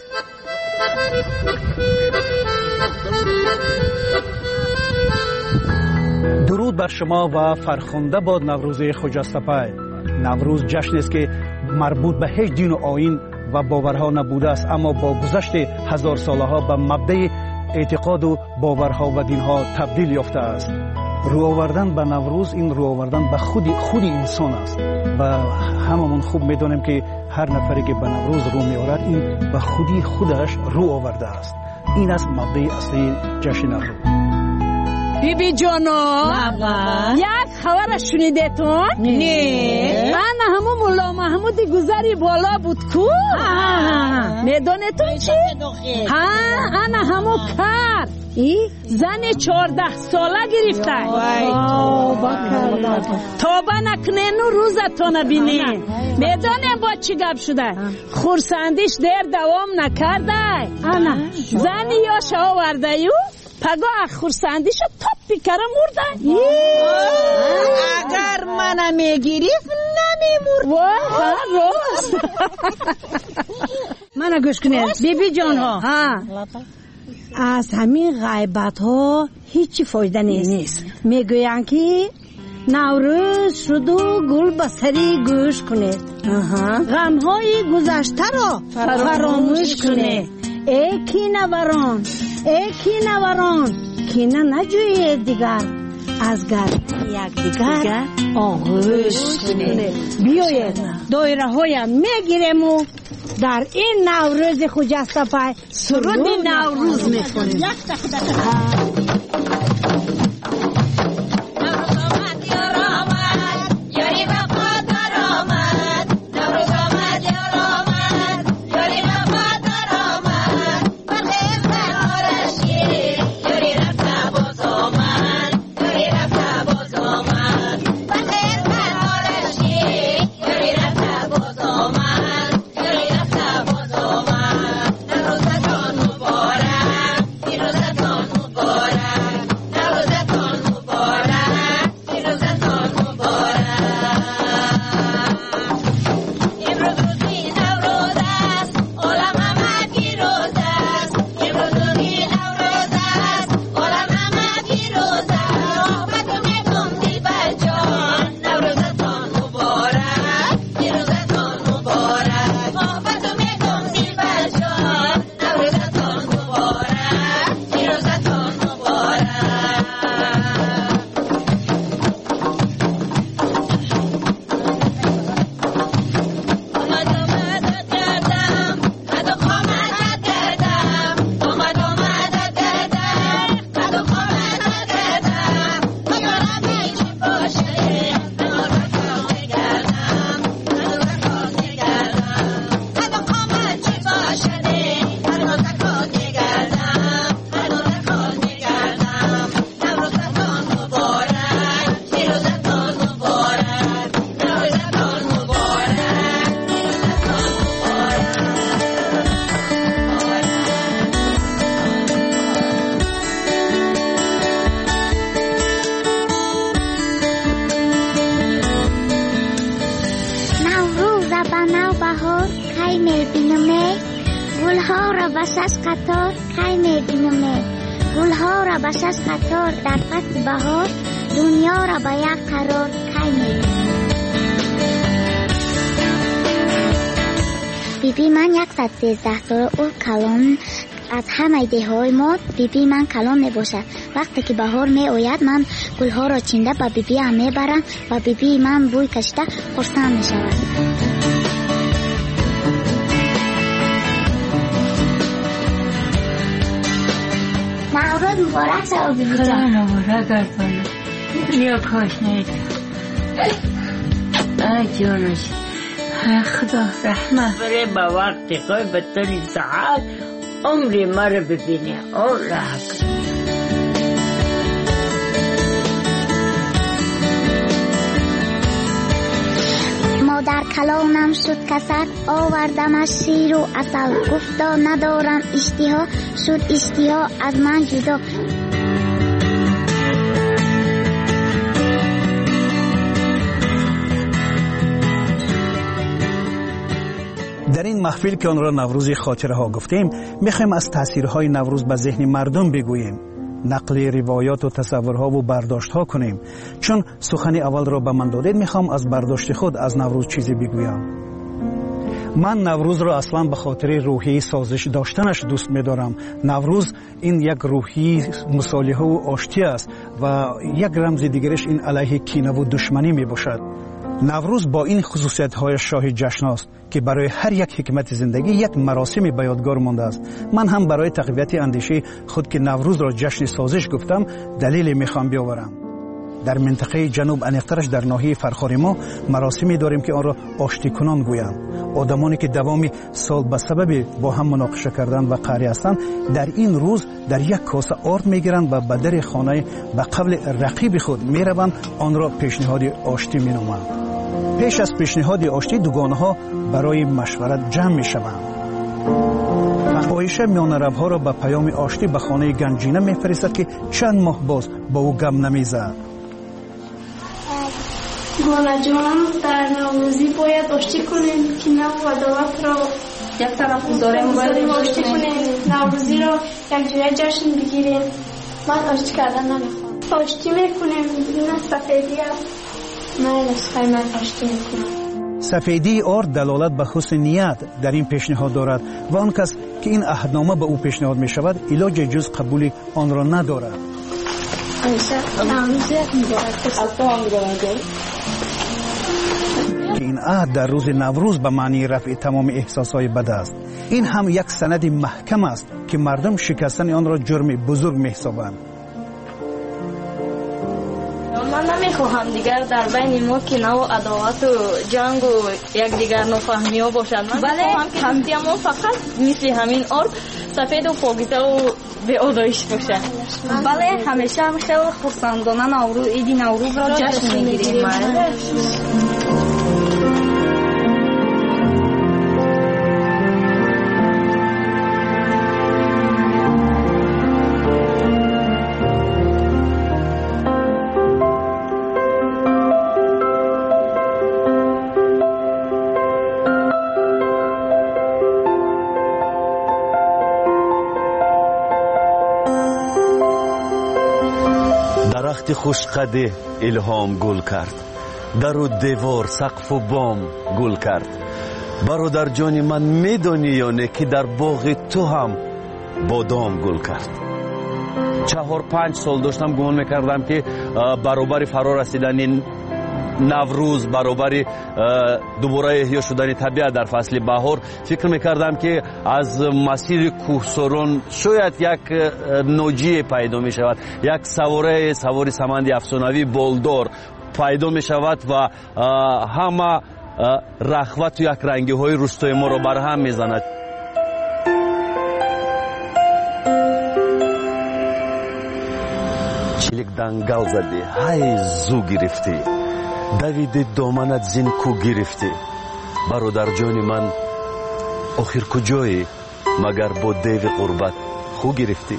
дуруд бар шумо ва фархонда бод наврӯзи хуҷастапай. наврӯз ҷашнест, ки марбут ба ҳеҷ дину оин ва боварҳо набудааст, аммо бо гузашти ҳазорсолаҳо ба мабдаи эътиқоду боварҳо ва динҳо табдил ёфтааст. рӯовардан ба наврӯз ин рӯовардан ба худи худи инсон аст ва ҳамамон хуб медонем, ки ҳар нафаре ки ба наврӯз рӯ меорад, ин ба худи худаш рӯ овардааст. ин аст мабдаи аслии ҷашни наврӯз. بیبی جانم یک خبر شنیدتون؟ نه من همون مولا محمود گذری بالا بود کو؟ میدونه تو چی؟ ها انا همو کار زن چهارده ساله گرفته توبه نکنه نو روزتو نبینی. میدونه با چی گپ شده؟ خورسندیش دیر دوام نکرده. انا زن یا شا ورده یو پگاه خورسندیشو تاپی کرم مرده. اگر منم میگیریف نمیمورد. وای راست. منو گوش کنید بی بی جان ها. از همین غیبت ها هیچی فایده نیست. میگوین که نوروز شد و گل بسری گوش کنید. غم های گذشته را فراموش کنید. ای کینوران ای کینوران کینه نجویید دیگر از گر یک دیگر آغوش کنید. بیایید دایره های میگیریم و در این نوروز خجسته پای سرود نوروز میکنیم. در فصل بهار دنیا را به یک قرار کی می‌بینم. بیبی من صد و سیزده ساله او کلان از همه دههای ما بیبی من کلان میباشد. وقتی که بهار می آید من گلها را چینده با بیبی هم میبرم و بیبی من بوی کشیده خرسند میشود. نوروز مبارک شد بیبی جان. خدا مبارک گردانه. بیا کاش نیدم. ای جانش. خدا رحمت بره با وقتی خواهی به طوری ساعت عمری ما رو ببینی. الله اکبر. مادر کلانم شد کسک آوردمش شیر و عسل گفتا ندارم اشتها شد اشتها از من جدا. در این محفل که آن را نوروز خاطره ها گفتیم میخوایم از تاثیرهای نوروز به ذهن مردم بگوییم، نقل روایات و تصورها و برداشت ها کنیم. چون سخن اول را به من دادید میخوام از برداشت خود از نوروز چیزی بگویم. من نوروز را اصلا به خاطر روحی سازش داشتنش دوست می‌دارم. نوروز این یک روحی مصالحه و آشتی است و یک رمز دیگرش این علیه کینه و دشمنی میباشد. نوروز با این خصوصیت‌های شاه جشن است که برای هر یک حکمت زندگی یک مراسمی به یادگار مانده است. من هم برای تقویت اندیشه خود که نوروز را جشن سازش گفتم دلیلی میخوام بیاورم. در منطقه جنوب انیقترش در ناحیه فرخار ما مراسمی داریم که آن را آشتی کنان گویند. آدمانی که دوام سال به سبب با هم مناقشه کردن و قهری هستند در این روز در یک کاسه آرد میگیرند و به در خانه به قبل رقیب خود میروند آن را پیشنهاد آشتی مینامند. پیش از پیشنهاد آشتی دوگانه ها برای مشورت جمع میشوند. عایشه میان ربها را به پیام آشتی به خانه گنجینه میفرستد که چند ماه باز با او گم نمیزد. گانا جانم در نوروزی باید آشتی کنیم که نو و دعوت را یک طرف بذاریم باید آشتی کنیم، نوروزی را یک جای جشن بگیریم. من آشتی کردن نمیخوام. آشتی میکنیم، نه سفیدی است. من نسخه من آشتی میکنم. سفیدی آرد دلالت به حسن نیت در این پیشنهاد دارد و آن کس که این عهدنامه به او پیشنهاد می شود علاج جز قبول آن را ندارد. که این عهد در روز نوروز به معنی رفع تمام احساسهای بد است. این هم یک سند محکم است که مردم شکستن آن را جرم بزرگ می حسابند. من نمیخواهم دیگر در بین ما که نوع عداوت و جنگ و یک دیگر نفهمی ها باشد. من میخواهم که دوستی ما فقط مثل همین آرد سفید و پاکیزه و به آدایش باشد. بله همیشه هم خیلی خرسندانه نوروز ایدی نوروز را جشن میگیریم. درخت خوشقده الهام گل کرد، در و دیوار سقف و بام گل کرد. برادر جان من میدانی یا نه که در باغ تو هم بادام گل کرد. چهار پنج سال داشتم گمان میکردم که برابر فرا رسیدن این نوروز، برابر دوباره احیا شدن طبیعت در فصل بهار، فکر میکردم که از مسیر کوهساران شاید یک نوجی پیدا می شود، یک سواره سواری سمند افسانوی بالدار پیدا می شود و همه رخوت و یک رنگی های روستای ما را برهم می زند. چلیک دنگل زده، های زو گرفتی، دوید دامنت زین کو گرفتی. برادر جان من آخر کجایی مگر با دیو قربت خو گرفتی؟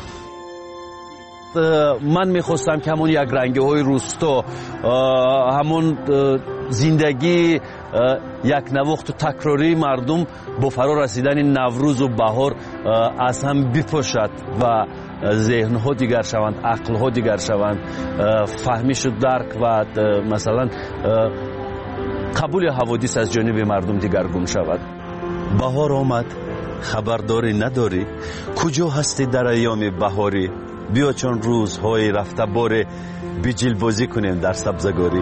من میخواستم که همون یک رنگی های روستا، همون زندگی یک نواخت و تکراری مردم با فرا رسیدن نوروز و بهار از هم بپوشد و ذهن ها دیگر شوند، عقل ها دیگر شوند، فهمیش و درک و مثلا قبول حوادث از جانب مردم دیگرگون شود. بهار آمد، خبرداری نداری؟ کجا هستی در ایام بهاری؟ بیا چون روزهای رفته باره بیجل بازی کنیم در سبزگاری.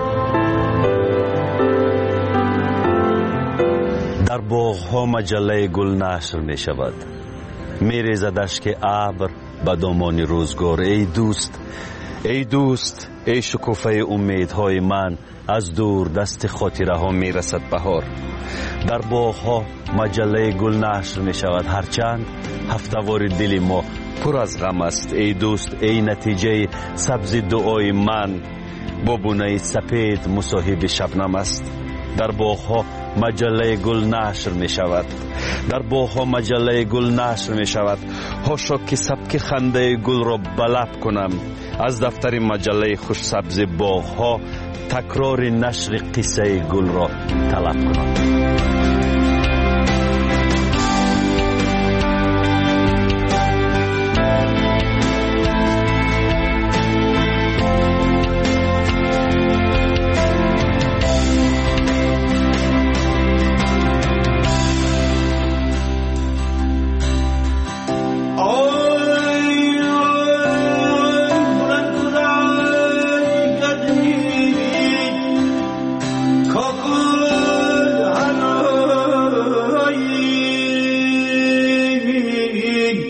در باغ ها مجله گل نشر می شود، می ریزد اشک ابر به دامان روزگار. ای دوست، ای دوست، ای شکوفه امیدهای من، از دور دست خاطره ها می رسد بهار. در باغ ها مجله گل نشر می شود، هرچند هفتوار دل ما پر از غم است. ای دوست، ای نتیجه سبز دعای من، با بونه سپید مصاحب شبنم است. در باغ ها مجله گل نشر می شود، در باغ ها مجله گل نشر می شود. هاشا که سبک خنده گل را بلب کنم، از دفتر مجله خوش سبز باغ ها تکرار نشر قصه گل را طلب کنم.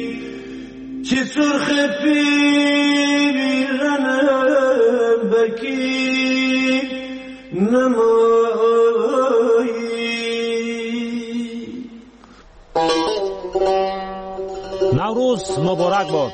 سرخ پیرنم بکی наврӯз муборак бод.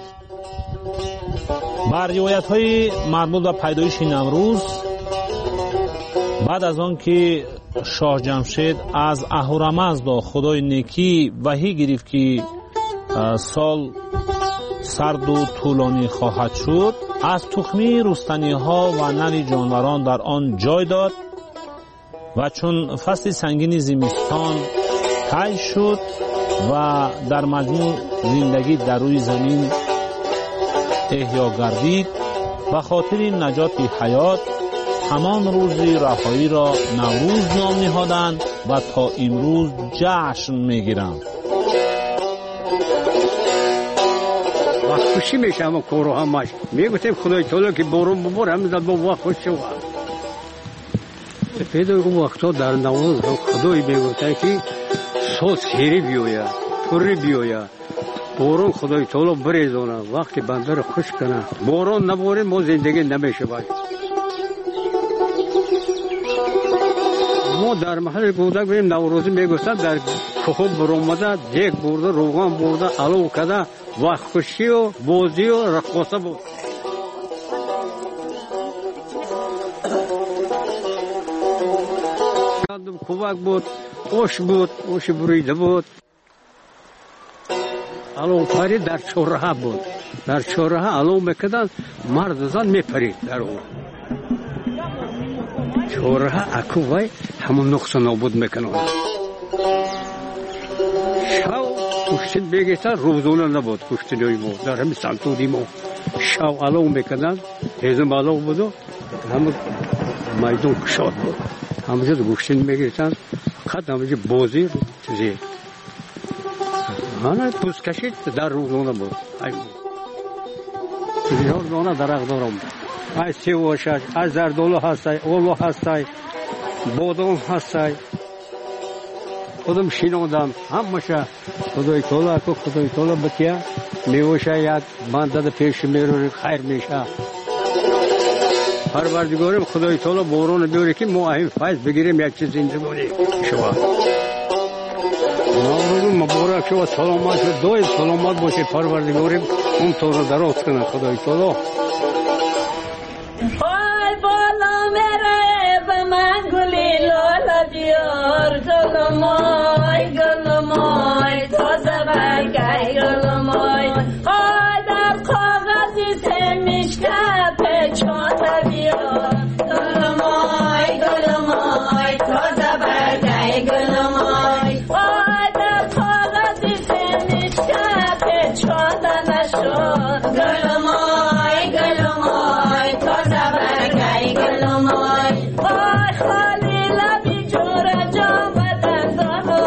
бар ривоятҳои марбут ба пайдоиши наврӯз баъд аз он ки шоҳ-ҷамшед аз аҳурамаздо худои некӣ ваҳӣ гирифт ки сол сарду тӯлонӣ хоҳад шуд, аз тухмии рустаниҳо ва нави ҷонварон дар он ҷой дод ва чун фасли сангини зимистон тай шуд ва дар маҷмӯъ зиндагӣ дар рӯи замин эҳьё гардид, ба хотири наҷоти ҳаёт ҳамон рӯзи раҳоиро наврӯз ном ниҳоданд ва то имрӯз ҷашн мегиранд. وقت خوشی میشه اما کارو همش میگفتیم خدای تعالی که بارون ببار همین با وقت خوش شد. پیدا اون وقتا در نوروز خدای میگفتن که سال سری بیاید، توری بیاید، بارون خدای تعالی بریزونه، وقتی بنده رو خوش کنه. بارون نباره ما زندگی نمیشه باید. ما در محل گودک بریم نوروزی میگفتن در کوه برآمده دیگ برده روغن برده علو کده وقت خوشی و بازی و رقصه بود. کوبک بود، اوش بود، اوش بریده بود. علو پری در چوره بود. در چوره علو میکردن مرد زن میپرید در اون. چوره اکوای همون نقص نابود میکنن. شاو کشتن بگیرن روزونه نبود کشتنی ما در همین سنتودی ما شاو علو میکنن هزم علو بودو همون میدون کشاد بود همونجا کشتن میگیرن خد همونجا بازی چیزی آنها پوست کشید در روزونه بود چیزی ها روزونه درخت دارم ای سیواشش ای زردولو هستای اولو هستای بادام هستای خودم شینوندم همشه خدای تعالی کو خدای تعالی بکیا میوشه یک بنده پیش میرو خیر میشه پروردگارم خدای تعالی بارون بیاره که ما این فیض بگیریم یک چیز زندگانی شما نوروز مبارک شو سلامت شو دوی سلامت باشه پروردگارم اون تو رو دراز کنه خدای تعالی دیار گلمای گلمای تازه برگای گلمای آی در کاغذی سمیشکه پیچان بیار گلمای گلمای تازه برگای گلمای آی در کاغذی سمیشکه پیچان نشد گلمای گلمای تازه برگای گلمای آی خالی لبی جور جام بدن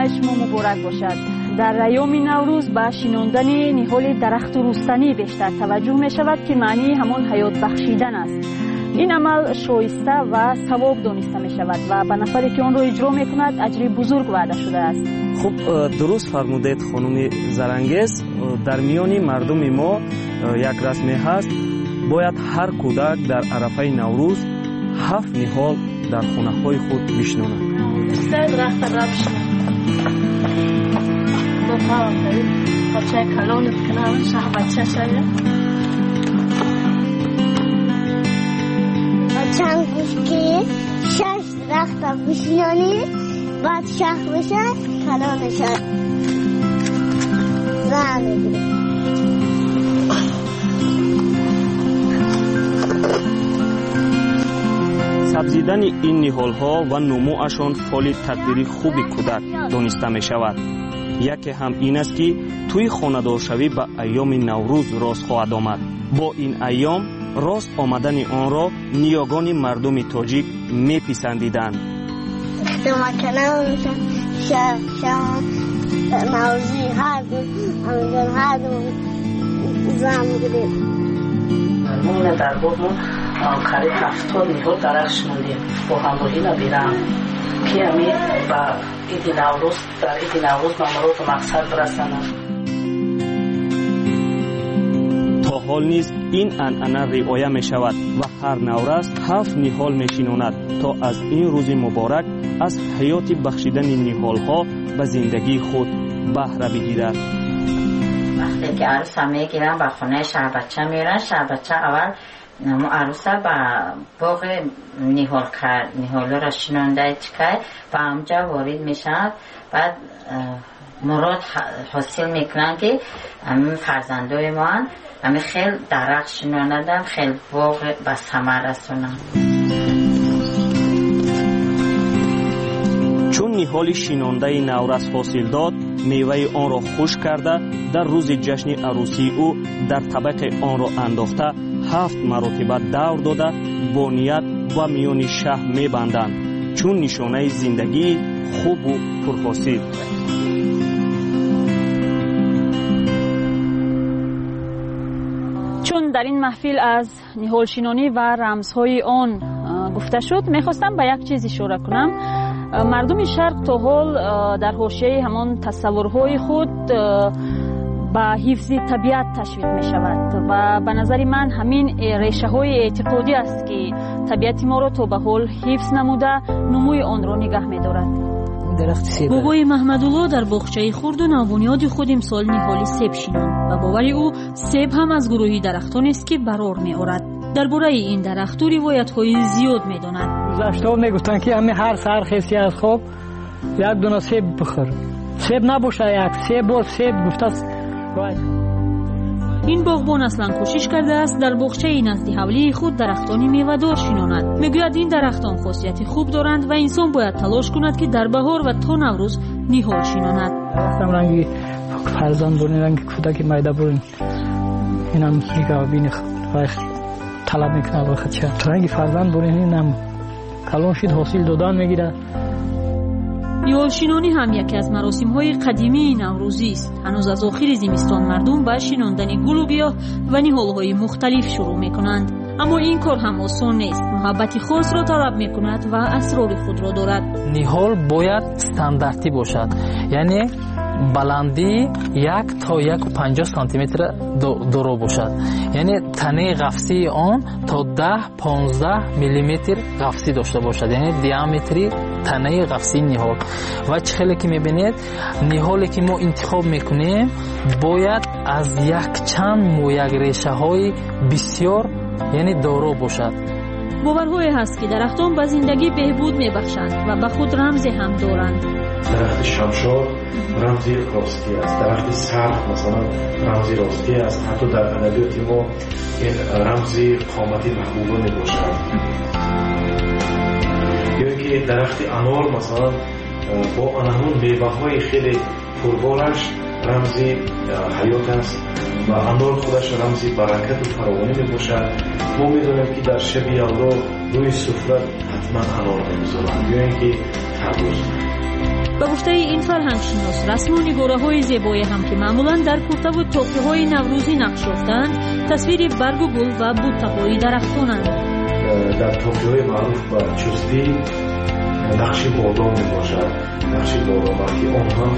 برنامه شما مبارک باشد. در ایام نوروز به شناندن نهال درخت رستنی بیشتر توجه می شود که معنی همان حیات بخشیدن است. این عمل شایسته و ثواب دانسته می شود و به نفری که آن را اجرا می کند اجر بزرگ وعده شده است. خب درست فرمودید خانم زرنگیز. در میان مردم ما یک رسمی هست، باید هر کودک در عرفه نوروز هفت نهال در خانه های خود بشناند. سه درخت ربش دو تا بچه کلانت کنم شه بچه شده چند گوشکی شش درخت بشنانی بعد شخ بشه کلانش زن بگیره. سبزیدن این نهال ها و نموشان فعال تدبیر خوب کودک دانسته می شود. یکی هم این است که توی خانه‌دارشوی به ایام نوروز راست خواهد آمد. با این ایام راست آمدن آن را نیاگان مردم تاجیک می پسندیدند. اختماکنه میشه شام نوروزی هر دو همینجان هر دو زن گرید. مونه در بودمون قریب هفتاد نهال درخش موندیم با همراهی نبیرم که همی با ایدی نوروز در ایدی نوروز نامرات و مقصد برسنم. تا حال نیز این عنعنه رعایت می شود و هر نوروز هفت نهال می شناند تا از این روز مبارک از حیات بخشیدن نهال ها به زندگی خود بهره بگیرد. وقتی که عروس هم می گیرن به خونه شهربچه میرن، شهربچه اول عروسه به باغ نهال کرد، نهال را شنانده چکه و همجا وارد میشن. بعد مراد حاصل میکنن که همین فرزندای ما همین خیلی درخت شناندن، خیلی باغ به ثمر رسونن. چون نهال شنانده نوروز حاصل داد، میوه آن را خشک کرده در روز جشن عروسی او در طبق آن را انداخته هفت مرتبه دور داده با نیت و میان شهر میبندند چون نشانه زندگی خوب و پرحاصل. چون در این محفل از نهال شنانی و رمزهای آن گفته شد، میخواستم به یک چیز اشاره کنم. مردم شرق تا حال در حاشیه همان تصورهای خود به حفظ طبیعت تشویق می شود و به نظر من همین ریشه های اعتقادی است که طبیعت ما را تا به حال حفظ نموده نموی آن را نگه می دارد. بابای محمدالله در باغچه خرد و نوبنیاد خود امسال نهال سیب شناند و باور او سیب هم از گروهی درختان است که برار می آورد. درباره این درخت و روایت های زیاد می داند. گذشته می گفتن که همه هر سر خیسی از خواب یک دونه سیب بخور، سیب نباشه یک سیب و سیب گفته است. این باغبان اصلا کوشش کرده است در باغچه نزد حولی خود درختانی میوه‌دار شناند. میگوید این درختان خاصیت خوب دارند و انسان باید تلاش کند که در بهار و تا نوروز نهال شناند. درختم رنگی فرزند برین رنگی کودک میده برین اینم میگه بین طلب میکنه بخد چه رنگی فرزند برین اینم کلان شید حاصل دادن میگیره. نهال شنانی هم یکی از مراسم‌های قدیمی نوروزی است. هنوز از آخر زمستان مردم به شناندن گل و گیاه و نهال‌های مختلف شروع می‌کنند. اما این کار هم آسان نیست. محبت خاص را طلب می‌کند و اسرار خود را دارد. نهال باید استانداردی باشد. یعنی بلندی یک تا یک و پنجاه سانتی متر دورو باشد. یعنی تنه قفسی آن تا ده پانزده میلیمتر قفسی داشته باشد. یعنی دیامتری تنه قفسی نهال. و چه خیلی که میبینید نهالی که ما انتخاب میکنیم باید از یک چند مو یک ریشه های بسیار یعنی دورو باشد. باورهایی هست که درختان به زندگی بهبود میبخشند و به خود رمزی هم دارند. درخت شمشاد رمزی راستی است، درخت سرخ مثلا رمزی راستی است. حتی در ادبیات ما این رمزی قامتی محبوبه می باشد. یا اینکه درخت انار مثلا با انهون میوه های خیلی پربارش رمزی حیات است و انار خودش رمزی برکت و فراوانی می باشد. ما می دانیم که در شب یلدا روی سفره حتما انار می گذارند یا اینکه تربوز. با گفته این فرهنگشناس رسم و نگاره‌های زیبایی هم که معمولاً در کرته و تاقی‌های نوروزی نقش یافتند تصویر برگ و گل و بوته‌های درختانند. در تاقی‌های معروف به چستی نقش بادام میباشد، نقش بادام که آن هم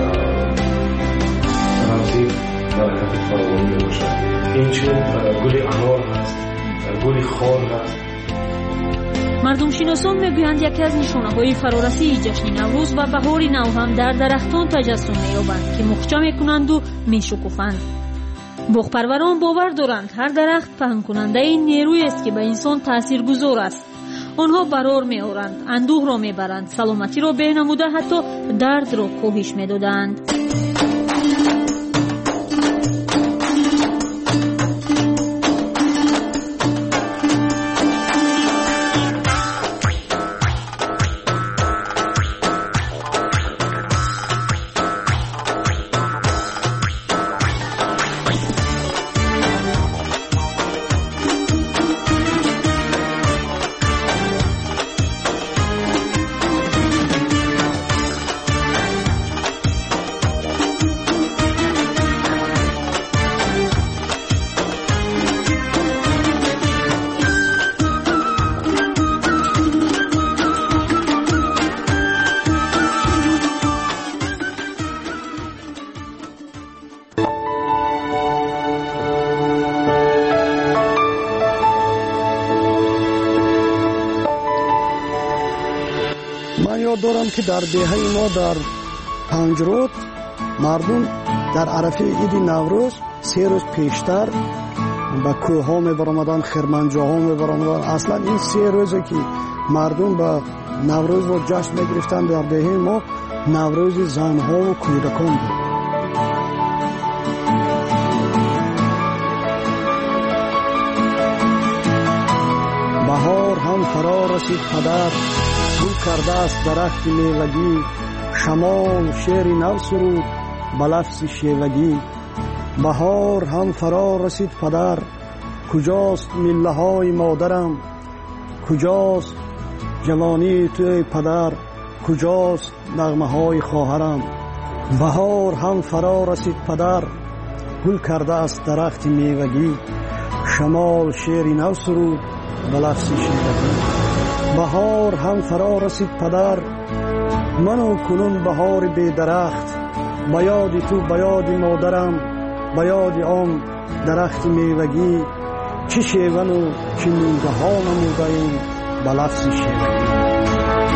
رمزی برکت فراوانی میباشد. اینچون گل انار هست، گل خار هست. مردم شناسان میگویند یکی از نشانه‌های فرارسی جشن نوروز و بهار نو هم در درختان تجسم می‌یابند که مخچه می‌کنند و می‌شکوفند. باغپروران باور دارند هر درخت پهن کننده نیرویی است که به انسان تاثیرگذار است. آنها برار می‌آورند، اندوه را می‌برند، سلامتی را بهنموده حتی درد را کاهش می‌دادند. دارم که در دهه ما در پنجرود مردم در عرفه عید نوروز سه روز پیشتر به کوه ها می برآمدند، خرمنجاها می برآمدند. اصلا این سه روزی که مردم به نوروز رو جشن می گرفتند در دهه ما نوروز زنها و کودکان بود. بهار هم فرا رسید پدر، گل کرده است درخت میوگی، شمال شعر نو سرود به لفظ شیوگی. بهار هم فرا رسید پدر، کجاست میله های مادرم، کجاست جوانی توی پدر، کجاست نغمه های خواهرم. بهار هم فرا رسید پدر، گل کرده است درخت میوگی، شمال شعر نو سرود به لفظ شیوگی. بهار هم فرا رسید پدر، منو کنون بهار بی درخت، به یاد تو به یاد مادرم، به یاد آن درخت میوگی، چه شیون و چه میوه ها نموده ایم به لفظ شیوگی.